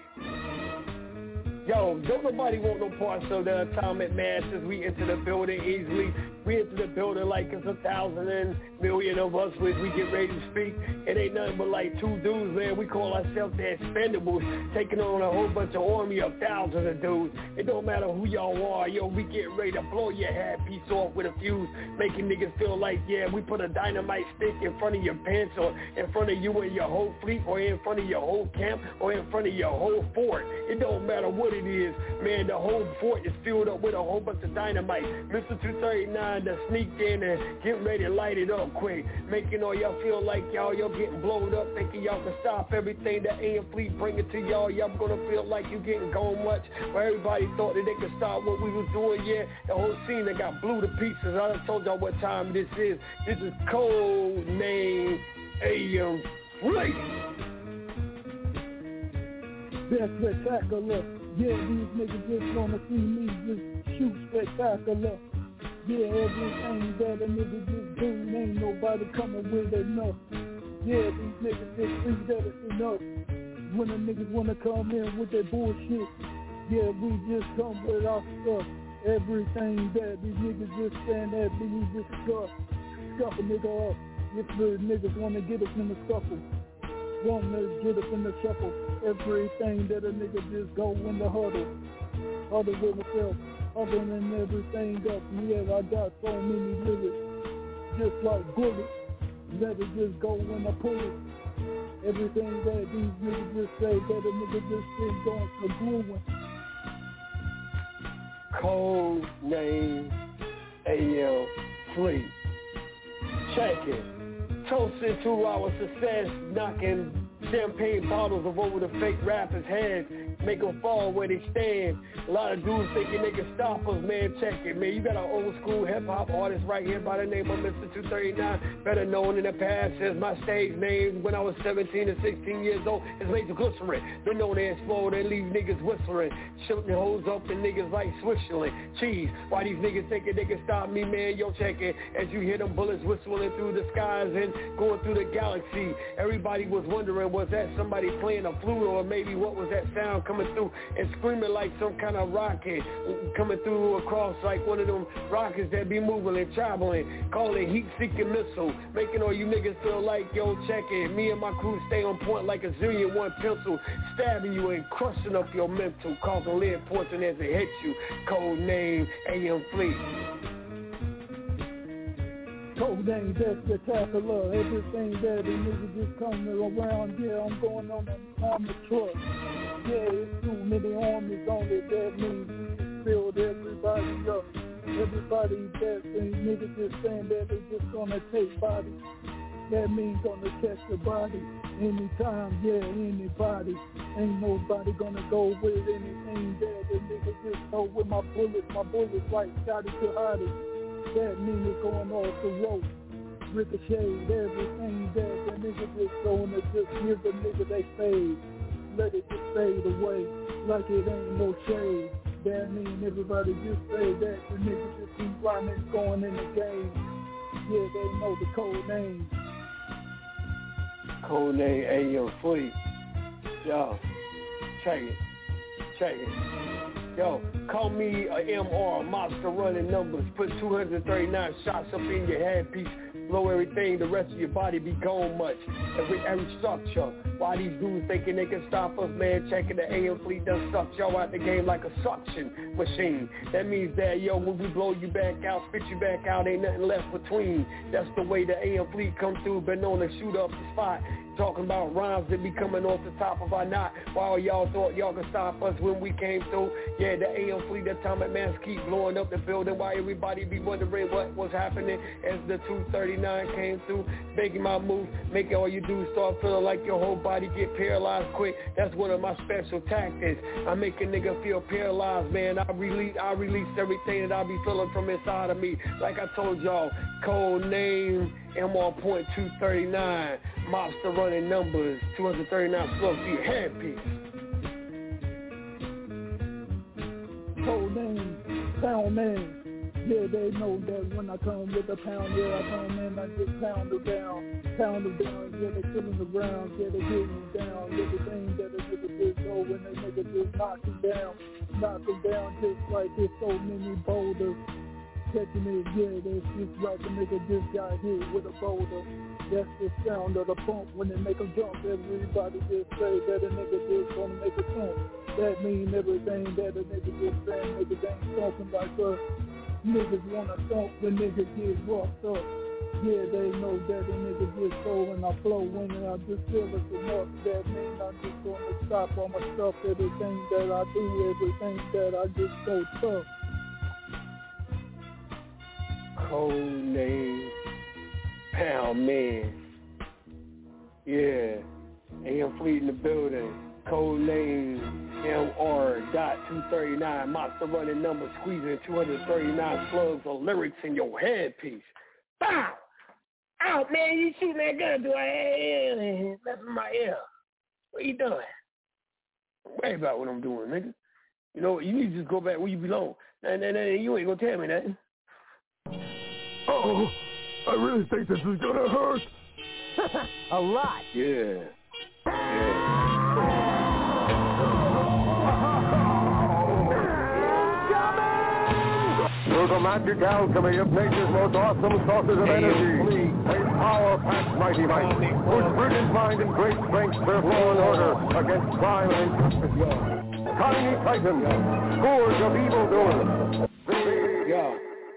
Yo, don't nobody want no parts of the atomic masses. We enter the building easily. We enter the building like it's a thousand and million of us when we get ready to speak. It ain't nothing but like two dudes, man. We call ourselves the Expendables, taking on a whole bunch of army of thousands of dudes. It don't matter who y'all are, yo, we getting ready to blow your hat piece off with a fuse, making niggas feel like, yeah, we put a dynamite stick in front of your pants or in front of you and your whole fleet or in front of your whole camp or in front of your whole fort. It don't matter what it is, man, the whole fort is filled up with a whole bunch of dynamite. Mister two thirty-nine that sneaked in and getting ready to light it up quick, making all y'all feel like y'all, y'all getting blown up, thinking y'all can stop everything that A M Fleet bringing to y'all. Y'all gonna feel like you getting gone much, where everybody thought that they could stop what we was doing. Yeah, the whole scene that got blew to pieces. I done told y'all what time this is. This is code name A M Fleet. That's spectacular. Yeah, these niggas just wanna see me just shoot spectacular. Yeah, everything that a nigga just do, ain't nobody coming with enough. Yeah, these niggas just think that it's enough. When the niggas wanna come in with that bullshit, yeah, we just come with our stuff. Everything that these niggas just stand at me, we just scuff, scuff a nigga up. If the niggas wanna get us in the scuffle, wanna get us in the shuffle. Everything that a nigga just go in the huddle, huddle with myself. Other than everything else, yeah, I got so many lyrics, just like bullets, that it just go when I pull it. Everything that these niggas just say, that a nigga just is going to gluing. Code name A M Fleet. Check it. Toasting to our success, knocking champagne bottles of over the fake rappers' heads, make them fall where they stand. A lot of dudes thinking they can stop us, man. Check it, man. You got an old school hip hop artist right here by the name of Mister two thirty-nine, better known in the past as my stage name when I was seventeen and sixteen years old. It's Major Glycerin. Been known to explode and leave niggas whistling, shooting hoes up and niggas like Switzerland cheese. Why these niggas thinking they can stop me, man? Yo, check it. As you hear them bullets whistling through the skies and going through the galaxy, everybody was wondering, was that somebody playing a flute, or maybe what was that sound coming through and screaming like some kind of rocket coming through across like one of them rockets that be moving and traveling, call it heat-seeking missile, making all you niggas feel like, yo, check it, me and my crew stay on point like a zillion one pencil, stabbing you and crushing up your mental, causing lead poison as it hits you. Code name A M Fleet. Code name, that's spectacular. Everything that a nigga just coming around, yeah, I'm going on a, on the truck. yeah, it's too many armies on it. That means filled everybody up. Everybody that ain't niggas just saying that they just gonna take bodies. That means gonna catch the body anytime, yeah, anybody. Ain't nobody gonna go with anything that the nigga just go with my bullets. My bullets like Scotty Jihadi. That means it's going off the rope. Ricochet, everything that the nigga just going to just give the nigga they fade. Let it just fade away like it ain't no shade. That mean everybody just say that the nigga just keep rhyming going in the game. Yeah, they know the code name. Code name A M Fleet. Yo, check it. Check it. Yo, call me a M R, monster running numbers. Put two hundred thirty-nine shots up in your headpiece. Blow everything, the rest of your body be gone much. Every every structure. Why these dudes thinking they can stop us, man? Checking the A M Fleet done sucked y'all out the game like a suction machine. That means that, yo, when we blow you back out, spit you back out, ain't nothing left between. That's the way the A M Fleet come through, been known to shoot up the spot. Talking about rhymes that be coming off the top of our knot. While y'all thought y'all could stop us when we came through. Yeah, the A M Fleet, that time at man keep blowing up the building. Why everybody be wondering what was happening as the two thirty-nine came through. Making my move, making all you do start feeling like your whole body get paralyzed quick. That's one of my special tactics. I make a nigga feel paralyzed, man. I release, I release everything that I be feeling from inside of me. Like I told y'all, code name M R point two thirty-nine, mobster running numbers, two hundred thirty-nine slugs to your headpiece. Code name, pound man. Yeah, they know that when I come with the pound, yeah, I come in, I just pound it down, pound it down, yeah, they killing the ground, yeah, they getting it down, yeah, the thing that a nigga just go when a nigga just knock him down, knock him down just like there's so many boulders. Catching it, yeah, that's just like a nigga just got hit with a boulder. That's the sound of the pump when they make a jump. Everybody just say that a nigga just gonna make a jump. That mean everything that a nigga just saying, niggas ain't talking like us. Niggas wanna thump when niggas get roughed up. Yeah, they know that a nigga just go and I flow when I just feel it's enough. That mean I'm just gonna stop all my stuff, everything that I do, everything that I just so tough. Code name Pound Man. Yeah. A M Fleet in the building. Code name M R dot two thirty-nine. Monster running numbers, squeezing two hundred thirty-nine slugs of lyrics in your headpiece. Bow! Out, man, you shooting that gun through my head. That's in my ear. What you doing? Don't worry about what I'm doing, nigga. You know, you need to just go back where you belong. And then you ain't gonna tell me nothing. Uh-oh, I really think this is gonna hurt. A lot. Yeah. Yeah. Through the magic alchemy of nature's most awesome sources of energy, a power-packed mighty might, whose brilliant mind and great strength serve law and order against crime and injustice. Tiny Titan, scourge of evildoers. Yeah.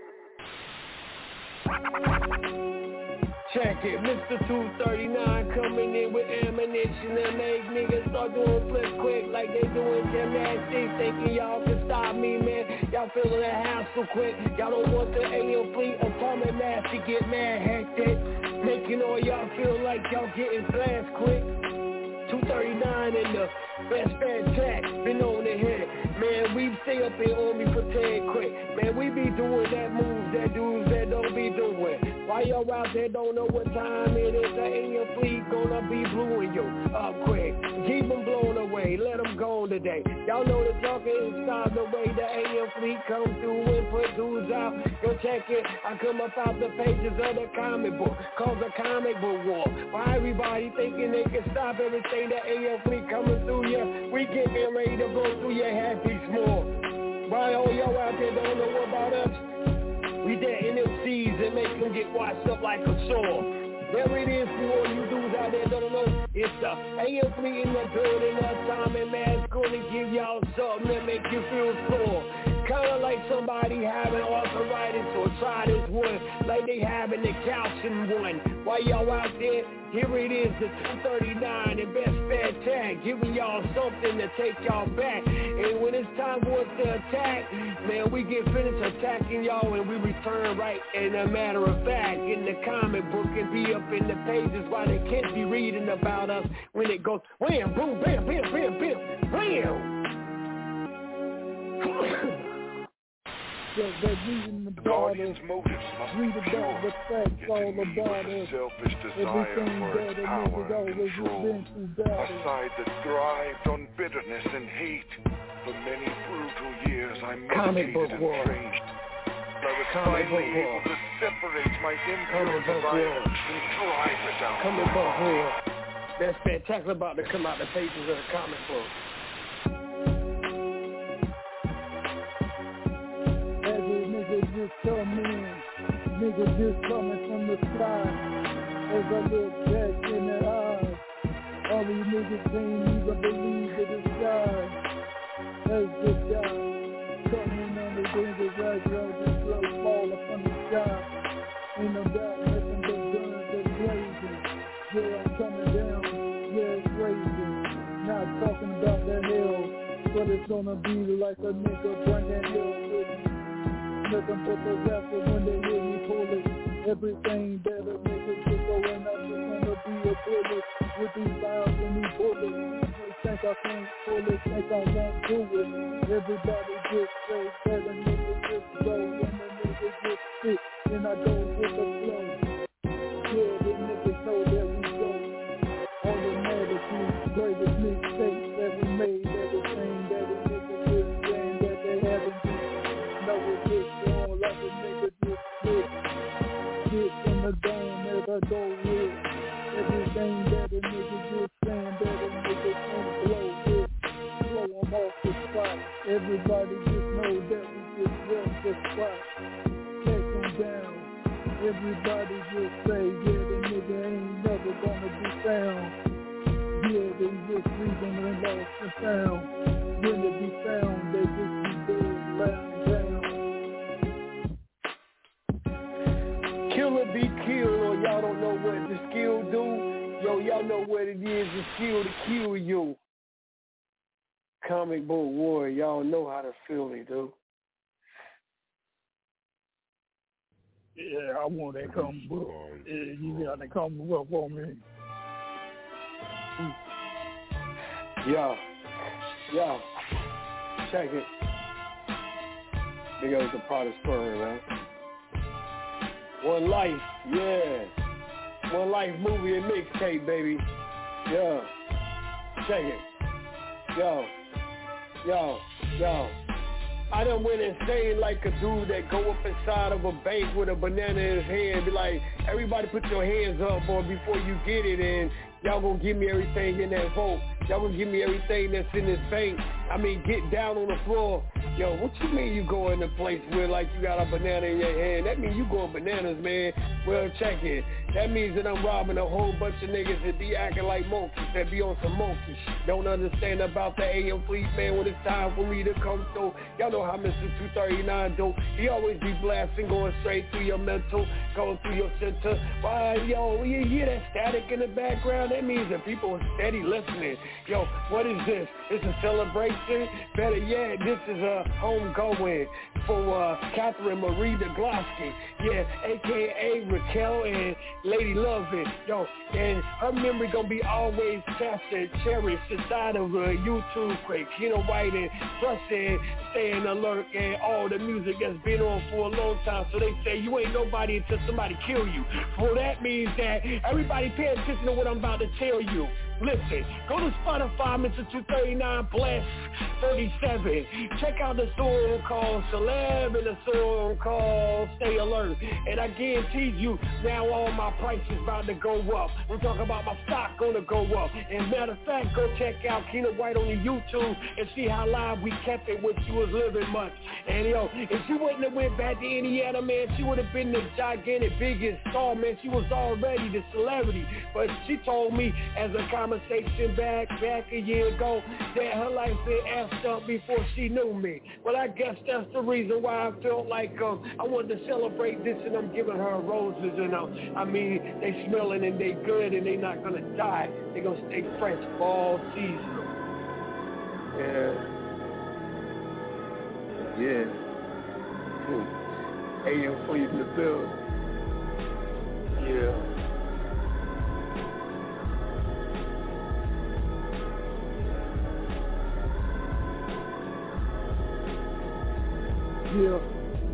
Check it, Mister two thirty-nine coming in with ammunition and make niggas start doing flips quick like they doing gymnastics, thinking y'all can stop me, man. Y'all feeling that hassle quick. Y'all don't want the A M Fleet atomic mass to get mad hectic, making all y'all feel like y'all getting flashed quick. two thirty-nine in the best bad jack, been on the head. Man, we stay up here on me pretend quick. Man, we be doing that moves that dudes that don't be doing. Why y'all out there don't know what time it is? The A M Fleet gonna be blowing you up quick. Keep them blown away, let them go today. Y'all know the talking inside the way the A M Fleet come through and put dudes out. Go check it, I come up out the pages of the comic book, called the comic book war. Why everybody thinking they can stop everything the A M Fleet coming through ya? We getting ready to go through your happy more. Why all y'all out there don't know about us? We dead in them seas and make them get washed up like a sword. There it is for all you dudes out there don't know. It's the A M Fleet in the building. Atomic mass gonna give y'all something that make you feel sore. Kinda like somebody having arthritis or arthritis one, like they having the calcium one. While y'all out there, here it is, the two thirty-nine and Best Fed Tag, giving y'all something to take y'all back. And when it's time for us to attack, man, we get finished attacking y'all and we return right in a matter of fact in the comic book and be up in the pages while they can't be reading about us when it goes wham, boom, bam, bam, bam, bam, bam. That, that reading about us, read about the facts all about us, everything that a nigga's always been through battle. A side that thrived on bitterness and hate. For many brutal years I meditated and prayed. I was finally able to separate my impure desires and drive it down. Comic book war. That's spectacular about to come out the pages of the comic book. Just come in, nigga just coming from the sky. As I look back in their eyes, all these niggas can't even believe that it's God. As the guy coming on the dangerous right road, just blow fall up from the sky. Ain't no doubt nothing but guns that's blazing. Yeah, I'm coming down, yeah, it's raging. Not talking about the hell, but it's gonna be like a nigga bringing hell with me. Nothing but those after when they hear me pull it. Everything that a nigga get going up is gonna be a bullet. With these vials and these bullets, they think I can't pull it, think I won't do it. Everybody just say that a nigga just go and a nigga just sit, and I go with the flow. Yeah, the niggas know that we go automatically. Greatest mixtapes that we made, everything that a nigga just saying that they haven't done. No, it's just on like a nigga just spit. Spit from the dome as I go with. Everything that a nigga just saying that a nigga can't blow with. Blow them off the spot. Everybody just know that we just run the spot. Take them down. Everybody just say, yeah, the nigga ain't never gonna be found. Yeah, they just reason and lost and found. When they be found, they just be dead, lying down. Killer be killed, or y'all don't know what the skill do. Yo, y'all know what it is, the skill to kill you. Comic book war, y'all know how to feel it, dude. Yeah, I want that comic book. Yeah, you got that comic book for me. Yeah, yeah, check it. Big up the product story, man. One Life, yeah. One Life movie and mixtape, baby. Yeah. Check it. Yo. Yo. Yo. I done went insane like a dude that go up inside of a bank with a banana in his hand. Be like, everybody put your hands up, boy, before you get it. And y'all gonna give me everything in that vote. Y'all gonna give me everything that's in this bank. I mean, get down on the floor. Yo, what you mean you go in a place where like you got a banana in your hand? That means you going bananas, man. Well, check it. That means that I'm robbing a whole bunch of niggas that be acting like monkeys, that be on some monkey shit. Don't understand about the A M fleet, man, when it's time for me to come through. Y'all know how Mister two thirty-nine do. He always be blasting, going straight through your mental, going through your center. Why, yo, you hear that static in the background? That means that people are steady listening. Yo, what is this? It's a celebration? Better yet, this is a homegoing for uh, Catherine Marie DeGlosky. Yeah, a k a. Raquel and Lady Lovin'. Yo, and her memory gonna be always captured, cherished inside of a YouTube quick. Keno White and Trustin', staying alert, and all the music that's been on for a long time. So they say you ain't nobody until somebody kill you. Well, that means that everybody pay attention to what I'm about to tell you. Listen, go to Spotify, Mister two thirty-nine Bless thirty-seven. Check out the song called Celeb and the song called Stay Alert. And I guarantee you, now all my prices about to go up. I'm talking about my stock gonna go up. And matter of fact, go check out Keno White on the YouTube and see how live we kept it when she was living much. And yo, if she wouldn't have went back to Indiana, man, she would have been the gigantic biggest star, man. She was already the celebrity. But she told me as a comment conversation back, back a year ago, that her life been effed up before she knew me. Well, I guess that's the reason why I felt like um, I wanted to celebrate this, and I'm giving her roses, you know. I mean, they smelling and they good, and they not gonna die. They gonna stay fresh for all season. Yeah. Yeah. Hmm. A M Fleet in the building. Yeah. Yeah.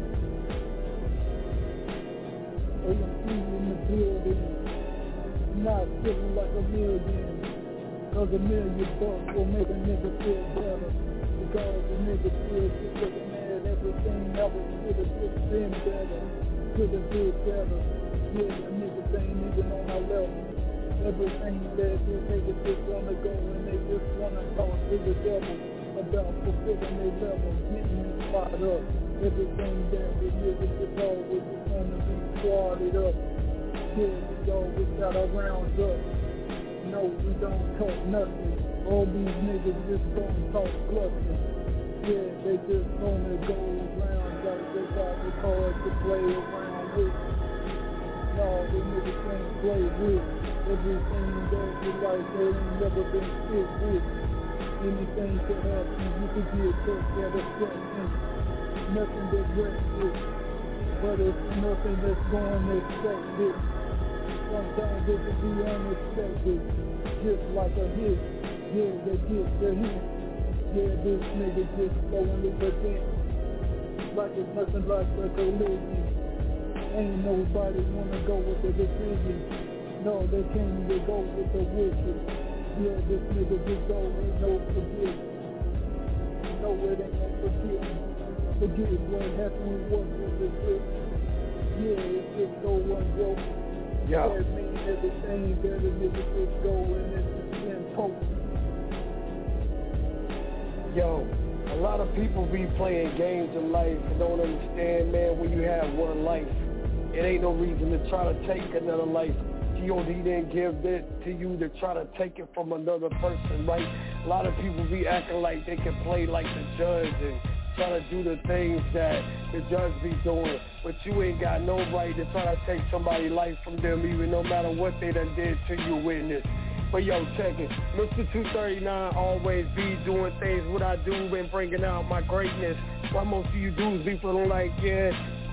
A M Fleet in the building. Not feeling like a million. Cause a million bucks will make a nigga feel better. Because a nigga feels just looking at everything else could have just been better. Could have been better. Yeah, the niggas ain't even on our level. Everything that these niggas just wanna go and they just wanna talk to the devil about fulfilling their level, getting them fired up. Everything that the niggas just always just wanna be squatted up. Yeah, we always got our rounds up. No, we don't talk nothing. All these niggas just don't talk bluffing. Yeah, they just wanna go around like they got the cards to play around with. No, the niggas can't play with. Everything that you like, they ain't never been fit with. Anything can happen, you can get touched at a second. Nothing but rest it. But it's nothing that's going expected. Sometimes it can be unexpected. Just like a hit. Yeah, they get the hit. Yeah, this nigga just blowing the event. Like it's nothing like a collision. Ain't nobody wanna go with the decision. No, they can't even go with the wishes. Yeah, this nigga just go with no forget. No, it ain't no forget. Forget what happened, what was the trick. Yeah, it's just go one joke. Yeah. That means everything that a nigga just go and it's just been post. Yo, a lot of people be playing games in life and don't understand, man, when you have one life, it ain't no reason to try to take another life. G O D didn't give it to you to try to take it from another person, right? A lot of people be acting like they can play like the judge and try to do the things that the judge be doing, but you ain't got no right to try to take somebody's life from them, even no matter what they done did to you in this. But yo, check it. Mister two thirty-nine always be doing things what I do and bringing out my greatness. Why most of you dudes be feeling like, yeah,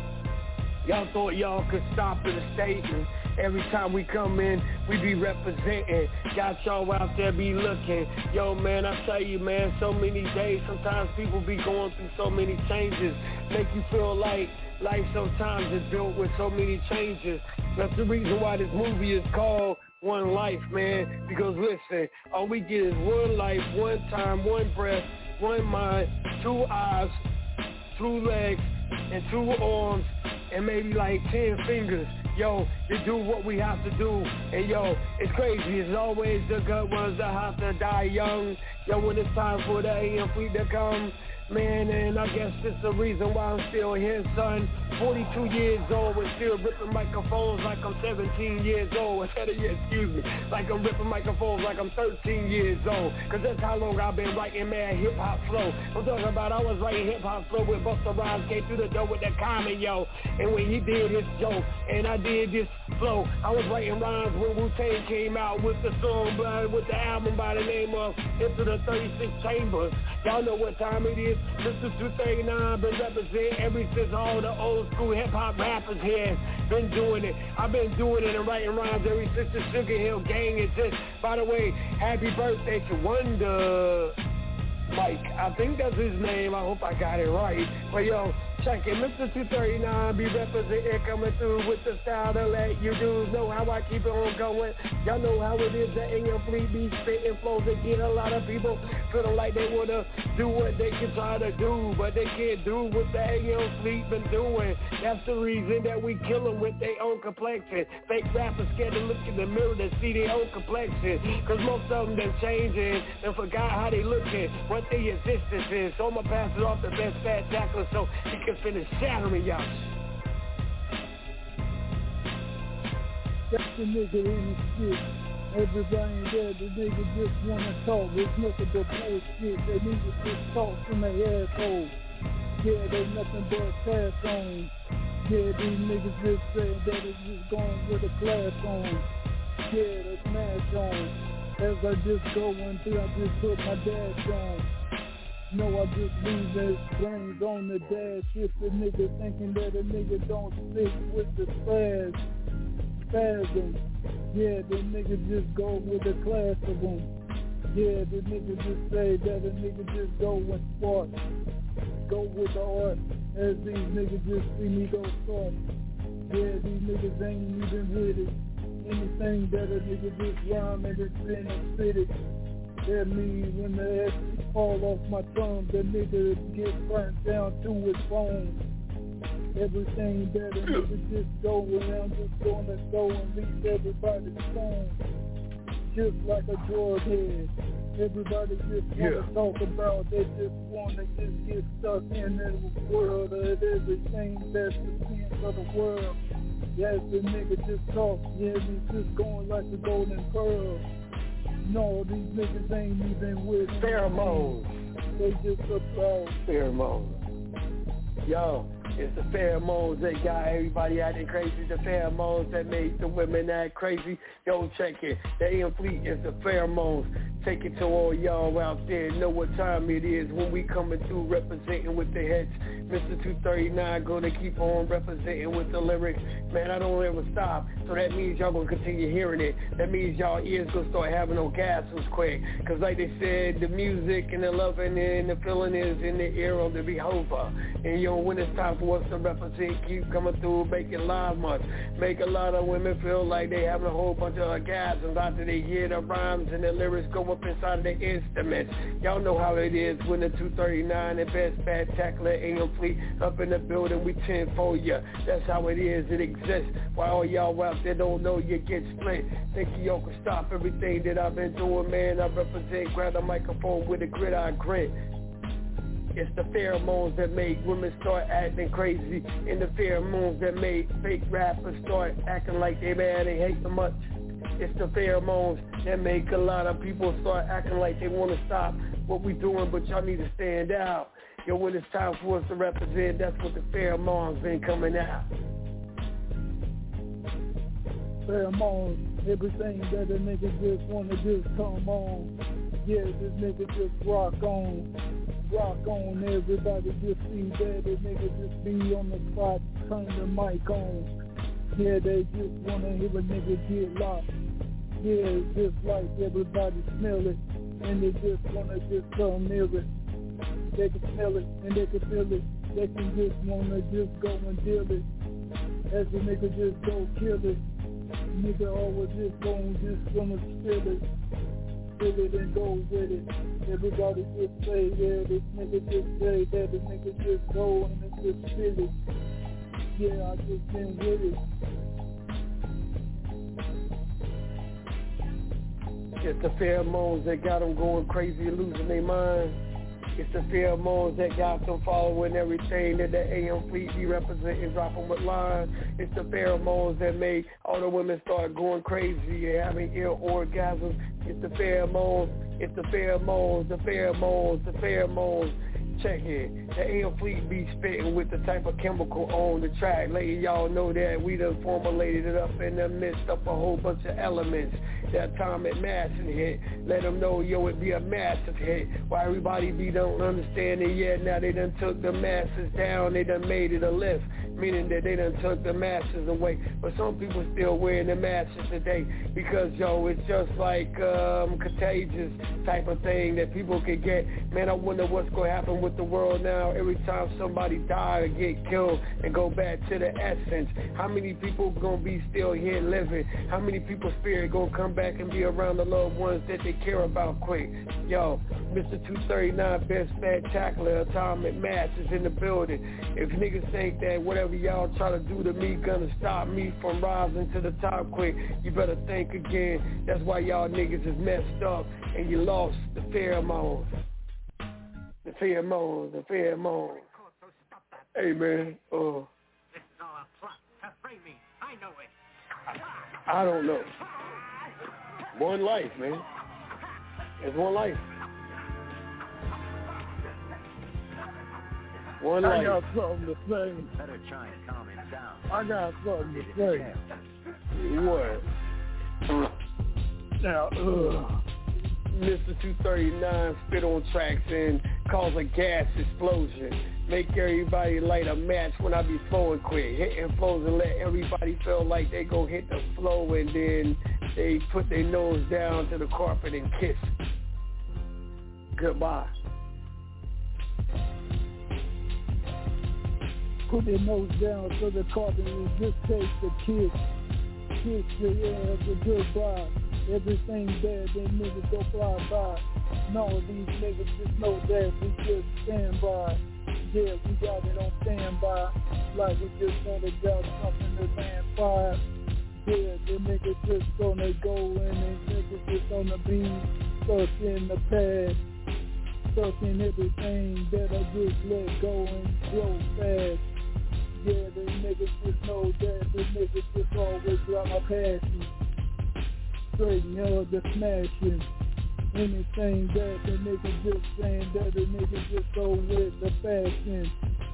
y'all thought y'all could stop in the state, and every time we come in, we be representing. Got y'all out there be looking. Yo, man, I tell you, man, so many days, sometimes people be going through so many changes. Make you feel like life sometimes is built with so many changes. That's the reason why this movie is called One Life, man. Because listen, all we get is one life, one time, one breath, one mind, two eyes, two legs, and two arms, and maybe like ten fingers. Yo, to do what we have to do. And yo, it's crazy. It's always the good ones that have to die young. Yo, when it's time for the A M Fleet to come, man, and I guess it's the reason why I'm still here, son. forty-two years old and still ripping microphones like I'm seventeen years old. Instead of, excuse me, like I'm ripping microphones like I'm thirteen years old. Cause that's how long I've been writing mad hip-hop flow. I'm talking about I was writing hip-hop flow with Busta Rhymes, came through the door with that comment, yo. And when he did his joke, and I did this flow, I was writing rhymes when Wu-Tang came out with the song, uh, with the album by the name of Into the thirty-six Chambers. Y'all know what time it is. Mister two thirty-nine been representing ever since all the old school hip-hop rappers here been doing it. I've been doing it and writing rhymes ever since the Sugar Hill Gang exists. By the way, happy birthday to Wonder Mike. I think that's his name. I hope I got it right. But yo, check it. Mister two thirty-nine be representing, coming through with the style to let you dudes know how I keep it on going. Y'all know how it is. The A M Fleet be spitting flows that get a lot of people feeling like they want to do what they can try to do, but they can't do what the A M Fleet been doing. That's the reason that we kill them with their own complexion. Fake rappers scared to look in the mirror to see their own complexion, cause most of them done changing and forgot how they looking, what their existence is. So I'ma pass it off to Best Fat Tackler so he can finish shattering y'all. That's the nigga in the shit. Everything there, the niggas just wanna talk. It's nothing but bullshit. They niggas just talk from their asshole. Yeah, they nothing but pass on. Yeah, these niggas just say that it's just going with a class on. Yeah, the smash on. As I just go until I just put my dash on. No, I just leave his brains on the dash. If the nigga thinking that a nigga don't stick with the spaz, spasm. Yeah, the nigga just go with a class of them. Yeah, the nigga just say that a nigga just go with sport. Go with the art. As these niggas just see me go start. Yeah, these niggas ain't even with it. Anything that a nigga just rhyme and it's in and spit it. That means when the ass fall off my tongue, the nigga get burnt down to his bones. Everything that a nigga just go around, just gonna go and leave everybody stoned. Just like a drug head. Everybody just wanna yeah. talk about, they just wanna just get stuck in the world of everything that's the sense of the world. Yes, the nigga just talk, yeah, he's just going like the golden pearl. No, these niggas ain't even with pheromones. They just about pheromones. Yo, it's the pheromones that got everybody acting crazy. The pheromones that make the women act crazy. Yo, check it. The A M Fleet is the pheromones. Take it to all y'all out there. Know what time it is when we coming through representing with the hits. Mister two thirty-nine gonna keep on representing with the lyrics. Man, I don't ever stop. So that means y'all gonna continue hearing it. That means y'all ears gonna start having orgasms quick. Cause like they said, the music and the loving and the feeling is in the ear of the beholder. And yo, when it's time for us to represent, keep coming through, making live months. Make a lot of women feel like they having a whole bunch of orgasms after they hear the rhymes and the lyrics go up inside of the instruments. Y'all know how it is when the two thirty-nine and best spectacular A M Fleet up in the building, we ten for ya. That's how it is, it exists. While all y'all out there don't know, you get split. Think y'all can stop everything that I've been doing, man. I represent, grab the microphone with a grit, I grit. It's the pheromones that make women start acting crazy, and the pheromones that make fake rappers start acting like they mad and hate so much. It's the pheromones that make a lot of people start acting like they want to stop what we doing, but y'all need to stand out. Yo, when it's time for us to represent, that's what the pheromones been coming out. Pheromones, everything that a nigga just wanna just come on. Yeah, this nigga just rock on. Rock on, everybody just see that a nigga just be on the spot, turn the mic on. Yeah, they just wanna hear a nigga get locked. Yeah, it's just like everybody smell it, and they just wanna just come near it. They can smell it, and they can feel it. They can just wanna just go and deal it. As the nigga just go kill it. Nigga always just gon' just gonna spill it. Spill it and go with it. Everybody just say, yeah, this nigga just say that the nigga just go and it just spill it. Yeah, I just been with it. It's the pheromones that got them going crazy and losing their mind. It's the pheromones that got them following everything that the A M Fleet be representing, dropping with lines. It's the pheromones that make all the women start going crazy and having ill orgasms. It's the pheromones, it's the pheromones, the pheromones, the pheromones. Check it. The A M Fleet be spitting with the type of chemical on the track. Letting y'all know that we done formulated it up in the midst of a whole bunch of elements. That atomic massive hit. Let them know, yo, it be a massive hit. Why everybody be don't understand it yet. Now they done took the masses down. They done made it a lift. Meaning that they done took the masses away. But some people still wearing the masses today. Because, yo, it's just like um, contagious type of thing that people can get. Man, I wonder what's going to happen with the world now. Every time somebody die or get killed and go back to the essence. How many people going to be still here living? How many people's spirit going to come back and be around the loved ones that they care about quick? Yo, Mister two thirty-nine, best spectacular, atomic mass is in the building. If niggas think that whatever y'all try to do to me gonna stop me from rising to the top quick, you better think again. That's why y'all niggas is messed up and you lost the pheromones. The pheromones, the pheromones. Hey man, uh, this is all a plot to frame me. I know it. I don't know. One life, man. It's one life. One I life. got something to say. Better try and calm him down. I got something to say. What? Now, ugh. Mister two thirty-nine spit on tracks and cause a gas explosion. Make everybody light a match when I be flowing quick. Hitting flows and let everybody feel like they go hit the flow and then they put their nose down to the carpet and kiss. Goodbye. Put their nose down to the carpet and just take the kiss. Kiss the air as a goodbye. Everything bad, them niggas go fly by. None of these niggas just know that we just stand by. Yeah, we got it on standby. Like we just wanna got something to land fire. Yeah, the niggas just gonna go in and niggas just gonna be stuck in the past. Stuck in everything that I just let go and grow fast. Yeah, the niggas just know that the niggas just always got my passion. Straight hell the smashing. Anything that the nigga just saying that the nigga just go with the fashion.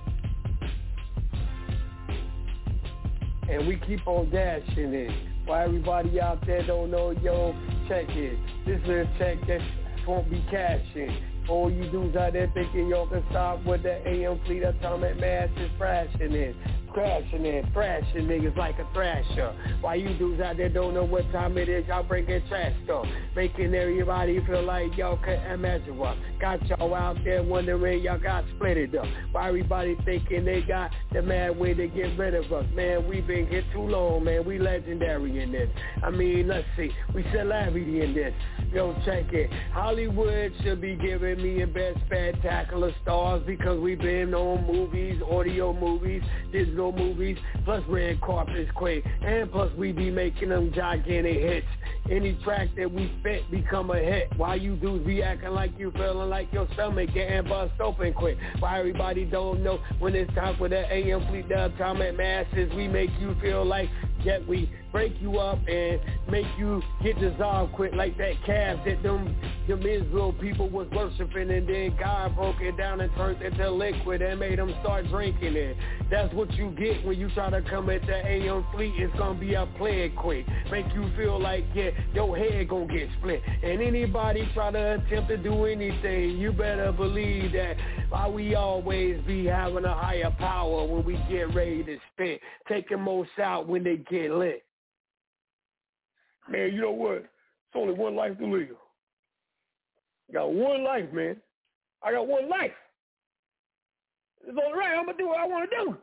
And we keep on dashing it. Why everybody out there don't know, yo, check it. This is a check that won't be cashing. All you dudes out there thinking y'all can stop with the A M fleet atomic mass is crashing in. Crashing in, thrashing niggas like a thrasher. Why you dudes out there don't know what time it is, y'all bringing trash stuff. Making everybody feel like y'all can't imagine what. Got y'all out there wondering y'all got split it up. Why everybody thinking they got the mad way to get rid of us. Man, we been here too long, man. We legendary in this. I mean, let's see. We celebrity in this. Yo, check it. Hollywood should be giving me a best spectacular stars because we been on movies, audio movies, digital movies, plus red carpets quick, and plus we be making them gigantic hits. Any track that we spit become a hit. Why you dudes be acting like you feeling like your stomach getting bust open quick? Why everybody don't know when it's time for the A M fleet, the atomic masses? We make you feel like yet we break you up and make you get dissolved quick like that calf that them them Israel people was worshiping, and then God broke it down and turned it to liquid and made them start drinking it. That's what you get when you try to come at the A M fleet. It's gonna be a play quick, make you feel like yeah, your head gonna get split. And anybody try to attempt to do anything, you better believe that why we always be having a higher power when we get ready to spit, taking most out when they get lit. Man, you know what? It's only one life to live. I got one life, man. I got one life. It's all right. I'm going to do what I want to do.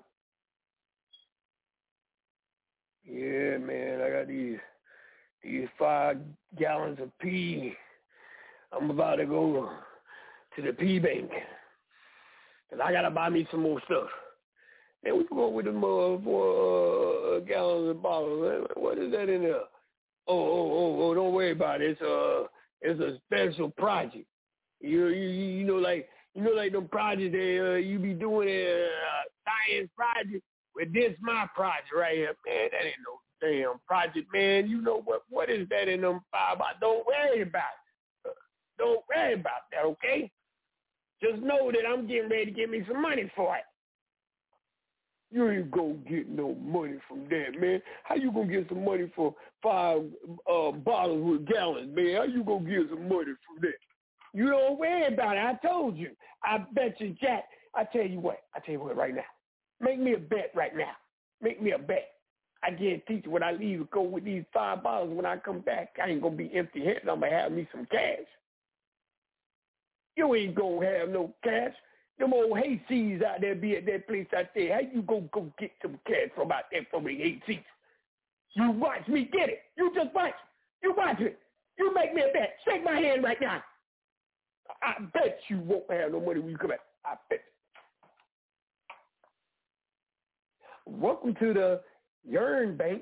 Yeah, man. I got these these five gallons of pee. I'm about to go to the pee bank. Because I got to buy me some more stuff. Man, we go with them uh, four uh, gallons of bottles. What is that in there? Oh, oh, oh, oh, don't worry about it. It's a, it's a special project. You, you, you know, like, you know, like them projects that uh, you be doing a uh, science project. With this, my project right here, man, that ain't no damn project, man. You know what? What is that in them five? Don't worry about it. Don't worry about that, okay? Just know that I'm getting ready to get me some money for it. You ain't gonna get no money from that, man. How you gonna get some money for five uh, bottles with gallons, man? How you gonna get some money from that? You don't worry about it. I told you. I bet you, Jack. I tell you what. I tell you what right now. Make me a bet right now. Make me a bet. I guarantee you when I leave, go with these five bottles. When I come back, I ain't gonna be empty-handed. I'm gonna have me some cash. You ain't gonna have no cash. Them old hayseeds out there be at that place out there. How you gonna go get some cash from out there from the hayseeds? You watch me get it. You just watch. You watch it. You make me a bet. Shake my hand right now. I bet you won't have no money when you come back. I bet. Welcome to the Yearn Bank.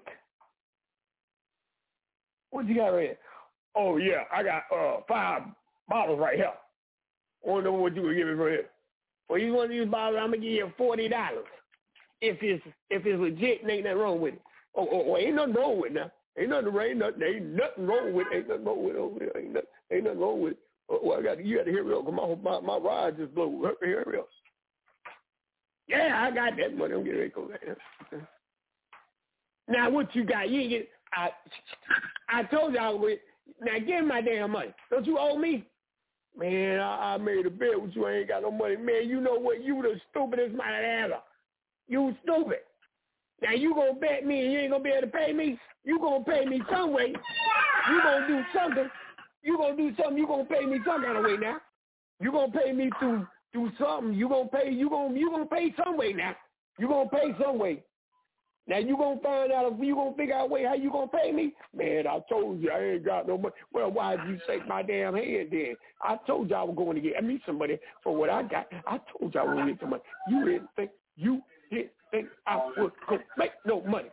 What you got right here? Oh, yeah. I got uh, five bottles right here. I don't know what you gonna give me right here. Well, you want these bottles, I'm going to give you forty dollars. If it's if it's legit, ain't nothing wrong with it. Oh, oh, oh, ain't nothing wrong with it now. Ain't nothing ain't nothing ain't nothing wrong with it. Ain't nothing wrong with it over there. Ain't nothing ain't nothing wrong with it. Oh, well, I got you got to hurry up. My my my ride just blew. Hurry, hurry up. Yeah, I got that money. I'm getting ready to go there. Now what you got? You ain't get. I I told you I was. Now give me my damn money. Don't you owe me? Man, I, I made a bet with you. I ain't got no money. Man, you know what? You the stupidest man ever. You stupid. Now you gonna bet me and you ain't gonna be able to pay me? You gonna pay me some way. You gonna do something. You gonna do something. You gonna pay me some kind of way now. You gonna pay me through through something. You gonna pay. You gonna you gonna pay some way now. You gonna pay some way. Now you gonna find out if you gonna figure out a way how you gonna pay me? Man, I told you I ain't got no money. Well, why did you shake my damn hand then? I told you I was going to get me some money for what I got. I told you I was going to get some money. You didn't think you didn't think I was gonna make no money.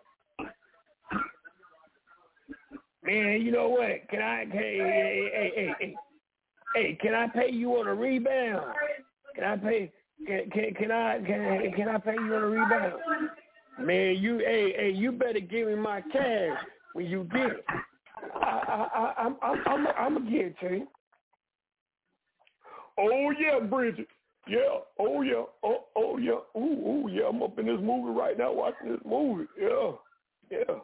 Man, you know what? Can I? Hey, hey, hey, hey, hey, hey, can I pay you on a rebound? Can I pay? Can can can I can can I pay you on a rebound? Man, you, hey, hey, you better give me my cash when you get it. I, I, I, I'm, I'm, I'm, I'm gonna give it to you. Oh yeah, Bridget. Yeah. Oh yeah. Oh, oh yeah. Ooh, ooh, yeah. I'm up in this movie right now, watching this movie. Yeah, yeah.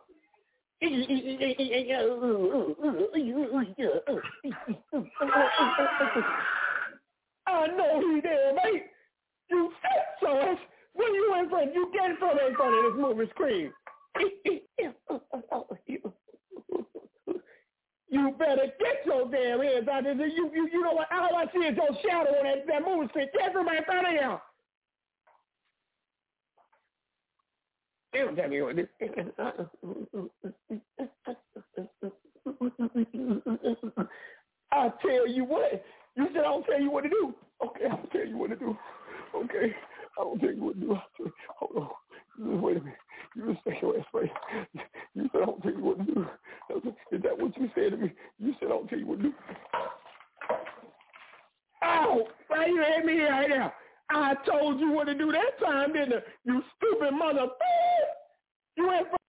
I know he there, mate. You fat sauce. When you in front, you get in front in front of this movie screen. You better get your damn hands out of there. You, you, you know what? All I see is your shadow on that, that movie screen. Get from in front of you. They don't tell me what this I'll tell you what. You said I'll tell you what to do. Okay, I'll tell you what to do. Okay. I don't tell you what to do. Hold on. Wait a minute. You just take your ass right. You said I don't tell you what to do. Is that what you said to me? You said I don't tell you what to do. Ow! Why you hit me right now? I told you what to do that time, didn't I? You stupid mother. You went